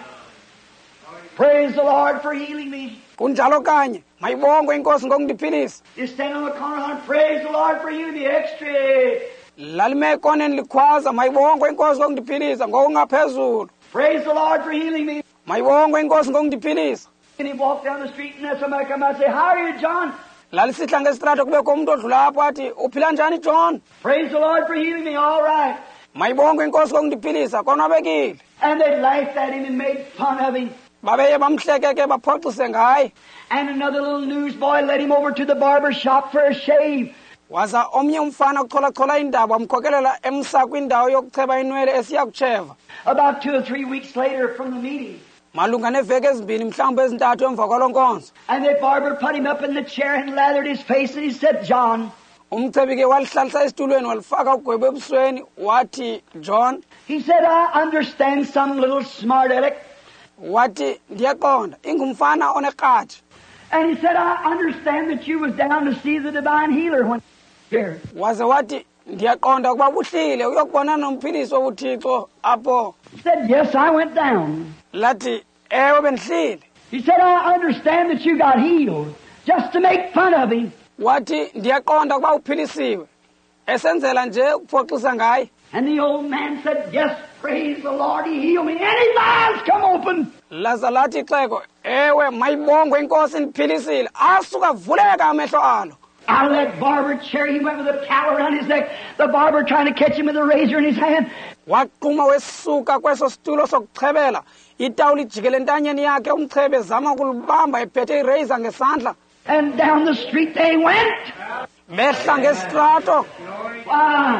Speaker 2: Praise the Lord for healing me.
Speaker 1: Kunjalo kanye mayibongwe inkosi ngokundiphilisa.
Speaker 2: You stand on the corner and praise the Lord for healing me. Extra.
Speaker 1: Lalime ekoneni likhwaza mayibongwe inkosi ngokundiphilisa ngokungaphezulu.
Speaker 2: Praise the Lord for healing me.
Speaker 1: Mayibongwe inkosi ngokundiphilisa.
Speaker 2: And he walked down the street and then somebody come out and say, how are you, John?
Speaker 1: Lalisihla ngesitrato kubekho umuntu odlula apho athi uphila njani John?
Speaker 2: Praise the Lord for healing me. All right.
Speaker 1: Mayibongwe inkosi ngokundiphilisa konwabekile.
Speaker 2: And they laughed at him and made fun of him.
Speaker 1: Babeye bamhleke ke baphoxise ngaye.
Speaker 2: And another little newsboy led him over to the barber shop for a shave.
Speaker 1: Waza omnye umfana ukucholachola indaba wamkhokelela emsa kwindawo yokucheba inwele esiya kutsheva.
Speaker 2: About two or three weeks later from the meeting.
Speaker 1: Malunga neveke ezimbini mhlawumbe ezintathu emva kwalo nkonzo.
Speaker 2: And the barber put him up in the chair and lathered his face and he said, John.
Speaker 1: Umcebi ke walihlalisa esitulweni walifaka ugwebe ebusweni wathi John.
Speaker 2: He said, I understand some little smart aleck.
Speaker 1: Wathi ndiyaqonda ingumfana oneqatha.
Speaker 2: And he said, I understand that you was down to see the divine healer when here.
Speaker 1: Waze wathi ndiyaqonda ukuba buhlile uyokubona nomphilisi wobuthixo apho.
Speaker 2: He said, yes, I went down.
Speaker 1: Lathi ewe bendihlile.
Speaker 2: He said, I understand that you got healed just to make fun of him.
Speaker 1: Wathi ndiyaqonda ukuba uphilisiwe esenzela nje ukuphoxisa ngaye.
Speaker 2: And the old man said, yes, praise the Lord, he healed me. And his eyes come open.
Speaker 1: Laza lathi ixhego ewe mayibongwe inkosi ndiphilisile asuka vuleka amehlo alo.
Speaker 2: Out of that barber chair, he went with a towel around his neck, the barber trying to catch him with a razor in his hand.
Speaker 1: Waqhuma wesuka kweso situlo sokuchebela itawuli ijikele entanyeni yakhe umchebe zama ukulibamba ephethe irazor ngesandla.
Speaker 2: And down the street they went.
Speaker 1: Behla ngesitrato.
Speaker 2: Wow.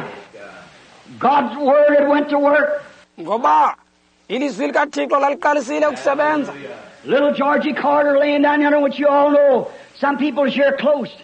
Speaker 2: God's word had went to work.
Speaker 1: Ngoba ilizwi likaThixo laliqalisile ukusebenza.
Speaker 2: Little Georgie Carter laying down there, which you all know. Some people here close.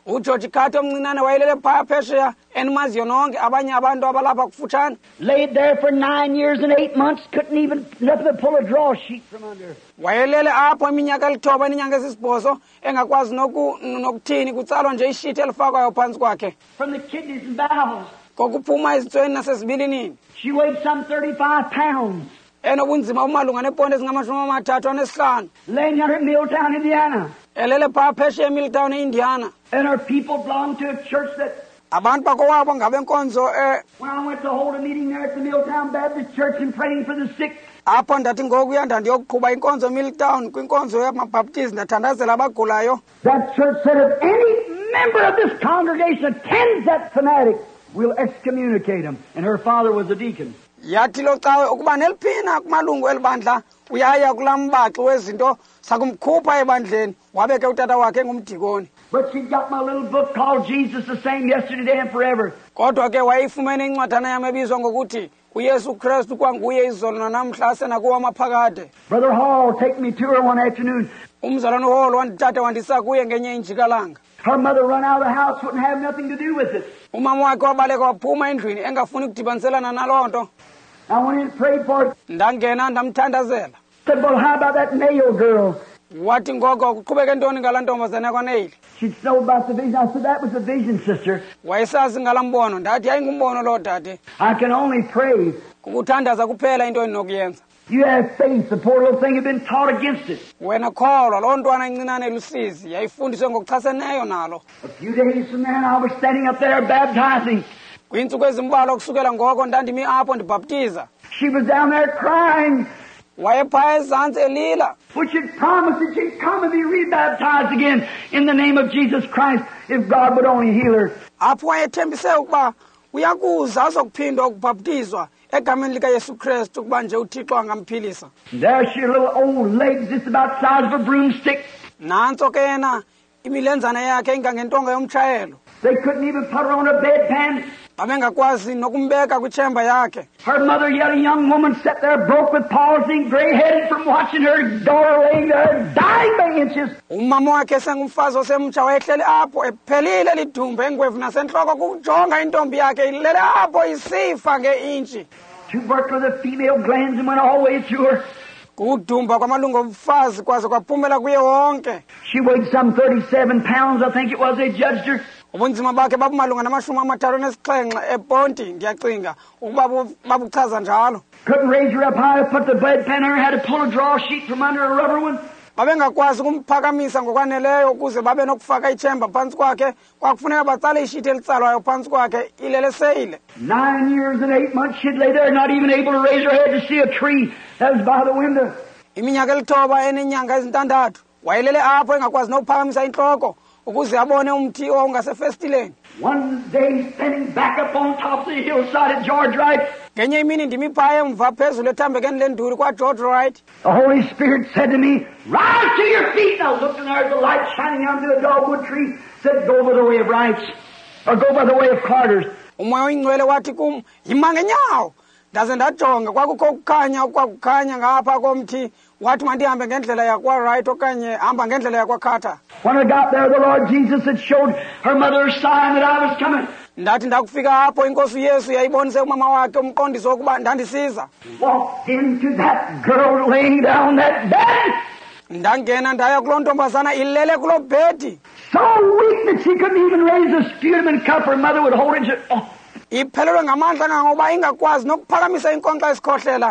Speaker 1: uGeorge Carter omncinane wayelele phaya phesheya enimaziyo nonke abanye abantu abalapha kufutshane.
Speaker 2: Laid there for nine years and eight months, couldn't even nothing to pull a draw sheet from under.
Speaker 1: Wayelele apho iminyaka elithoba eninyanga esisibhozo engakwazi noku nokuthini kutsalwa nje isheet elifakwayo phansi kwakhe.
Speaker 2: From the kidneys and bowels.
Speaker 1: Kokuphuma izitsweni nasezibilinini.
Speaker 2: She weighed some thirty-five pounds.
Speaker 1: Enobunzima umalunga neponde ezingamashumi amathathu anesihlanu.
Speaker 2: Laying out at Milltown, Indiana.
Speaker 1: Elele phaya phesheya eMilltown eIndiana.
Speaker 2: And her people belonged to a church that
Speaker 1: Abantu bakowabo ngabenkonzo eh
Speaker 2: when I went to hold a meeting there at the Milltown Baptist Church and praying for the sick.
Speaker 1: apho ndathi ngokuya ndandiyokuqhuba inkonzo eMilltown kwinkonzo yamabhaptizi ndathandazela abagulayo.
Speaker 2: That church said if any member of this congregation attends that fanatic, we'll excommunicate him. And her father was a deacon.
Speaker 1: Yathi lo cawe ukuba neliphina kumalungu elibandla uyaya kulambaxi wezinto sakumkhupha ebandleni wabe ke utata wakhe ngumdikoni.
Speaker 2: But she got my little book called Jesus the Same Yesterday, Today and Forever.
Speaker 1: Kodwa ke wayifumene incwadana yami ebizwa ngokuthi uYesu Kristu kwanguye izolo nanamhla asenakuwo amaphakade.
Speaker 2: Brother Hall take me to her one afternoon.
Speaker 1: Umzalwane Hall wandithatha wandisa kuye ngenye injikalanga.
Speaker 2: Her mother run out of the house, wouldn't have nothing to do with it.
Speaker 1: Umama wakhe wabaleka waphuma endlwini engafuni ukudibaniselana naloo nto.
Speaker 2: I went in and prayed for her.
Speaker 1: Ndangena ndamthandazela.
Speaker 2: Said, well, how about that Mayo girl?
Speaker 1: Wathi ngoko kuqhubeke ntoni ngala ntombazane kwaNeil?
Speaker 2: She'd know about the vision. I said, that was the vision, sister.
Speaker 1: Wayesazi ngalambono ndathi yayingumbono lo dade.
Speaker 2: I can only pray.
Speaker 1: Kukuthandaza kuphela into endinokuyenza.
Speaker 2: You have faith. The poor little thing had been taught against it.
Speaker 1: Wena kholwa loo ntwana incinane lusizi yayifundiswe ngokuchaseneyo nalo.
Speaker 2: A few days from then, I was standing up there baptizing.
Speaker 1: Kwintsuku ezimbalwa kusukela ngoko ndandimi apho ndibhaptiza.
Speaker 2: She was down there crying.
Speaker 1: Wayephaya ezantsi elila.
Speaker 2: Which had promised that she'd come and be rebaptized again in the name of Jesus Christ if God would only heal her.
Speaker 1: Apho wayethembise ukuba uyakuza azokuphindwa ukubhaptizwa egameni likaYesu Kristu kuba nje uThixo angamphilisa.
Speaker 2: There she had little old legs just about the size of a broomstick.
Speaker 1: Nantso ke yena imilenzana yakhe ingangentonga yomtshayelo.
Speaker 2: They couldn't even put her on a bedpan.
Speaker 1: Babengakwazi nokumbeka kwitshemba yakhe.
Speaker 2: Her mother, yet a young woman, sat there broke with palsy, gray-headed from watching her daughter laying there, dying by inches.
Speaker 1: Umama wakhe sengumfazi osemtsha wayehleli apho ephelile lidumbu engwevu nasentloko kujonga intombi yakhe ilele apho isifa ngeintshi.
Speaker 2: Tubercular with the female glands and went all the way through her.
Speaker 1: Kudumba kwamalungu omfazi kwaze kwaphumela kuye wonke.
Speaker 2: She weighed some thirty-seven pounds, I think it was, they judged her.
Speaker 1: Ubunzima bakhe babumalunga namashumi amathathu nesixhenxe eponti ndiyacinga ukuba babuchaza njalo.
Speaker 2: Couldn't raise her up high, put the bedpan on her, had to pull a draw sheet from under a rubber one.
Speaker 1: Babengakwazi kumphakamisa ngokwaneleyo ukuze babe nokufaka ichemba phansi kwakhe kwakufuneka batsale ishiti elitsalwayo phansi kwakhe ilele seyile.
Speaker 2: Nine years and eight months she'd lay there not even able to raise her head to see a tree that was by the window.
Speaker 1: Iminyaka elithoba enenyanga ezintandathu wayelele apho engakwazi nokuphakamisa intloko ukuze abone umthi ongasefestileni.
Speaker 2: One day standing back up on top of the hillside at George Wright.
Speaker 1: Ngenye imini ndimi phaya emva phezulu ethambekeni lenduli kwaGeorge Wright.
Speaker 2: The Holy Spirit said to me, rise to your feet. And I looked and there's the light shining onto a dogwood tree. Said, go by the way of Wrights. Or go by the way of Carter's.
Speaker 1: Umoya oyingcwele wathi kum yima ngenyawo. Ndaze ndajonga kwakukho ukukhanya kwakukhanya ngapha komthi wathi mandihambe ngendlela yakwa Wright okanye hamba ngendlela yakwa Carter.
Speaker 2: When I got there, the Lord Jesus had showed her mother a sign that I was coming.
Speaker 1: Ndathi ndakufika apho inkosi uYesu yayibonise umama wakhe umqondiso wokuba ndandisiza.
Speaker 2: Walked into that girl laying down that bed.
Speaker 1: Ndangena ndaya kuloo ntombazana ilele kuloo bhedi.
Speaker 2: So weak that she couldn't even raise a sputum and cup. Her mother would hold it. Oh.
Speaker 1: Iphelelwe ngamandla ngoba ingakwazi nokuphakamisa inkonkxa esikhohlela.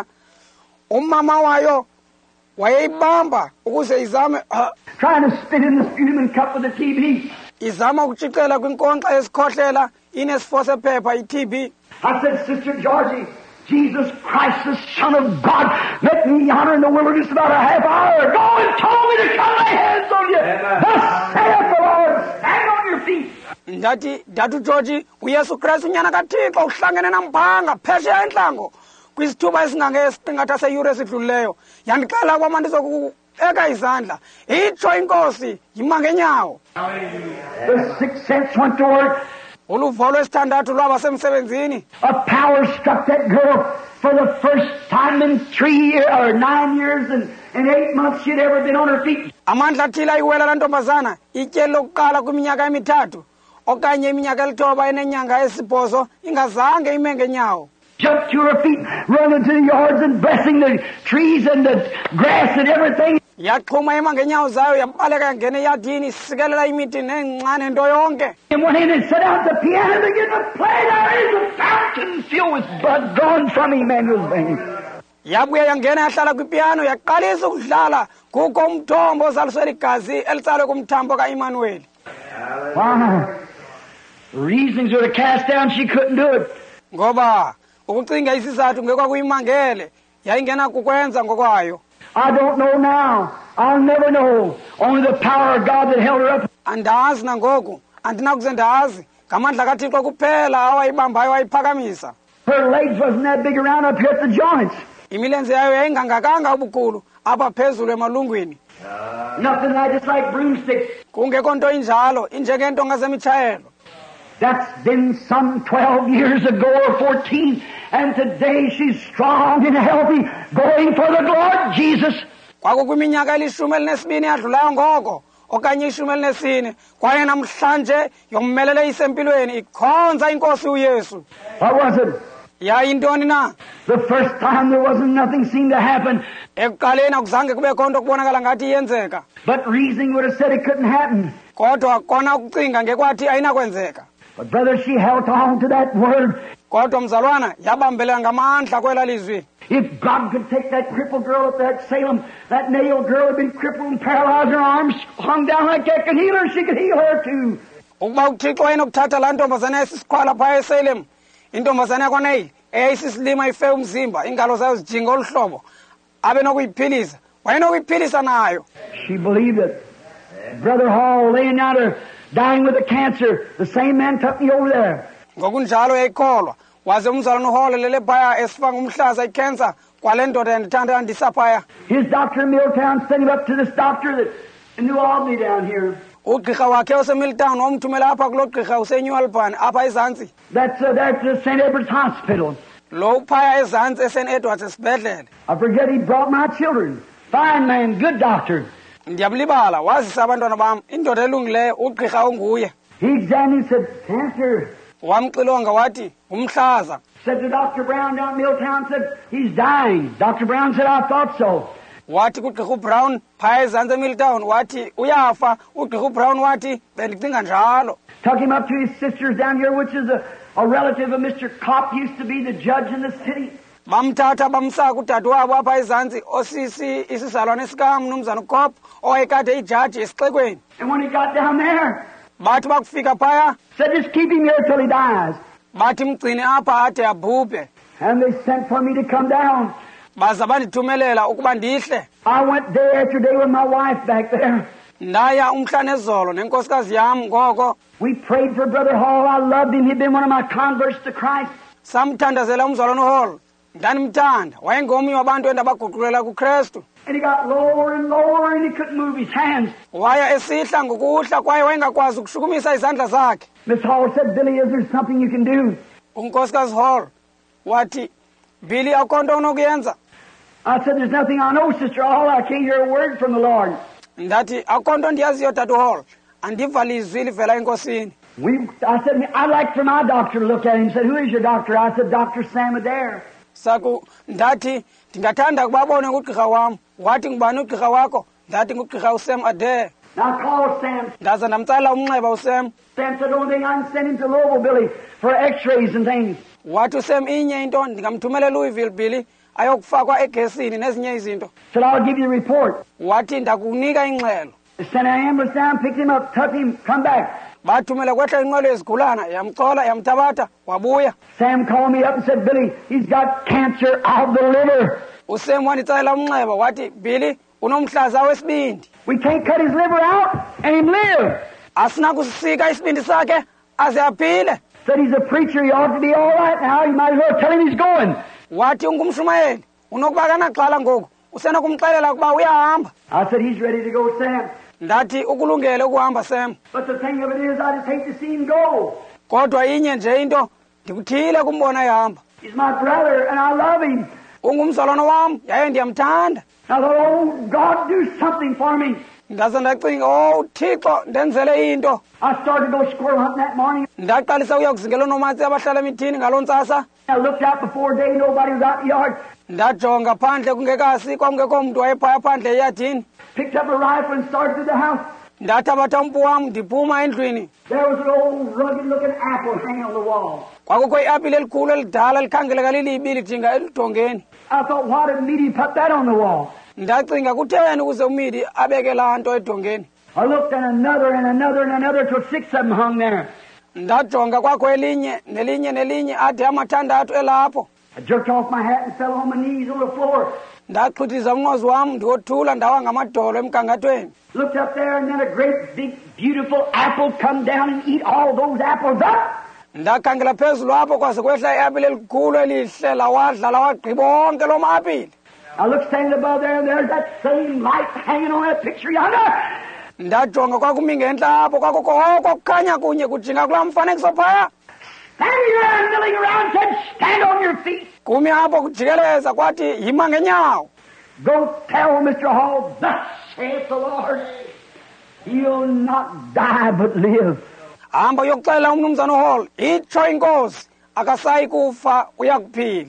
Speaker 1: Umama wayo wayeyibamba ukuze izame uh,
Speaker 2: trying to spit in the sputum and cup with the T B.
Speaker 1: Izama ukutshixela kwinkonkxa esikhohlela inesifo sephepha i-T B.
Speaker 2: I said, Sister Georgie, Jesus Christ, the Son of God, met me yonder in the wilderness about a half hour ago and told me to come lay hands on you. Thus saith the Lord, stand on your feet.
Speaker 1: Ndathi dadu Georgie uYesu Kristu unyana kaThixo uhlangene namphanga phesheya entlango kwisithuba esingangesiqingatha seyure esidlulileyo yandixela kwama ndizokubeka izandla itsho inkosi yima ngenyawo.
Speaker 2: The sixth sense went to work.
Speaker 1: Uluvo lwesithandathu lwaba semsebenzini.
Speaker 2: A power struck that girl for the first time in three years or nine years and in eight months she'd ever been on her feet.
Speaker 1: amandla athile ayiwela laa ntombazana ityeli lokuqala kwiminyaka emithathu okanye iminyaka elithoba enenyanga esibhozo ingazange ime ngenyawo.
Speaker 2: Jumped to her feet, running to the yards and blessing the trees and the grass and everything.
Speaker 1: Yaxhuma ima ngenyawo zayo yabaleka yangena eyadini isikelela imithi nengcane nto yonke.
Speaker 2: And went in and sat down at the piano and began to play. There is a fountain filled with blood drawn from Emmanuel's veins.
Speaker 1: Yabuya yangena yahlala kwipiano yaqalisa ukudlala kukho umthombo ozaliswe ligazi elitsalwe kumthambo ka-Emmanuel.
Speaker 2: Wow. Reasons were to cast down, she couldn't do it.
Speaker 1: Ngoba ukucinga isizathu ngekwa kuyimangele yayingena kukwenza ngokwayo.
Speaker 2: I don't know now. I'll never know. Only the power of God that held her up.
Speaker 1: Andazi nangoku andinakuze ndazi ngamandla kaThixo kuphela awayibambayo wayiphakamisa.
Speaker 2: Her legs wasn't that big around up here at the joints.
Speaker 1: Imilenze yayo yayingangakanga ubukhulu apha phezulu emalungwini.
Speaker 2: Nothing like just like broomsticks.
Speaker 1: Kungekho nto injalo injengento ngasemitshayelo.
Speaker 2: That's been some twelve years ago or fourteen, and today she's strong and healthy, going for the Lord Jesus.
Speaker 1: Kwakukwiminyaka elishumi elinesibini yadlulayo ngoko okanye ishumi elinesine kwaye namhlanje yommelele isempilweni ikhonza inkosi uYesu.
Speaker 2: What was it?
Speaker 1: Yayintoni na?
Speaker 2: The first time there wasn't nothing seemed to happen.
Speaker 1: Ekuqaleni akuzange kubekho nto kubonakala ngathi iyenzeka.
Speaker 2: But reasoning would have said it couldn't happen.
Speaker 1: Kodwa kona ukucinga ngekwathi ayinakwenzeka.
Speaker 2: But brother, she held on to that word.
Speaker 1: Kodwa mzalwana yabambelela ngamandla kwela lizwi.
Speaker 2: If God could take that crippled girl up there at Salem, that nailed girl had been crippled and paralyzed, her arms hung down like that, could heal her, she could heal her too.
Speaker 1: Ukuba uThixo wayenokuthatha laa ntombazana esisikhwala phaya eSalem, intombazana yakwaNeil eyayisilima ife umzimba, ingalo zayo zijinga olu hlobo, abe nokuyiphilisa, wayenokuyiphilisa nayo.
Speaker 2: She believed it. Brother Hall laying out her, dying with a cancer, the same man took me over there.
Speaker 1: Ngokunjalo yayikholwa, waze umzalwane uHall lele phaya esifa ngumhlaza icancer kwale ndoda yandithanda yandisa phaya.
Speaker 2: His doctor in Milltown sent him up to this doctor that in New Albany down here.
Speaker 1: Ugqirha wakhe oseMilltown wamthumela apha kulo gqirha useNew Albany apha ezantsi.
Speaker 2: That's uh, that's uh, Saint Edward's Hospital.
Speaker 1: Lo phaya ezantsi eSaint Edward's esibhedlele.
Speaker 2: I forget he brought my children. Fine man, good doctor.
Speaker 1: Ndiyamlibala wazisa abantwana bam indoda elungileyo ugqirha onguye.
Speaker 2: He examined and said, cancer.
Speaker 1: Wamxilonga wathi umhlaza.
Speaker 2: Said to Doctor Brown down in Milltown, said, he's dying. Doctor Brown said, I thought so.
Speaker 1: Wathi kugqirha uBrown phaya ezantsi eMilltown wathi uyafa. Ugqirha uBrown wathi bendicinga njalo.
Speaker 2: Took him up to his sisters down here, which is a, a relative of Mister Kopp, used to be the judge in the city.
Speaker 1: Bamthatha bamsaka udade wabo apha ezantsi osisi isizalwane sikamnumzana uKopp owayekade ijaji esixekweni.
Speaker 2: And when he got down there,
Speaker 1: Bathi bakufika phaya
Speaker 2: said, just keep him here till he dies.
Speaker 1: bathi mgcine apha ade abhubhe.
Speaker 2: And they sent for me to come down.
Speaker 1: Baza bandithumelela ukuba ndihle.
Speaker 2: I went day after day with my wife back there.
Speaker 1: Ndaya umhla nezolo nenkosikazi yam ngoko.
Speaker 2: We prayed for Brother Hall. I loved him. He'd been one of my converts to Christ.
Speaker 1: Samthandazela umzalwane uHall. Ndanimthanda wayengomnye wabantu endabaguqulela kuKristu.
Speaker 2: And he got lower and lower and he couldn't move his hands.
Speaker 1: Waya esihla ngokuhla kwaye wayengakwazi ukushukumisa izandla zakhe.
Speaker 2: Miss Hall said, Billy, is there something you can do?
Speaker 1: Unkosikazi Hall wathi, Billy, akho nto unokuyenza?
Speaker 2: I said, there's nothing I know, Sister Hall. I can't hear a word from the Lord.
Speaker 1: Ndathi akho nto ndiyaziyo Dade Hall. Andiva lizwi livela enkosini.
Speaker 2: We, I said, I'd like for my doctor to look at him. He said, who is your doctor? I said, Doctor Sam Adair.
Speaker 1: Saku ndathi ndingathanda kubabone ngugqirha wam. Wathi ngubani ugqirha wakho? Ndathi ngugqirha uSam Adair.
Speaker 2: Now call Sam.
Speaker 1: Ndaza ndamtsala umnxeba uSam.
Speaker 2: Sam said, the only thing I can send him to Louisville, Billy, for x-rays and things.
Speaker 1: Wathi uSam inye into ndingamthumela eLouisville Billy ayokufakwa egesini nezinye izinto.
Speaker 2: Said, I'll give you the report.
Speaker 1: Wathi ndakunika ingxelo.
Speaker 2: Sent an ambulance down, picked him up, took him, come back.
Speaker 1: Bathumela kwehla inqwelo yezigulana yamcola yamthabatha wabuya.
Speaker 2: Sam called me up and said, Billy, he's got cancer of the liver.
Speaker 1: uSam wanditsalela umnxeba wathi, Billy, unomhlaza wesibindi.
Speaker 2: We can't cut his liver out and him live.
Speaker 1: Asinakusika isibindi sakhe aze aphile.
Speaker 2: Said he's a preacher, he ought to be all right now. You might as well tell him he's going.
Speaker 1: Wathi ungumshumayeli unokuba akanaxhala ngoku usenokumxelela ukuba uyahamba.
Speaker 2: I said, he's ready to go, Sam.
Speaker 1: Ndathi ukulungele ukuhamba Sam.
Speaker 2: But the thing of it is, I just hate to see him go.
Speaker 1: Kodwa inye nje into ndikuthile kumbona ehamba.
Speaker 2: He's my brother and I love him.
Speaker 1: Ungumzalwane wam yaye ndiyamthanda.
Speaker 2: I thought, oh, God, do something for me.
Speaker 1: ndaze ndacinga oh Thixo ndenzele into.
Speaker 2: I started to go squirrel hunting that morning.
Speaker 1: Ndaqalisa uya kuzingela onomatsi abahlala emithini ngaloo ntsasa.
Speaker 2: I looked out before day, nobody was out in the yard.
Speaker 1: Ndajonga phandle kungekasikwa kungekho mntu wayephaya phandle eyadini.
Speaker 2: Picked up a rifle and started through the house.
Speaker 1: Ndathabatha umpu wam ndiphuma endlwini.
Speaker 2: There was an old rugged-looking apple hanging on the wall.
Speaker 1: Kwakukho iapile elikhulu elidala likhangeleka lilibi lijinga eludongeni.
Speaker 2: I thought, why did Meaty put that on the wall?
Speaker 1: Ndacinga kutheni ukuze uMidi abeke laa nto edongeni.
Speaker 2: I looked at another and another and another till six of them hung there.
Speaker 1: Ndajonga kwakho elinye nelinye nelinye ade amathandathu elapho.
Speaker 2: I jerked off my hat and fell on my knees on the floor.
Speaker 1: Ndaxhuthiza umnqozi wam ndiwothula ndawa ngamadolo emgangathweni.
Speaker 2: Looked up there and then a great big beautiful apple come down and eat all those apples up.
Speaker 1: Ndakhangela phezulu apho kwaze kwehla iapile elikhulu elihle lawadla lawagqiba onke loo maapile.
Speaker 2: I looked standing above there and there's that same light hanging on that picture yonder.
Speaker 1: Ndajonga kwakumi ngentla apho kwakukho kukhanya kunye kujinga kulaa mfanekiso phaya.
Speaker 2: Standing there milling around said, stand on your feet.
Speaker 1: Kumi apho kujikeleza kwathi yima ngenyawo.
Speaker 2: Go tell Mister Hall, thus saith the Lord, he'll not die but live.
Speaker 1: Hamba uyokuxelela umnumzana uHall, itsho inkosi akasayi kufa uyakuphila.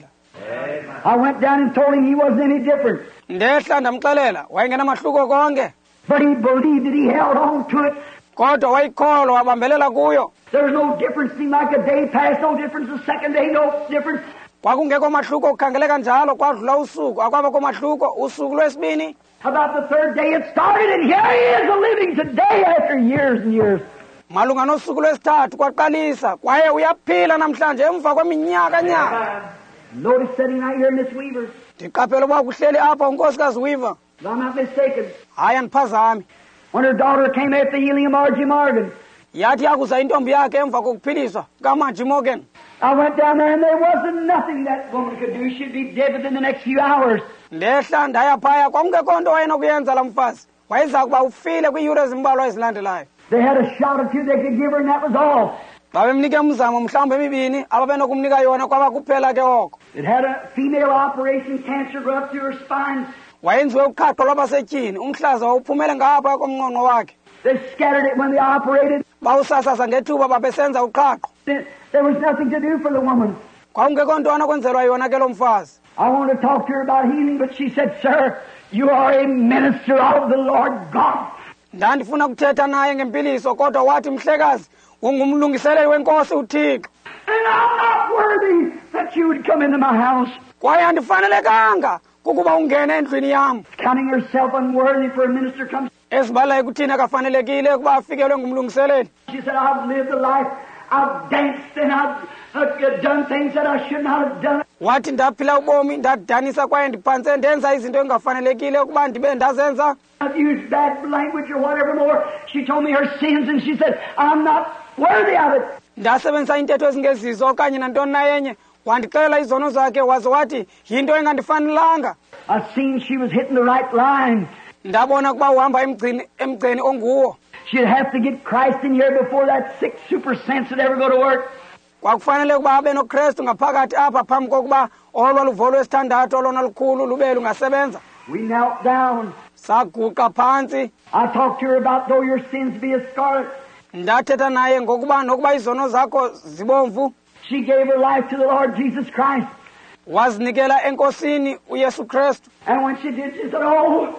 Speaker 2: I went down and told him he wasn't any different.
Speaker 1: Ndehla ndamxelela wayengenamahluko konke.
Speaker 2: But he believed it, he held on to it.
Speaker 1: Kodwa wayikholwa wabambelela kuyo.
Speaker 2: There was no difference, seemed like a day passed, no difference, the second day, no difference.
Speaker 1: Kwakungekho mahluko kukhangeleka njalo kwadlula usuku akwabakho mahluko usuku lwesibini.
Speaker 2: About the third day it started and here he is living today after years and years.
Speaker 1: Malunga nosuku lwesithathu kwaqalisa kwaye uyaphila namhlanje emva kweminyaka nyaka.
Speaker 2: Notice sitting right here, Miss Weaver.
Speaker 1: Ndiqaphela uba kuhleli apha unkosikazi Weaver.
Speaker 2: If I'm not mistaken.
Speaker 1: Hayi andiphazami.
Speaker 2: When her daughter came after the healing of Margie Morgan.
Speaker 1: Yathi yakuza intombi yakhe emva kokuphiliswa kaMargie Morgan.
Speaker 2: I went down there and there wasn't nothing that woman could do. She'd be dead within the next few hours.
Speaker 1: Ndehla ndaya phaya kwakungekho nto wayenokuyenza la mfazi. Wayiza kuba ufile kwiiyure ezimbalwa ezilandelayo.
Speaker 2: They had a shot or two they could give her and that was all.
Speaker 1: Babemnike umzamo mhlawumbe emibini ababenokumnika yona kwaba kuphela ke oko.
Speaker 2: It had a female operation, cancer go up through her spine.
Speaker 1: Wayenziwe uqhaqho lwabasetyhini umhlaza wawuphumele ngapha komnqonqo wakhe.
Speaker 2: They scattered it when they operated.
Speaker 1: Bawusasasa ngethuba babesenza uqhaqho.
Speaker 2: There was nothing to do for the woman.
Speaker 1: Kwakungekho nto wanokwenzelwa yona ke lo mfazi.
Speaker 2: I wanted to talk to her about healing, but she said, sir, you are a minister of the Lord God.
Speaker 1: Ndandifuna kuthetha naye ngempiliso kodwa wathi mhlekazi ungumlungiseleli wenkosi uThixo.
Speaker 2: And I'm not worthy that you would come into my house.
Speaker 1: Kwaye andifanelekanga kukuba ungene endlwini yam.
Speaker 2: Counting herself unworthy for a minister comes.
Speaker 1: Ezibalayo kuthina akafanelekile ukuba afikelwe ngumlungiseleli.
Speaker 2: She said, I've lived a life, I've danced and I've, I've done things that I should not have done.
Speaker 1: Wathi ndaphila ubomi ndadanisa kwaye ndiphantse ndenza izinto engafanelekile ukuba ndibe ndazenza.
Speaker 2: I've used bad language or whatever more. She told me her sins and she said, I'm not worthy of it.
Speaker 1: Ndasebenzisa intetho ezingezizo okanye nantoni na yenye wandixelela izono zakhe waze wathi yinto engandifanelanga.
Speaker 2: I've seen she was hitting the right line.
Speaker 1: Ndabona kuba uhamba emgcini emgceni onguwo.
Speaker 2: She'd have to get Christ in here before that sick super sense would ever go to work.
Speaker 1: Kwakufanele ukuba abe noKristu ngaphakathi apha phambi kokuba olwa luvo lwesithandathu olona lukhulu lube lungasebenza.
Speaker 2: We knelt down.
Speaker 1: Saguqa phantsi.
Speaker 2: I talked to her about though your sins be as scarlet.
Speaker 1: Ndathetha naye ngokuba nokuba izono zakho zibomvu.
Speaker 2: She gave her life to the Lord Jesus Christ.
Speaker 1: Wazinikela enkosini uYesu Kristu.
Speaker 2: And when she did, she said, oh,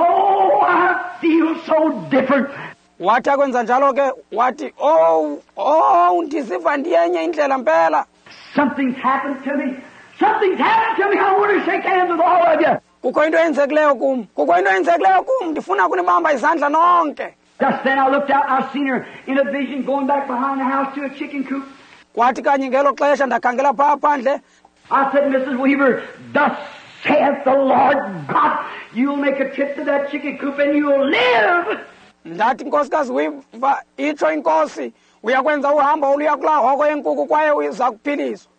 Speaker 2: oh, I feel so different.
Speaker 1: Wathi akwenza njalo ke wathi oh oh ndisiva ndiyenye indlela mpela.
Speaker 2: Something's happened to me. Something's happened to me. I want to shake hands with all of you.
Speaker 1: Kukho into enzekileyo kum. Kukho into enzekileyo kum. Ndifuna kunibamba izandla nonke.
Speaker 2: Just then I looked out and I seen her in a vision going back behind the house to a chicken coop.
Speaker 1: Kwathi kanye ngelo xesha ndakhangela phaa phandle.
Speaker 2: I said, Missus Weaver, thus saith the Lord God, you'll make a trip to that chicken coop and you'll live.
Speaker 1: Ndathi nkosikazi Weaver itsho inkosi uyakwenza uhamba oluya kulaa hoko yenkukhu kwaye uza kuphiliswa.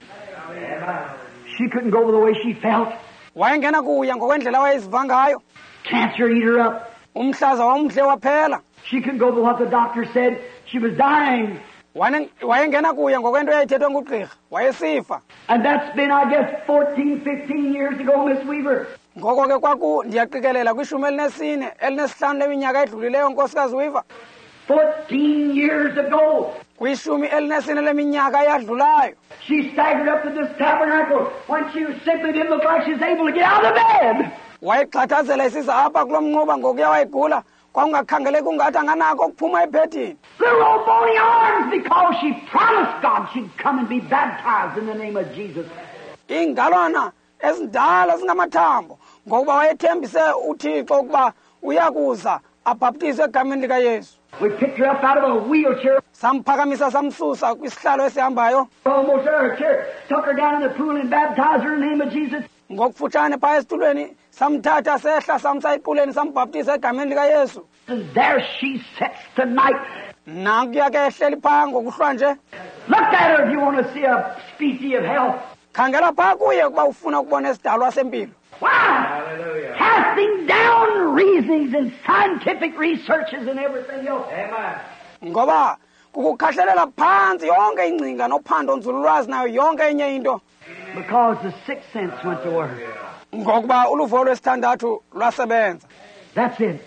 Speaker 2: She couldn't go the way she felt.
Speaker 1: Wayengena kuya ngokwendlela wayeziva ngayo.
Speaker 2: Cancer eat her up.
Speaker 1: Umhlaza wamdle waphela.
Speaker 2: She couldn't go by what the doctor said. She was dying.
Speaker 1: Wayengena kuya ngokwento eyayithethwe ngugqirha wayesifa.
Speaker 2: And that's been, I guess, fourteen, fifteen years ago, Miss Weaver.
Speaker 1: ngoko ke kwaku ndiyaqikelela kwishumi elinesine elinesihlanu leminyaka edlulileyo nkosikazi uyiva
Speaker 2: Fourteen years ago,
Speaker 1: kwishumi elinesine leminyaka eyadlulayo
Speaker 2: she staggered up to this tabernacle when she simply didn't look like she was able to get out of bed.
Speaker 1: wayexhathazela isiza apha kulo mnquba ngokuya wayigula kwakungakhangeleki ungathi anganako ukuphuma ebhedini
Speaker 2: Little old bony arms because she promised God she'd come and be baptized in the name of Jesus.
Speaker 1: iingalwana ezindala zingamathambo ngokuba wayethembise uthixo ukuba uyakuza abhaptizwe egameni likayesu
Speaker 2: We picked her up out of a wheelchair,
Speaker 1: samphakamisa samsusa kwisihlalo esihambayo
Speaker 2: almost out of her chair, took her down in the pool and baptized her in the name of Jesus.
Speaker 1: ngokufutshane phaya esitulweni samthatha sehla samsa equleni sambhaptiza egameni likayesu
Speaker 2: And there she sits tonight.
Speaker 1: nankuya ke ehleli phaya ngokuhlwa nje
Speaker 2: Look at her if you want to see a species of health.
Speaker 1: khangela phaa kuye ukuba ufuna ukubona esidalwa sempilo
Speaker 2: Why? Casting down reasonings and scientific researches and everything else. Amen.
Speaker 1: ngoba kukukhahlelela phantsi yonke ingcinga nophando nzululwazi nayo yonke enye into
Speaker 2: Because the sixth sense went to work.
Speaker 1: ngokuba uluvo lwesithandathu lwasebenza
Speaker 2: That's it.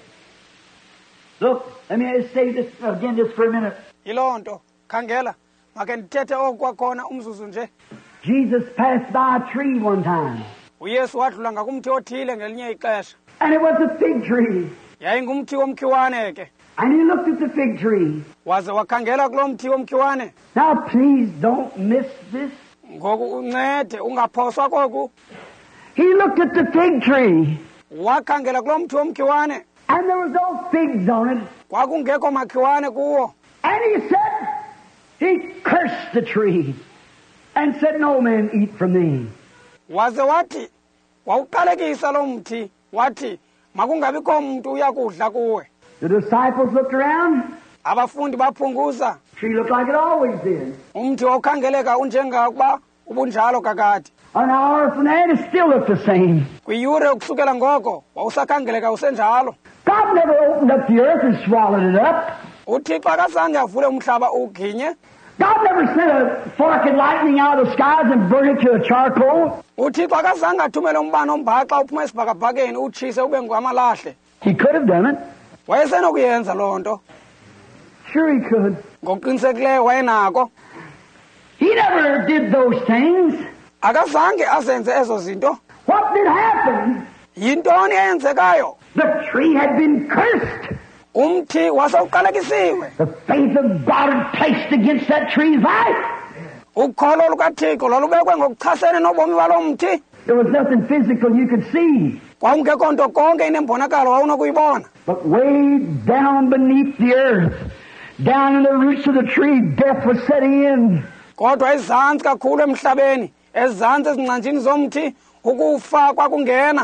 Speaker 2: Look, let me just say this again just for a minute.
Speaker 1: yiloo nto khangela make ndithethe oku kwakhona umzuzu nje
Speaker 2: Jesus passed by a tree one time,
Speaker 1: uyesu wadlula ngakumthi othile ngelinye ixesha
Speaker 2: and it was a fig tree.
Speaker 1: yayingumthi womkhiwane ke
Speaker 2: And he looked at the fig tree.
Speaker 1: waze wakhangela kulo mthi womkhiwane
Speaker 2: Now, please don't miss this.
Speaker 1: ngoku uncede ungaphoswa koku
Speaker 2: He looked at the fig tree,
Speaker 1: wakhangela kulo mthi womkhiwane
Speaker 2: and there was no figs on it.
Speaker 1: kwakungekho makhiwane kuwo
Speaker 2: And he said, he cursed the tree and said, no man eat from thee.
Speaker 1: waze wathi wawuqalekisa lo mthi wathi makungabikho mntu uyakudla kuwe
Speaker 2: The disciples looked around.
Speaker 1: abafundi baphunguza
Speaker 2: The tree looked like it always did.
Speaker 1: umthi wawukhangeleka unjengakuba ubunjalo kakade
Speaker 2: An hour from that, it still looked the same.
Speaker 1: kwiyure ukusukela ngoko wawusakhangeleka usenjalo
Speaker 2: God never opened up the earth and swallowed it up.
Speaker 1: uthixo akazange avule umhlaba uwuginye
Speaker 2: God never sent a fork and lightning out of the skies and burned it to a charcoal.
Speaker 1: uthixo akazange athumele umbane ombaxa uphuma esibhakabhakeni utshise ube ngwamalahle
Speaker 2: He could have done it.
Speaker 1: wayesenokuyenza loo nto
Speaker 2: Sure he could.
Speaker 1: ngokuqinisekileyo wayenako
Speaker 2: He never did those things.
Speaker 1: akazange azenze ezo zinto
Speaker 2: What did happen?
Speaker 1: yintoni eyenzekayo
Speaker 2: The tree had been cursed.
Speaker 1: umthi wasewuqalekisiwe
Speaker 2: The faith of God had placed against that tree's life.
Speaker 1: ukholo lukathixo lolubekwe ngokuchasene nobomi balo mthi
Speaker 2: There was nothing physical you could see.
Speaker 1: kwakungekho nto konke inembonakalo wawunokuyibona
Speaker 2: But way down beneath the earth, down in the roots of the tree, death was setting in.
Speaker 1: kodwa ezantsi kakhulu emhlabeni ezantsi ezingcanjini zomthi ukufa kwakungena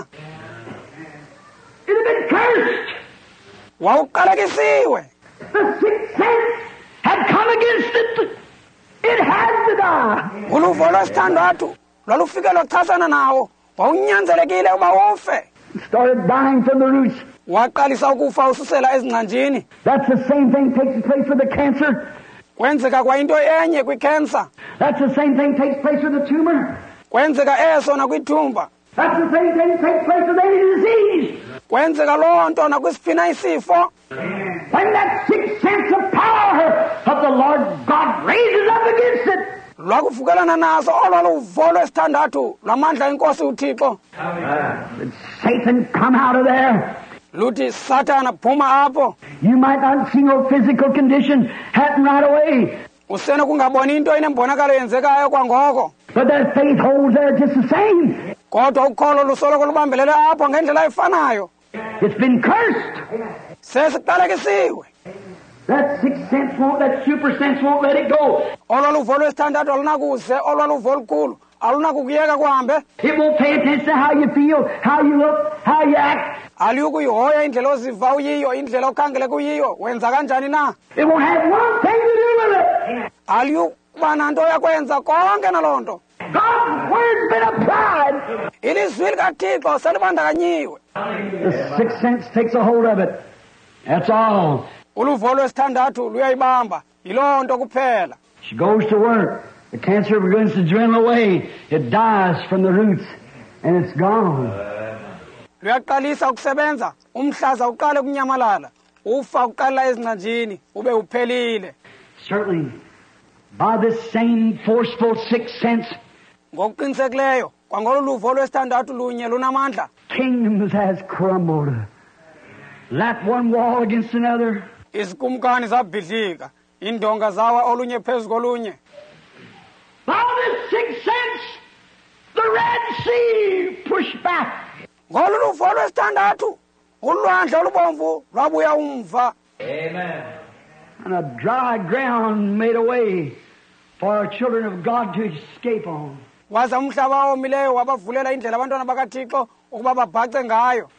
Speaker 2: It had been cursed.
Speaker 1: wawuqalekisiwe
Speaker 2: The sixth sense had come against it. It had to die.
Speaker 1: uluvo lwesithandathu lwalufike lwachasana nawo wawunyanzelekile uba wofe
Speaker 2: It started dying from the roots.
Speaker 1: waqalisa ukufa ususela ezingcanjini
Speaker 2: That's the same thing takes place with the cancer.
Speaker 1: kwenzeka kwayinto enye kwikhensa
Speaker 2: That's the same thing takes place with the tumor.
Speaker 1: kwenzeka eso nakwithumba
Speaker 2: That's the same thing takes place with any disease.
Speaker 1: kwenzeka loo nto nakwisifina isifo
Speaker 2: When that sixth sense of power of the Lord God raises up against it.
Speaker 1: lwakuvukelana naso olwaluvo lwesithandathu lwamandla inkosi uthixo
Speaker 2: Did Satan come out of there?
Speaker 1: luthi sathana phuma apho
Speaker 2: You might not see no physical condition happen right away,
Speaker 1: usenokungaboni into inembonakalo yenzekayo kwangoko
Speaker 2: but that faith holds there just the same.
Speaker 1: kodwa ukholo lusoloko lubambelele apho ngendlela efanayo
Speaker 2: It's been cursed.
Speaker 1: sesiqalekisiwe
Speaker 2: That sixth sense won't, that super sense won't let it go.
Speaker 1: olwaluvo lwesithandathu alunakuze olwaluvo olukhulu alunakukuyeka kuhambe
Speaker 2: It won't pay attention to how you feel, how you look, how you act.
Speaker 1: aliyukuyihoya indlela oziva uyiyo indlela okhangele kuyiyo wenza kanjani na
Speaker 2: It won't have one thing to do with it.
Speaker 1: aliyukuba nanto yakwenza konke naloo nto
Speaker 2: God's word's been applied.
Speaker 1: ilizwi likathixo selibandakanyiwe
Speaker 2: The sixth sense takes a hold of it. That's all.
Speaker 1: uluvo lwesithandathu luyayibamba yiloo nto kuphela
Speaker 2: She goes to work. The cancer begins to dwindle away. It dies from the roots, and it's gone.
Speaker 1: luyaqalisa ukusebenza umhlaza uqale kunyamalala ufa uqala ezinqanjini ube uphelile.
Speaker 2: Certainly, by this same forceful sixth sense,
Speaker 1: ngokuqinisekileyo kwangolo luvo lwesithandathu lunye lunamandla.
Speaker 2: Kingdoms has crumbled, lap one wall against another.
Speaker 1: Izikumkani zabhidlika, indonga zawa olunye phezu kolunye.
Speaker 2: By this sixth sense, the Red Sea pushed back.
Speaker 1: Ngolo luvo lwesithandathu ulwandle olubomvu lwabuya umva.
Speaker 2: Amen. And a dry ground made a way for our children of God to escape on.
Speaker 1: Waza umhlaba omileyo wabavulela indlela abantwana bakaThixo ukuba babhace ngayo.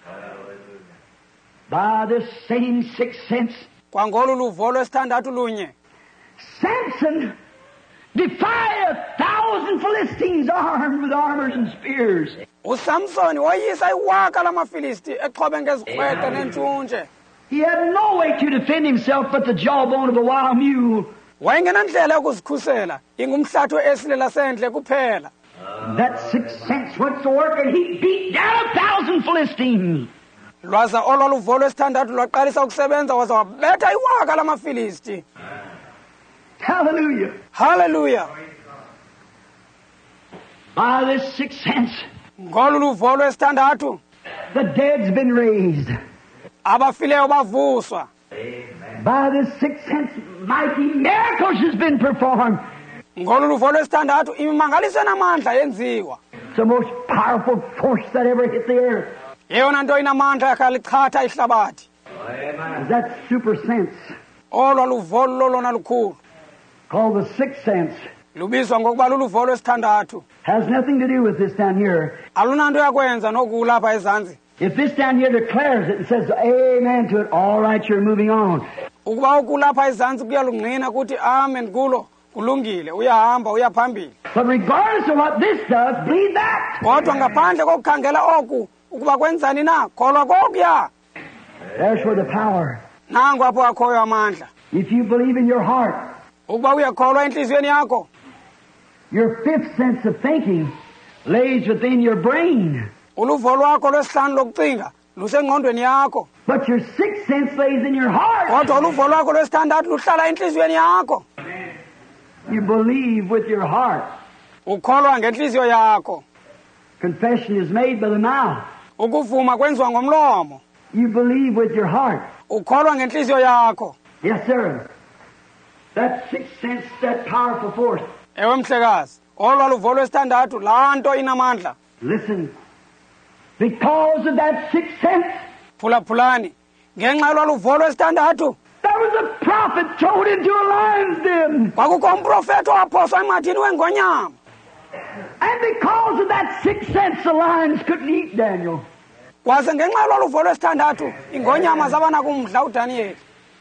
Speaker 2: By this same sixth sense,
Speaker 1: kwangolo luvo lwesithandathu lunye,
Speaker 2: Samson defied a thousand Philistines armed with armors and spears.
Speaker 1: uSamsoni woyisa iwaka lamafilisti exhobe ngezikhwete nentshuntshe.
Speaker 2: He had no way to defend himself but the jawbone of a wild mule.
Speaker 1: wayengenandlela yokuzikhusela ingumhlathi wesilela sendle kuphela.
Speaker 2: That sixth sense went to work and he beat down a thousand Philistines.
Speaker 1: Lwaza olwaluvo lwesithandathu lwaqalisa ukusebenza waza wabetha iwaka lamafilisti.
Speaker 2: Hallelujah.
Speaker 1: Hallelujah.
Speaker 2: By this sixth sense,
Speaker 1: ngolu luvo lwesithandathu
Speaker 2: the dead's been raised.
Speaker 1: abafileyo bavuswa.
Speaker 2: By this sixth sense, mighty miracles has been performed.
Speaker 1: ngolu luvo lwesithandathu imimangaliso namandla yenziwa.
Speaker 2: It's the most powerful force that ever hit the earth.
Speaker 1: yeyona nto inamandla yakalichitha ihlabathi.
Speaker 2: Is that super sense
Speaker 1: olwa luvo lolona lukhulu
Speaker 2: called the sixth sense.
Speaker 1: lubizwa ngokuba luluvo lwesithandathu.
Speaker 2: Has nothing to do with this down here.
Speaker 1: alunanto yakwenza nokulapha ezantsi.
Speaker 2: If this down here declares it and says amen to it, all right, you're moving on.
Speaker 1: ukuba ukulapha ezantsi kuyalungqina kuthi amen kulo kulungile uyahamba uyaphambili.
Speaker 2: But regardless of what this does, believe that.
Speaker 1: kodwa ngaphandle kokukhangela oku ukuba kwenzani na kholwa kokuya.
Speaker 2: There's where the power.
Speaker 1: nangu apho akhoyo amandla.
Speaker 2: If you believe in your heart,
Speaker 1: ukuba uyakholwa enhliziyweni yakho,
Speaker 2: your fifth sense of thinking lays within your brain.
Speaker 1: uluvo lwakho lwesihlanu lokucinga lusengqondweni yakho.
Speaker 2: But your sixth sense lays in your heart.
Speaker 1: kodwa uluvo lwakho lwesithandathu luhlala enhliziyweni yakho.
Speaker 2: You believe with your heart.
Speaker 1: ukholwa ngenhliziyo yakho.
Speaker 2: Confession is made by the mouth.
Speaker 1: ukuvuma kwenziwa ngomlomo.
Speaker 2: You believe with your heart.
Speaker 1: ukholwa ngenhliziyo yakho.
Speaker 2: Yes, sir. That sixth sense, that powerful force.
Speaker 1: ewe mhlekazi, olwa luvo lwesithandathu laa nto inamandla.
Speaker 2: Listen. Because of that sixth sense,
Speaker 1: phulaphulani ngenxa yolwa luvo lwesithandathu
Speaker 2: there was a prophet thrown into a lion's den.
Speaker 1: kwakukho umprofethi owaphoswa emathini wengonyama.
Speaker 2: And because of that sixth sense, the lions couldn't eat Daniel.
Speaker 1: kwaze ngenxa yolwa luvo lwesithandathu ingonyama zabanakumdla uDaniel.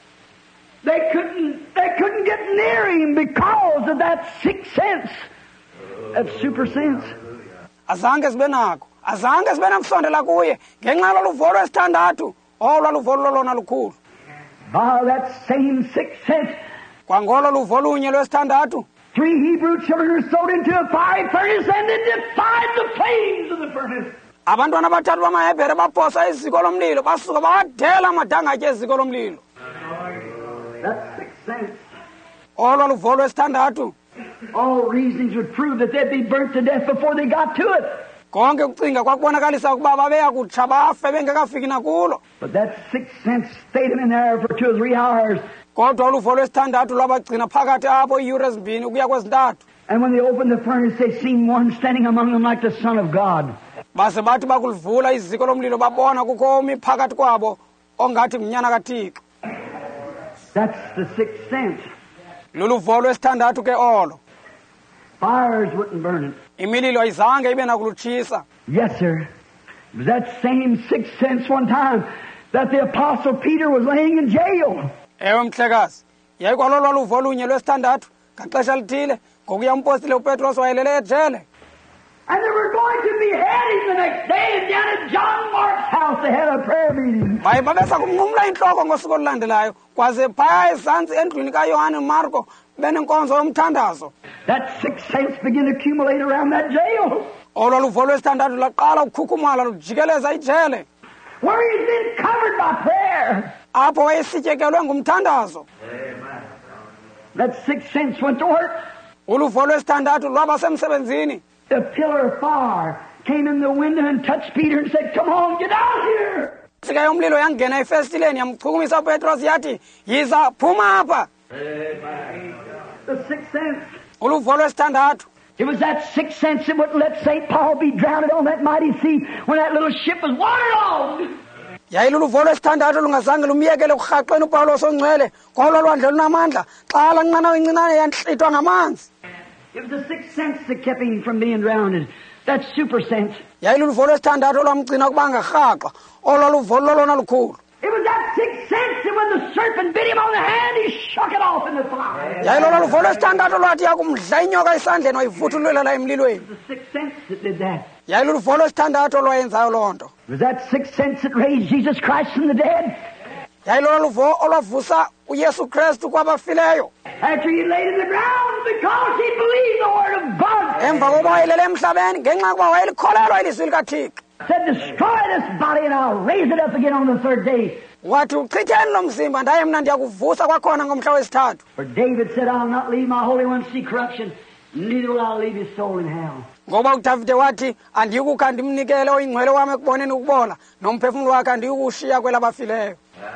Speaker 2: They couldn't, they couldn't get near him because of that sixth sense, that super sense.
Speaker 1: azange zibe nako azange zibe nakusondela kuye ngenxa yolwa luvo lwesithandathu olwa luvo lolona lukhulu.
Speaker 2: By that same sixth sense,
Speaker 1: kwangolo luvo lunye lwesithandathu
Speaker 2: three Hebrew children were thrown into a fiery furnace and they defied the flames of the furnace.
Speaker 1: abantwana abathathu bamahebhere baphoswa iziko lomlilo basuka bawadela amadangatye eziko lomlilo.
Speaker 2: That sixth sense.
Speaker 1: olwa luvo lwesithandathu
Speaker 2: All reasons would prove that they'd be burnt to death before they got to it.
Speaker 1: konke ukucinga kwakubonakalisa ukuba babeya kutsha bafe bengekafiki nakulo.
Speaker 2: But that sixth sense stayed them in there for two or three hours.
Speaker 1: kodwa uluvo lwesithandathu lwabagcina phakathi apho iiyure ezimbini ukuya kwezintathu.
Speaker 2: And when they opened the furnace, they seen one standing among them like the Son of God.
Speaker 1: base bathi bakulivula iziko lomlilo babona kukho omi phakathi kwabo ongathi mnyana kaThixo.
Speaker 2: That's the sixth sense.
Speaker 1: luluvo lwesithandathu ke olo.
Speaker 2: Fires wouldn't burn it.
Speaker 1: imililo ayizange ibe nakulutshisa.
Speaker 2: Yes, sir. It was that same sixth sense one time that the Apostle Peter was laying in jail.
Speaker 1: ewe mhlekazi, yayikwalolwa luvo lunye lwesithandathu ngaxesha lithile ngokuya umpostile uPetros wayelele ejele.
Speaker 2: And they were going to behead him the next day, and down at John Mark's house they had a prayer meeting.
Speaker 1: baye babesa kumnqumla intloko ngosuku olulandelayo kwaze phaya ezantsi endlwini kaYohane Marko benenkonzo yomthandazo.
Speaker 2: That sixth sense began to accumulate around that jail.
Speaker 1: olwaluvo lwesithandathu laqala ukukhukhumala lujikeleza ijele
Speaker 2: where he's been covered by prayer.
Speaker 1: apho wayesityekelwe ngumthandazo.
Speaker 2: That sixth sense went to work.
Speaker 1: Uluvo lwesithandathu lwaba semsebenzini.
Speaker 2: The pillar of fire came in the window and touched Peter and said, "Come on, get out here."
Speaker 1: Sika yomlilo yangena efestileni yamchukumisa uPetros yathi, "Yiza phuma apha."
Speaker 2: The sixth sense.
Speaker 1: Uluvo lwesithandathu.
Speaker 2: It was that sixth sense that would let Saint Paul be drowned on that mighty sea when that little ship was waterlogged.
Speaker 1: Yayiluluvo lwesithandathu lungazange lumyekele kurhaqeni uPawulos ongcwele ngolo lwandle lunamandla xa la nqanawa incinane yantlithwa ngamanzi.
Speaker 2: It was the sixth sense that kept him from being drowned. That super sense.
Speaker 1: Yayiluluvo lwesithandathu olwamgcina ukuba angarhaqwa olwaluvo lolona lukhulu.
Speaker 2: It was that sixth sense that when the serpent bit him on the hand, he shook it off in the fire.
Speaker 1: Yayilolo luvo lwesithandathu lwathi yakumdla inyoka esandleni wayivuthululela emlilweni.
Speaker 2: It was the sixth sense that did that.
Speaker 1: Yayiluluvo lwesithandathu olwayenzayo loo nto.
Speaker 2: It was that sixth sense that raised Jesus Christ from the dead.
Speaker 1: Yayilolo luvo olwavusa uYesu Kristu kwabafileyo.
Speaker 2: After he laid in the ground because he believed the word of God.
Speaker 1: Emva kokuba wayelele emhlabeni ngenxa yokuba wayelikholelwa ilizwi likaThixo.
Speaker 2: Said, "Destroy this body and I'll raise it up again on the third day."
Speaker 1: Wathi uchitheni lo mzimba ndaye mna ndiyakuvusa kwakhona ngomhla wesithathu.
Speaker 2: For David said, "I'll not leave my Holy One to see corruption, neither will I leave his soul in hell."
Speaker 1: Ngoba uDavide wathi andiyukukha ndimnikele oyingcwele wami ekuboneni ukubola nomphefumulo wakhe andiyukushiya kwelabafileyo.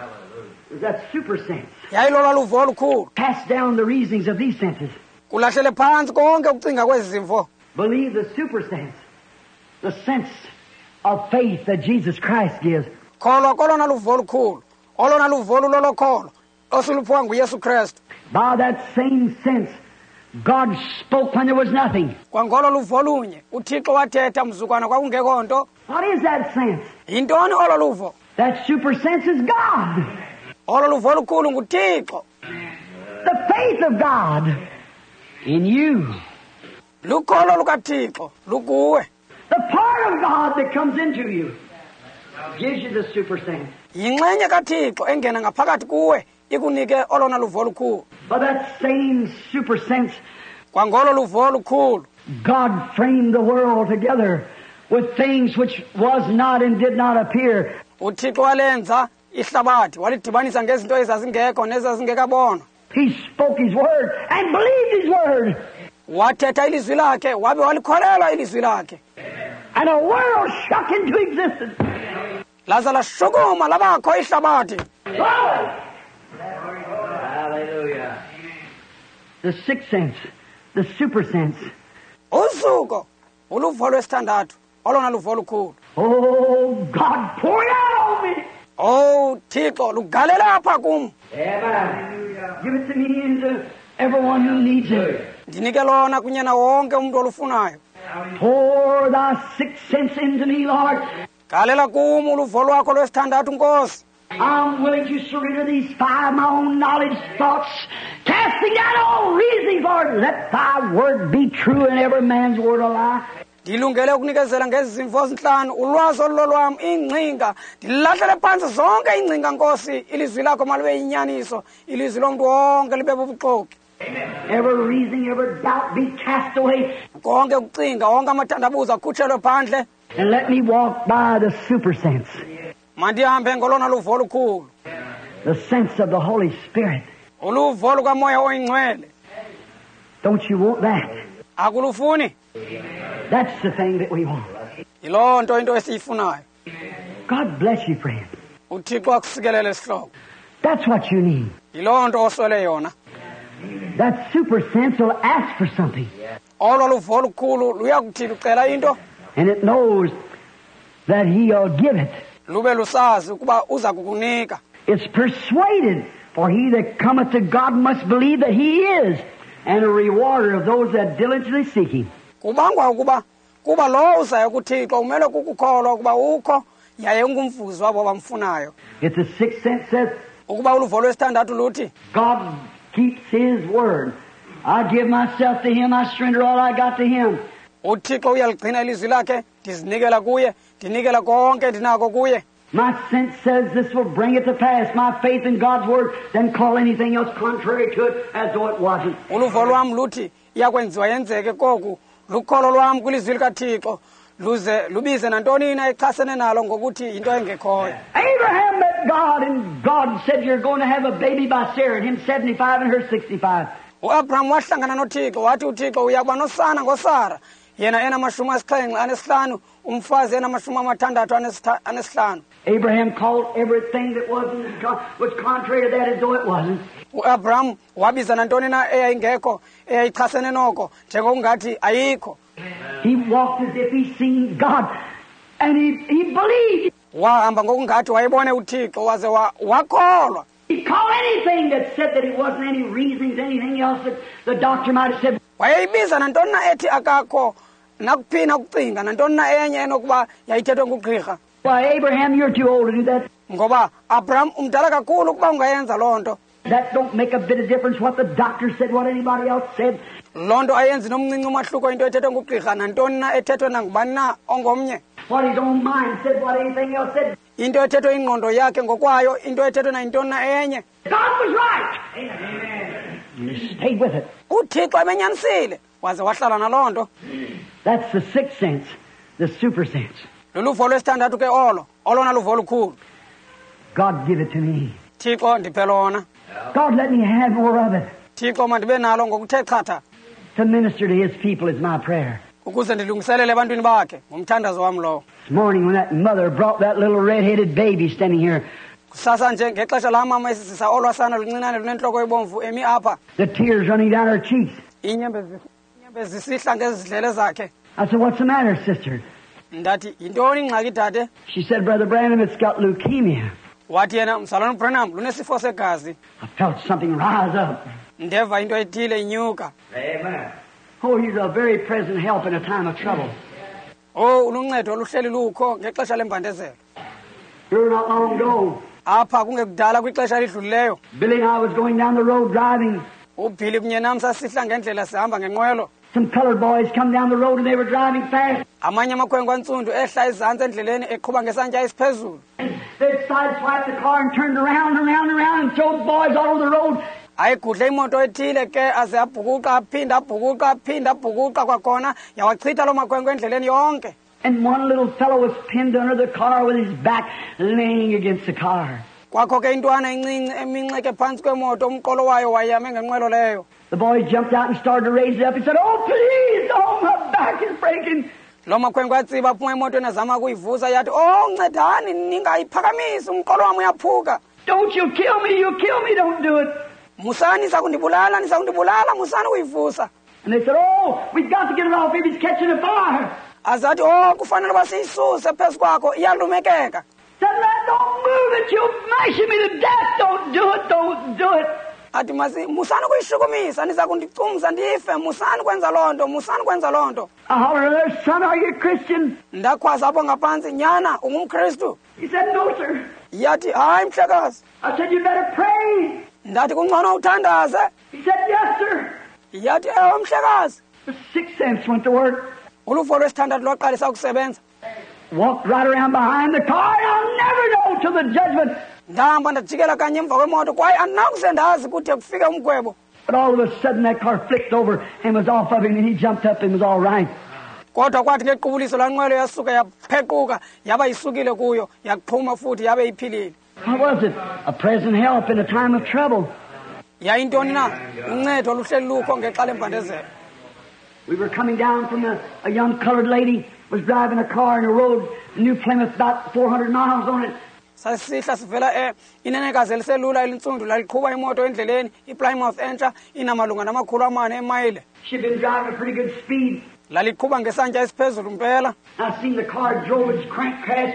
Speaker 2: It was that super sense.
Speaker 1: Yayilolwa luvo olukhulu.
Speaker 2: Cast down the reasonings of these senses.
Speaker 1: Kulahlele phansi konke ukucinga kwezi zimvo.
Speaker 2: Believe the super sense, the sense of faith that Jesus Christ gives.
Speaker 1: Kholwa kolona luvo olukhulu olona luvo lolokholo osiluphiwa nguYesu Kristu.
Speaker 2: By that same sense, God spoke when there was nothing.
Speaker 1: Kwangolo luvo lunye uThixo wathetha mzukwana kwakungekho nto.
Speaker 2: What is that sense?
Speaker 1: Yintoni olo luvo?
Speaker 2: That super sense is God.
Speaker 1: Olo luvo olukhulu nguThixo.
Speaker 2: The faith of God in you.
Speaker 1: Lukholo lukaThixo lukuwe.
Speaker 2: The part of God that comes into you gives you the super sense.
Speaker 1: Yinxenye kaThixo engena ngaphakathi kuwe ikunike olona luvo olukhulu.
Speaker 2: By that same super sense,
Speaker 1: Kwangolo luvo olukhulu
Speaker 2: God framed the world together with things which was not and did not appear.
Speaker 1: uThixo walenza ihlabathi walidibanisa ngezinto ezazingekho nezazingekabonwa.
Speaker 2: He spoke His word and believed His word.
Speaker 1: Wathetha ilizwi lakhe wabe walikholelwa ilizwi lakhe.
Speaker 2: And a world shook into existence.
Speaker 1: Laza lashukuma labakho ihlabathi.
Speaker 2: Hallelujah. The sixth sense, the super sense.
Speaker 1: Usuko uluvo lwesithandathu olona luvo olukhulu.
Speaker 2: Oh, God, pour it out on me.
Speaker 1: Oh Thixo lugalela apha kum.
Speaker 2: Amen. Give it to me and to everyone who needs it.
Speaker 1: Ndinike lona kunye na wonke umuntu olufunayo.
Speaker 2: Pour thy sixth sense into me, Lord.
Speaker 1: Galela kum uluvo lwakho lwesithandathu Nkosi.
Speaker 2: I'm willing to surrender these five, my own knowledge, thoughts, casting down all reasoning, Lord. Let thy word be true and every man's word a lie.
Speaker 1: Ndilungele ukunikezela ngezi zimvo zinhlanu ulwazi ololwam ingcinga ndilahlele phansi zonke ingcinga Nkosi ilizwi lakho malube inyaniso ilizwi lomuntu wonke libe bubuxoki.
Speaker 2: Every reasoning, every doubt be cast away.
Speaker 1: Konke ukucinga wonke amathandabuzo akhutshelwe phandle.
Speaker 2: And let me walk by the super sense.
Speaker 1: Mandihambe ngolona luvo olukhulu.
Speaker 2: The sense of the Holy Spirit.
Speaker 1: Uluvo lukamoya oyingcwele.
Speaker 2: Don't you want that?
Speaker 1: Akulufuni?
Speaker 2: That's the thing that we want.
Speaker 1: Yiloo nto into esiyifunayo.
Speaker 2: God bless you, friend.
Speaker 1: uThixo akusikelele sihloko.
Speaker 2: That's what you need.
Speaker 1: Yiloo nto oswele yona.
Speaker 2: That super sense will ask for something.
Speaker 1: Olo luvo olukhulu luyakuthi lucela into.
Speaker 2: And it knows that He'll give it.
Speaker 1: Lube lusazi ukuba uza kukunika.
Speaker 2: It's persuaded, for he that cometh to God must believe that He is, and a rewarder of those that diligently seek Him.
Speaker 1: Kubangwa ukuba kuba lo uzayo kuThixo umele kukukholwa ukuba ukho yaye ungumvuzi wabo bamfunayo.
Speaker 2: It's a sixth sense says,
Speaker 1: Ukuba uluvo lwesithandathu luthi
Speaker 2: God keeps His word. I give myself to Him, I surrender all I got to Him.
Speaker 1: uThixo uyaligcina ilizwi lakhe ndizinikela kuye ndinikela konke ndinako kuye.
Speaker 2: My sense says this will bring it to pass, my faith in God's word, then call anything else contrary to it as though it wasn't.
Speaker 1: Uluvo lwam luthi iyakwenziwa yenzeke koku lukholo lwam kwilizwi likaThixo luze lubize nantoni na echasene nalo ngokuthi into engekhoyo.
Speaker 2: Abraham met God, and God said, "You're going to have a baby by Sarah," and him seventy-five and her sixty-five.
Speaker 1: uAbraham wahlangana noThixo wathi uThixo uyakuba nosana ngosara yena enamashumi asixhenxe anesihlanu umfazi enamashumi amathandathu anesihlanu.
Speaker 2: Abraham called everything that wasn't was contrary to that as though it wasn't.
Speaker 1: uAbraham wabiza nantoni na eyayingekho eyayichasene noko njengokungathi ayikho.
Speaker 2: He walked as if he seen God, and he, he believed.
Speaker 1: wahamba ngokungathi wayebone uThixo waze wakholwa.
Speaker 2: He called anything that said that it wasn't any reasonings, anything else that the doctor might have said.
Speaker 1: wayeyibiza nantoni na ethi akakho nakuphina ukucinga nantoni na enye enokuba yayithethwe ngugqirha.
Speaker 2: Why, Abraham, you're too old to do that.
Speaker 1: ngoba Abraham umdala kakhulu ukuba ungayenza loo nto.
Speaker 2: That don't make a bit of difference what the doctor said, what anybody else said.
Speaker 1: loo nto ayenzi nomncinci umahluko into ethethwe ngugqirha nantoni na ethethwe nangubani na ongomnye.
Speaker 2: What his own mind said, what anything else said.
Speaker 1: into ethethwe ingqondo yakhe ngokwayo into ethethwe nayintoni na enye.
Speaker 2: God was right. Amen. And he stayed with it.
Speaker 1: uThixo ebenyanisile waze wahlala naloo nto.
Speaker 2: That's the sixth sense, the super sense.
Speaker 1: luluvo lwesithandathu ke olo olona luvo lukhulu.
Speaker 2: God give it to me.
Speaker 1: Thixo ndiphe lona.
Speaker 2: God let me have more of it.
Speaker 1: Thixo mandibe nalo ngokuthe chatha.
Speaker 2: To minister to his people is my prayer.
Speaker 1: ukuze ndilungiselele ebantwini bakhe ngumthandazo wam lowo.
Speaker 2: This morning when that mother brought that little red-headed baby standing here,
Speaker 1: kusasa nje ngexesha la mama esisisa olwasana luncinane lunentloko ebomvu emi apha.
Speaker 2: the tears running down her cheeks.
Speaker 1: inyembe zi- inyembe zisihla ngezidlele zakhe.
Speaker 2: I said, "What's the matter, sister?"
Speaker 1: ndathi yintoni ingxaki dade?
Speaker 2: She said, "Brother Branham, it's got leukemia."
Speaker 1: wathi yena mzalwane Branham lunesifo segazi.
Speaker 2: I felt something rise up.
Speaker 1: ndeva into ethile inyuka.
Speaker 2: Amen. Oh, he's a very present help in a time of trouble.
Speaker 1: oh uluncedo oluhleli lukho ngexesha lembandezelo.
Speaker 2: Here not long ago,
Speaker 1: apha kungekudala kwixesha elidlulileyo
Speaker 2: Billy and I was going down the road driving.
Speaker 1: uBhili kunye nam sasihla ngendlela sihamba ngenqwelo.
Speaker 2: Some colored boys come down the road and they were driving fast.
Speaker 1: amanye amakhwenkwe antsundu ehla izantsi endleleni eqhuba ngesantya esiphezulu.
Speaker 2: They sideswiped the car and turned around and around and around and threw boys all over the road.
Speaker 1: ayigudle imoto ethile ke aze abhukuqa aphinda abhukuqa aphinda abhukuqa kwakhona yawachitha loo makhwenkwe endleleni yonke.
Speaker 2: And one little fellow was pinned under the car with his back laying against the car.
Speaker 1: kwakho ke intwana encinci eminxeke phantsi kwemoto umqolo wayo wayame ngenqwelo leyo.
Speaker 2: The boy jumped out and started to raise it up. He said, "Oh, please, oh, my back is breaking."
Speaker 1: loo makhwenkwe atsiba aphuma emotweni azama ukuyivusa yathi oh ncedani ningayiphakamisi umqolo wam uyaphuka.
Speaker 2: "Don't you kill me, you kill me, don't do it."
Speaker 1: musani niza kundibulala niza kundibulala musani ukuyivusa.
Speaker 2: And they said, "Oh, we've got to get it off. Maybe it's catching a fire."
Speaker 1: azathi oh kufanele uba siyisuse phezu kwakho iyalumekeka.
Speaker 2: Said, "Let don't move it. You'll mash me to death. Don't do it. Don't do it."
Speaker 1: athi masi musani ukuyishukumisa niza kundicumza ndife musani kwenza loo nto musani kwenza loo nto.
Speaker 2: I hollered at her, "Son, are you a Christian?"
Speaker 1: ndakhwaza apho ngaphantsi nyana ungumKristu.
Speaker 2: He said, "No, sir."
Speaker 1: yathi hayi mhlekazi.
Speaker 2: I said, "You better pray."
Speaker 1: ndathi kungcono uthandaze.
Speaker 2: He said, "Yes, sir."
Speaker 1: yathi ewe mhlekazi.
Speaker 2: The sixth sense went to work.
Speaker 1: uluvo lwesithandathu lwaqalisa ukusebenza.
Speaker 2: Walked right around behind the car, and I'll never know till the judgment.
Speaker 1: ndahamba ndajikela kanye emva kwemoto kwaye andinakuze ndazi kude kufike umgwebo.
Speaker 2: But all of a sudden that car flicked over and was off of him, and he jumped up and was all right.
Speaker 1: kodwa kwathi ngequbuliso laa nqwelo yasuka yaphequka yaba isukile kuyo yaqhuma futhi yabe iphilile.
Speaker 2: What was it? A present help in a time of trouble.
Speaker 1: yayintoni na uncedo luhleli lukho ngexa lembandezelo.
Speaker 2: We were coming down from a, a young colored lady was driving a car in a road, New Plymouth, about four hundred miles on it.
Speaker 1: sasihla sivela e inenekazi eliselula elintsundu laliqhuba imoto endleleni iPlymouth entsha inamalunga namakhulu amane emayile.
Speaker 2: She'd been driving a pretty good speed.
Speaker 1: laliqhuba ngesantya esiphezulu mpela.
Speaker 2: I seen the car drove its crank crash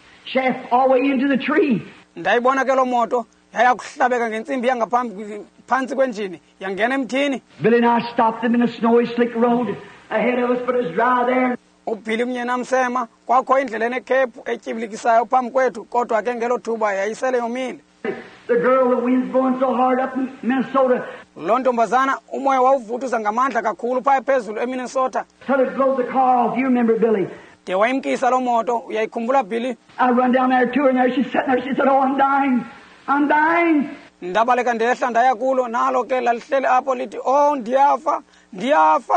Speaker 2: shaft all the way into the tree.
Speaker 1: ndayibona ke loo moto yayakuhlabeka ngentsimbi yangaphambi phantsi kwenjini yangena emthini.
Speaker 2: Billy and I stopped them in a snowy, slick road ahead of us, but it was dry there.
Speaker 1: uBhili kunye namsema kwakho endleleni ekhephu etyibilikisayo phambi kwethu kodwa ke ngelo thuba yayisele yomile.
Speaker 2: The girl, the wind's blowing so hard up in Minnesota,
Speaker 1: loo ntombazana umoya wawuvuthuza ngamandla kakhulu phaya phezulu eMinnesota
Speaker 2: till it blows the car off. You remember, Billy?
Speaker 1: de wayimkisa loo moto uyayikhumbula Bhili.
Speaker 2: I run down there to her, and there she's sitting there. She said, "Oh, I'm dying. I'm dying."
Speaker 1: ndabaleka ndehla ndaya kulo nalo ke lalihleli apho lithi oh ndiyafa ndiyafa.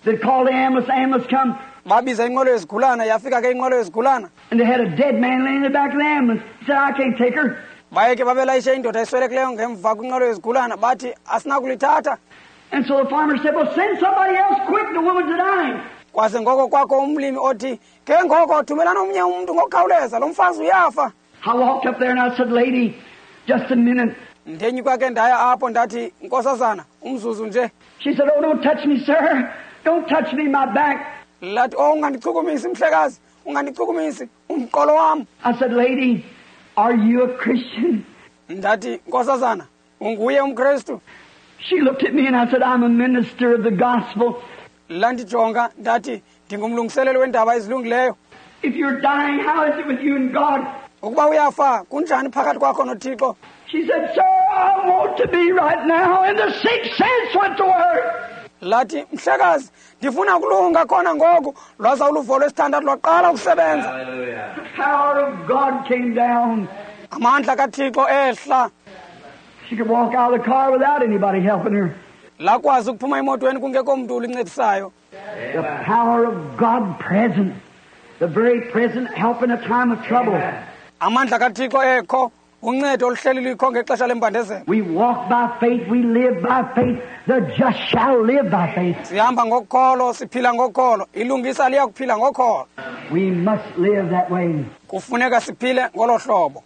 Speaker 2: They called the ambulance, the ambulance come,
Speaker 1: babiza inqwelo yezigulana, yafika ke inqwelo yezigulana.
Speaker 2: and they had a dead man laying in the back of the ambulance. He said, I can't take her.
Speaker 1: Baye ke babelayishe indoda eswelekileyo ngemva kwinqwelo yezigulana, bathi asinakulithatha.
Speaker 2: And so the farmer said, well, send somebody else quick, the woman's dying.
Speaker 1: Kwase ngoko kwakho umlimi othi, ke ngoko thumelana omnye umuntu ngokukhawuleza, lo mfazi uyafa.
Speaker 2: I walked up there and I said, lady, just a minute.
Speaker 1: Ndenyuka ke ndaya apho ndathi, nkosazana, umzuzu nje.
Speaker 2: She said, oh, don't touch me, sir. Don't touch me, my back.
Speaker 1: Lathi, oh, ungandichukumisi mhlekazi, ungandichukumisi umqolo wam.
Speaker 2: I said, lady, are you a Christian?
Speaker 1: Ndathi, nkosazana, unguye umKristu?
Speaker 2: She looked at me and I said, I'm a minister of the gospel.
Speaker 1: Landijonga ndathi, ndingumlungiseleli wendaba ezilungileyo.
Speaker 2: If you're dying, how is it with you and God?
Speaker 1: Ukuba uyafa, kunjani phakathi kwakho noThixo?
Speaker 2: She said, sir, I want to be right now. And the sixth sense went to her.
Speaker 1: Lathi, mhlekazi, ndifuna kulunga khona ngoku, lwaza uluvo lwesithandathu lwaqala ukusebenza.
Speaker 2: The power of God came down.
Speaker 1: Amandla kaThixo ehla.
Speaker 2: She could walk out of the car without anybody helping her.
Speaker 1: Lakwazi ukuphuma emotweni kungekho mntu ulincedisayo.
Speaker 2: The power of God present. The very present help in a time of trouble.
Speaker 1: Amandla kaThixo ekho, uncedo oluhleli likho ngexesha lembandezelo.
Speaker 2: We walk by faith, we live by faith. The just shall live by faith.
Speaker 1: Sihamba ngokholo, siphila ngokholo. Ilungisa liya kuphila ngokholo.
Speaker 2: We must live that way.
Speaker 1: Kufuneka siphile ngolo hlobo.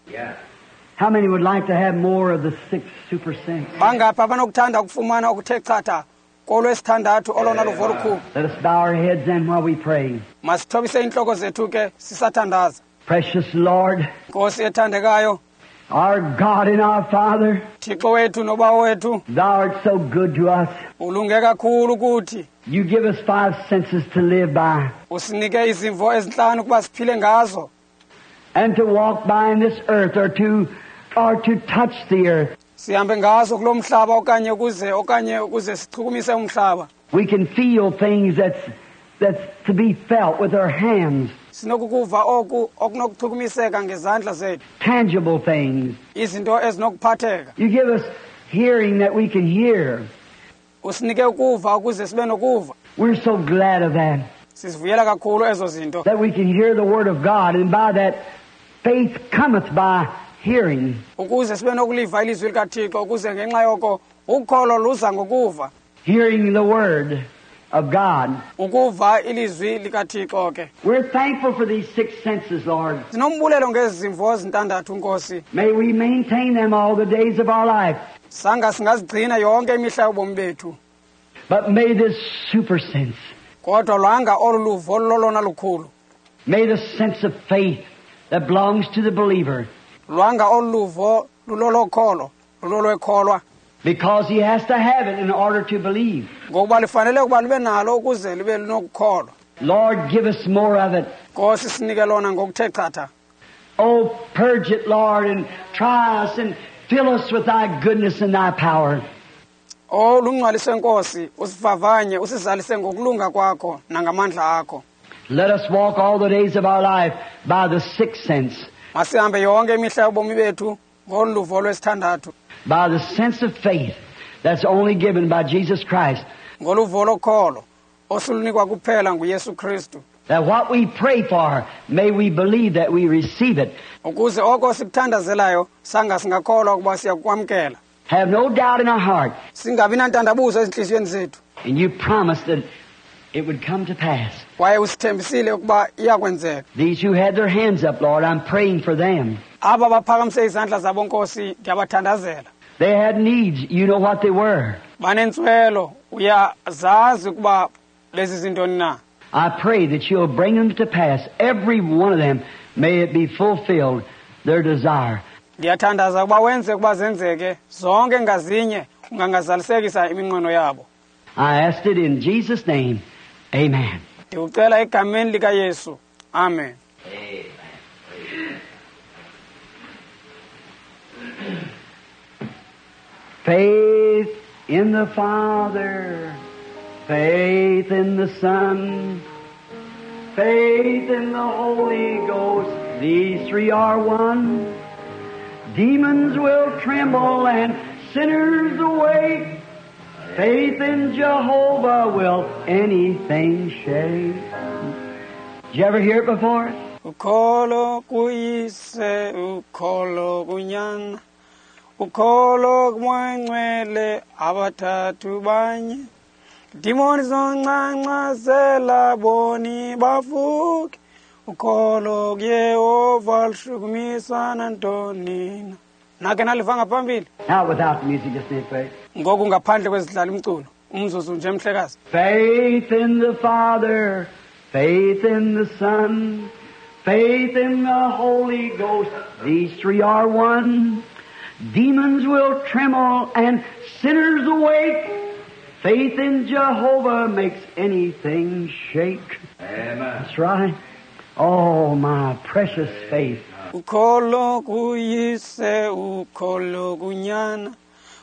Speaker 2: How many would like to have more of the six super sense?
Speaker 1: Bangapha banokuthanda ukufumana okuthe chatha kolwesithandathu olona luvo olukhulu.
Speaker 2: Let us bow our heads then while we pray.
Speaker 1: Masithobise inhloko zethu ke sisathandaza.
Speaker 2: Precious Lord,
Speaker 1: Nkosi ethandekayo,
Speaker 2: our God and our Father,
Speaker 1: Thixo wethu noBawo wethu,
Speaker 2: Thou art so good to us.
Speaker 1: ulunge kakhulu kuthi.
Speaker 2: You give us five senses to live by
Speaker 1: Usinike izimvo ezinhlanu kuba siphile ngazo.
Speaker 2: and to walk by in this earth or to or to touch the earth.
Speaker 1: Sihambe ngazo kulomhlaba okanye ukuze okanye ukuze sichukumise umhlaba.
Speaker 2: We can feel things that's that's to be felt with our hands,
Speaker 1: Sinokukuva oku okunokuchukumiseka ngezandla zethu.
Speaker 2: tangible things.
Speaker 1: Izinto ezinokuphatheka.
Speaker 2: You give us hearing that we can hear.
Speaker 1: Usinike ukuva ukuze sibe nokuva.
Speaker 2: We're so glad of that,
Speaker 1: Sizivuyela kakhulu ezo zinto.
Speaker 2: that we can hear the word of God, and by that faith cometh by hearing.
Speaker 1: Ukuze sibe nokuliva ilizwi likaThixo ukuze ngenxa yoko ukholo luza ngokuva.
Speaker 2: Hearing the word of God.
Speaker 1: Ukuva ilizwi likaThixo ke.
Speaker 2: We're thankful for these six senses, Lord.
Speaker 1: Sinombulelo ngezimvo ezintandathu Nkosi.
Speaker 2: May we maintain them all the days of our life.
Speaker 1: Sanga singazigcina yonke imihla yobomi bethu.
Speaker 2: But may this super sense,
Speaker 1: Kodwa lwanga oluluvo lolona lukhulu.
Speaker 2: may the sense of faith that belongs to the believer,
Speaker 1: Lwanga oluluvo lulolokholo, lulolwekholwa.
Speaker 2: because he has to have it in order to believe.
Speaker 1: Ngokuba lifanele ukuba libe nalo ukuze libe linokukholwa.
Speaker 2: Lord, give us more of it.
Speaker 1: Nkosi sinike lona ngokuthe chatha.
Speaker 2: Oh, purge it, Lord, and try us and fill us with thy goodness and thy power.
Speaker 1: Oh lungcwalise Nkosi, usivavanye, usizalise ngokulunga kwakho nangamandla akho.
Speaker 2: Let us walk all the days of our life by the sixth sense,
Speaker 1: Masihambe yonke imihla yobomi bethu ngoluvo lwesithandathu.
Speaker 2: by the sense of faith that's only given by Jesus Christ,
Speaker 1: Ngoluvo lokholo osulunikwa kuphela nguYesu Kristu.
Speaker 2: that what we pray for, may we believe that we receive it.
Speaker 1: Ukuze oko sikuthandazelayo sanga singakholwa ukuba siyakwamkela.
Speaker 2: Have no doubt in our heart,
Speaker 1: Singabi nantandabuzo ezinhliziyweni zethu.
Speaker 2: and you promised that it would come to pass.
Speaker 1: Kwaye usithembisile ukuba iyakwenzeka.
Speaker 2: These who had their hands up, Lord, I'm praying for them.
Speaker 1: Aba baphakamise izandla zabo Nkosi ndiyabathandazela.
Speaker 2: They had needs. You know what they were.
Speaker 1: Banentswelo, uyazazi ukuba lezi zintoni na.
Speaker 2: I pray that you'll bring them to pass. Every one of them, may it be fulfilled, their desire.
Speaker 1: Ndiyathandaza ukuba wenze ukuba zenzeke zonke ngazinye ungangazalisekisa iminqweno yabo.
Speaker 2: I asked it in Jesus' name. Amen.
Speaker 1: Ndikucela egameni likaYesu. Amen.
Speaker 2: Faith in the Father, faith in the Son, faith in the Holy Ghost. These three are one. Demons will tremble and sinners awake. Faith in Jehovah will anything shake. Did you ever hear it before?
Speaker 1: Ukholo kuyise, ukholo kunyana, ukholo kumangcwele abathathu banye. Demons zoncancazela boni bafuke, ukholo kuyehova lushukumisa nantoni. Nake nalivanga phambili.
Speaker 2: Now without the music, just need faith.
Speaker 1: Ngoku ngaphandle kwezidlala imculo, umzuzu nje mhlekazi.
Speaker 2: Faith in the Father, faith in the Son, faith in the Holy Ghost. These three are one. Demons will tremble and sinners awake. Faith in Jehovah makes anything shake. Amen. That's right. Oh, my precious faith.
Speaker 1: Ukholo kuyise, ukholo kunyana,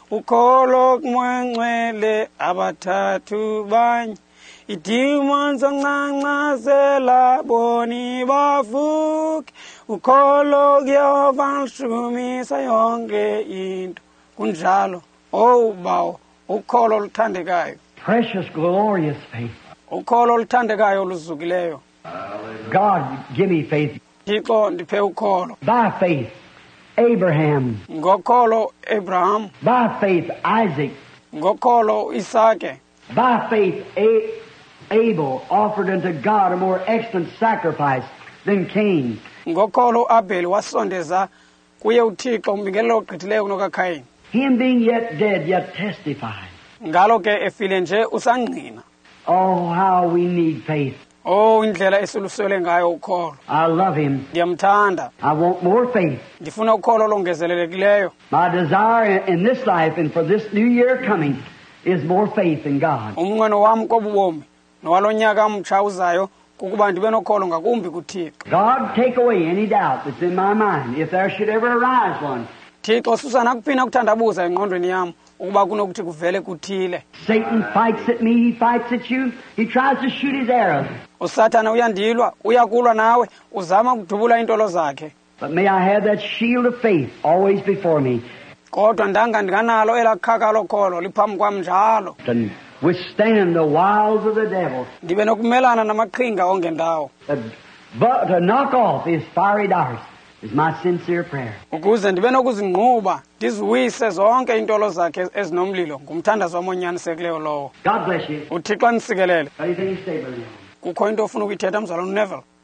Speaker 1: ukholo kumangcwele abathathu banye. Idemons zoncancazela boni bafuke, ukholo kuyehova lushukumisa yonke into. Kunjalo, oh bawo, ukholo oluthandekayo.
Speaker 2: Precious, glorious faith.
Speaker 1: Ukholo oluthandekayo oluzukileyo.
Speaker 2: God, give me faith.
Speaker 1: Thixo ndiphe ukholo.
Speaker 2: By faith, Abraham.
Speaker 1: Ngokholo Abraham.
Speaker 2: By faith, Isaac.
Speaker 1: Ngokholo Isake.
Speaker 2: By faith, A- Abel offered unto God a more excellent sacrifice than Cain.
Speaker 1: Ngokholo Abel wasondeza kuye uThixo umbingelelo ogqithileyo kunokaKhayini.
Speaker 2: Him being yet dead, yet testified.
Speaker 1: Ngalo ke efile nje usangqina.
Speaker 2: Oh, how we need faith.
Speaker 1: Oh, indlela esiluswele ngayo ukholo.
Speaker 2: I love him.
Speaker 1: Ndiyamthanda.
Speaker 2: I want more faith.
Speaker 1: Ndifuna ukholo olongezelelekileyo.
Speaker 2: My desire in this life and for this new year coming is more faith in God.
Speaker 1: Umnqweno wam kobubomi nowalonyaka mtsha uzayo kukuba ndibe nokholo ngakumbi kuThixo.
Speaker 2: God, take away any doubt that's in my mind, if there should ever arise one.
Speaker 1: Thixo susa nakuphinda kuthandabuza engqondweni yam ukuba kunokuthi kuvele kuthile.
Speaker 2: Satan fights at me, he fights at you, he tries to shoot his arrows.
Speaker 1: Usathana uyandilwa, uyakulwa nawe, uzama ukudubula intolo zakhe.
Speaker 2: But may I have that shield of faith always before me.
Speaker 1: Kodwa ndanga ndikanalo elakhaka lokholo liphambi kwam njalo.
Speaker 2: To withstand the wiles of the devil.
Speaker 1: Ndibe nokumelana namaqhinga ongendawo.
Speaker 2: But to knock off his fiery darts is my sincere prayer.
Speaker 1: Ukuze ndibe nokuzingquba, ndiziwise zonke intolo zakhe ezinomlilo, ngumthandazo wamonyanisekileyo lowo.
Speaker 2: God bless you.
Speaker 1: uThixo anisikelele.
Speaker 2: Anything you say, brother?
Speaker 1: Kukho into ofuna ukuyithetha mzalwane Neville?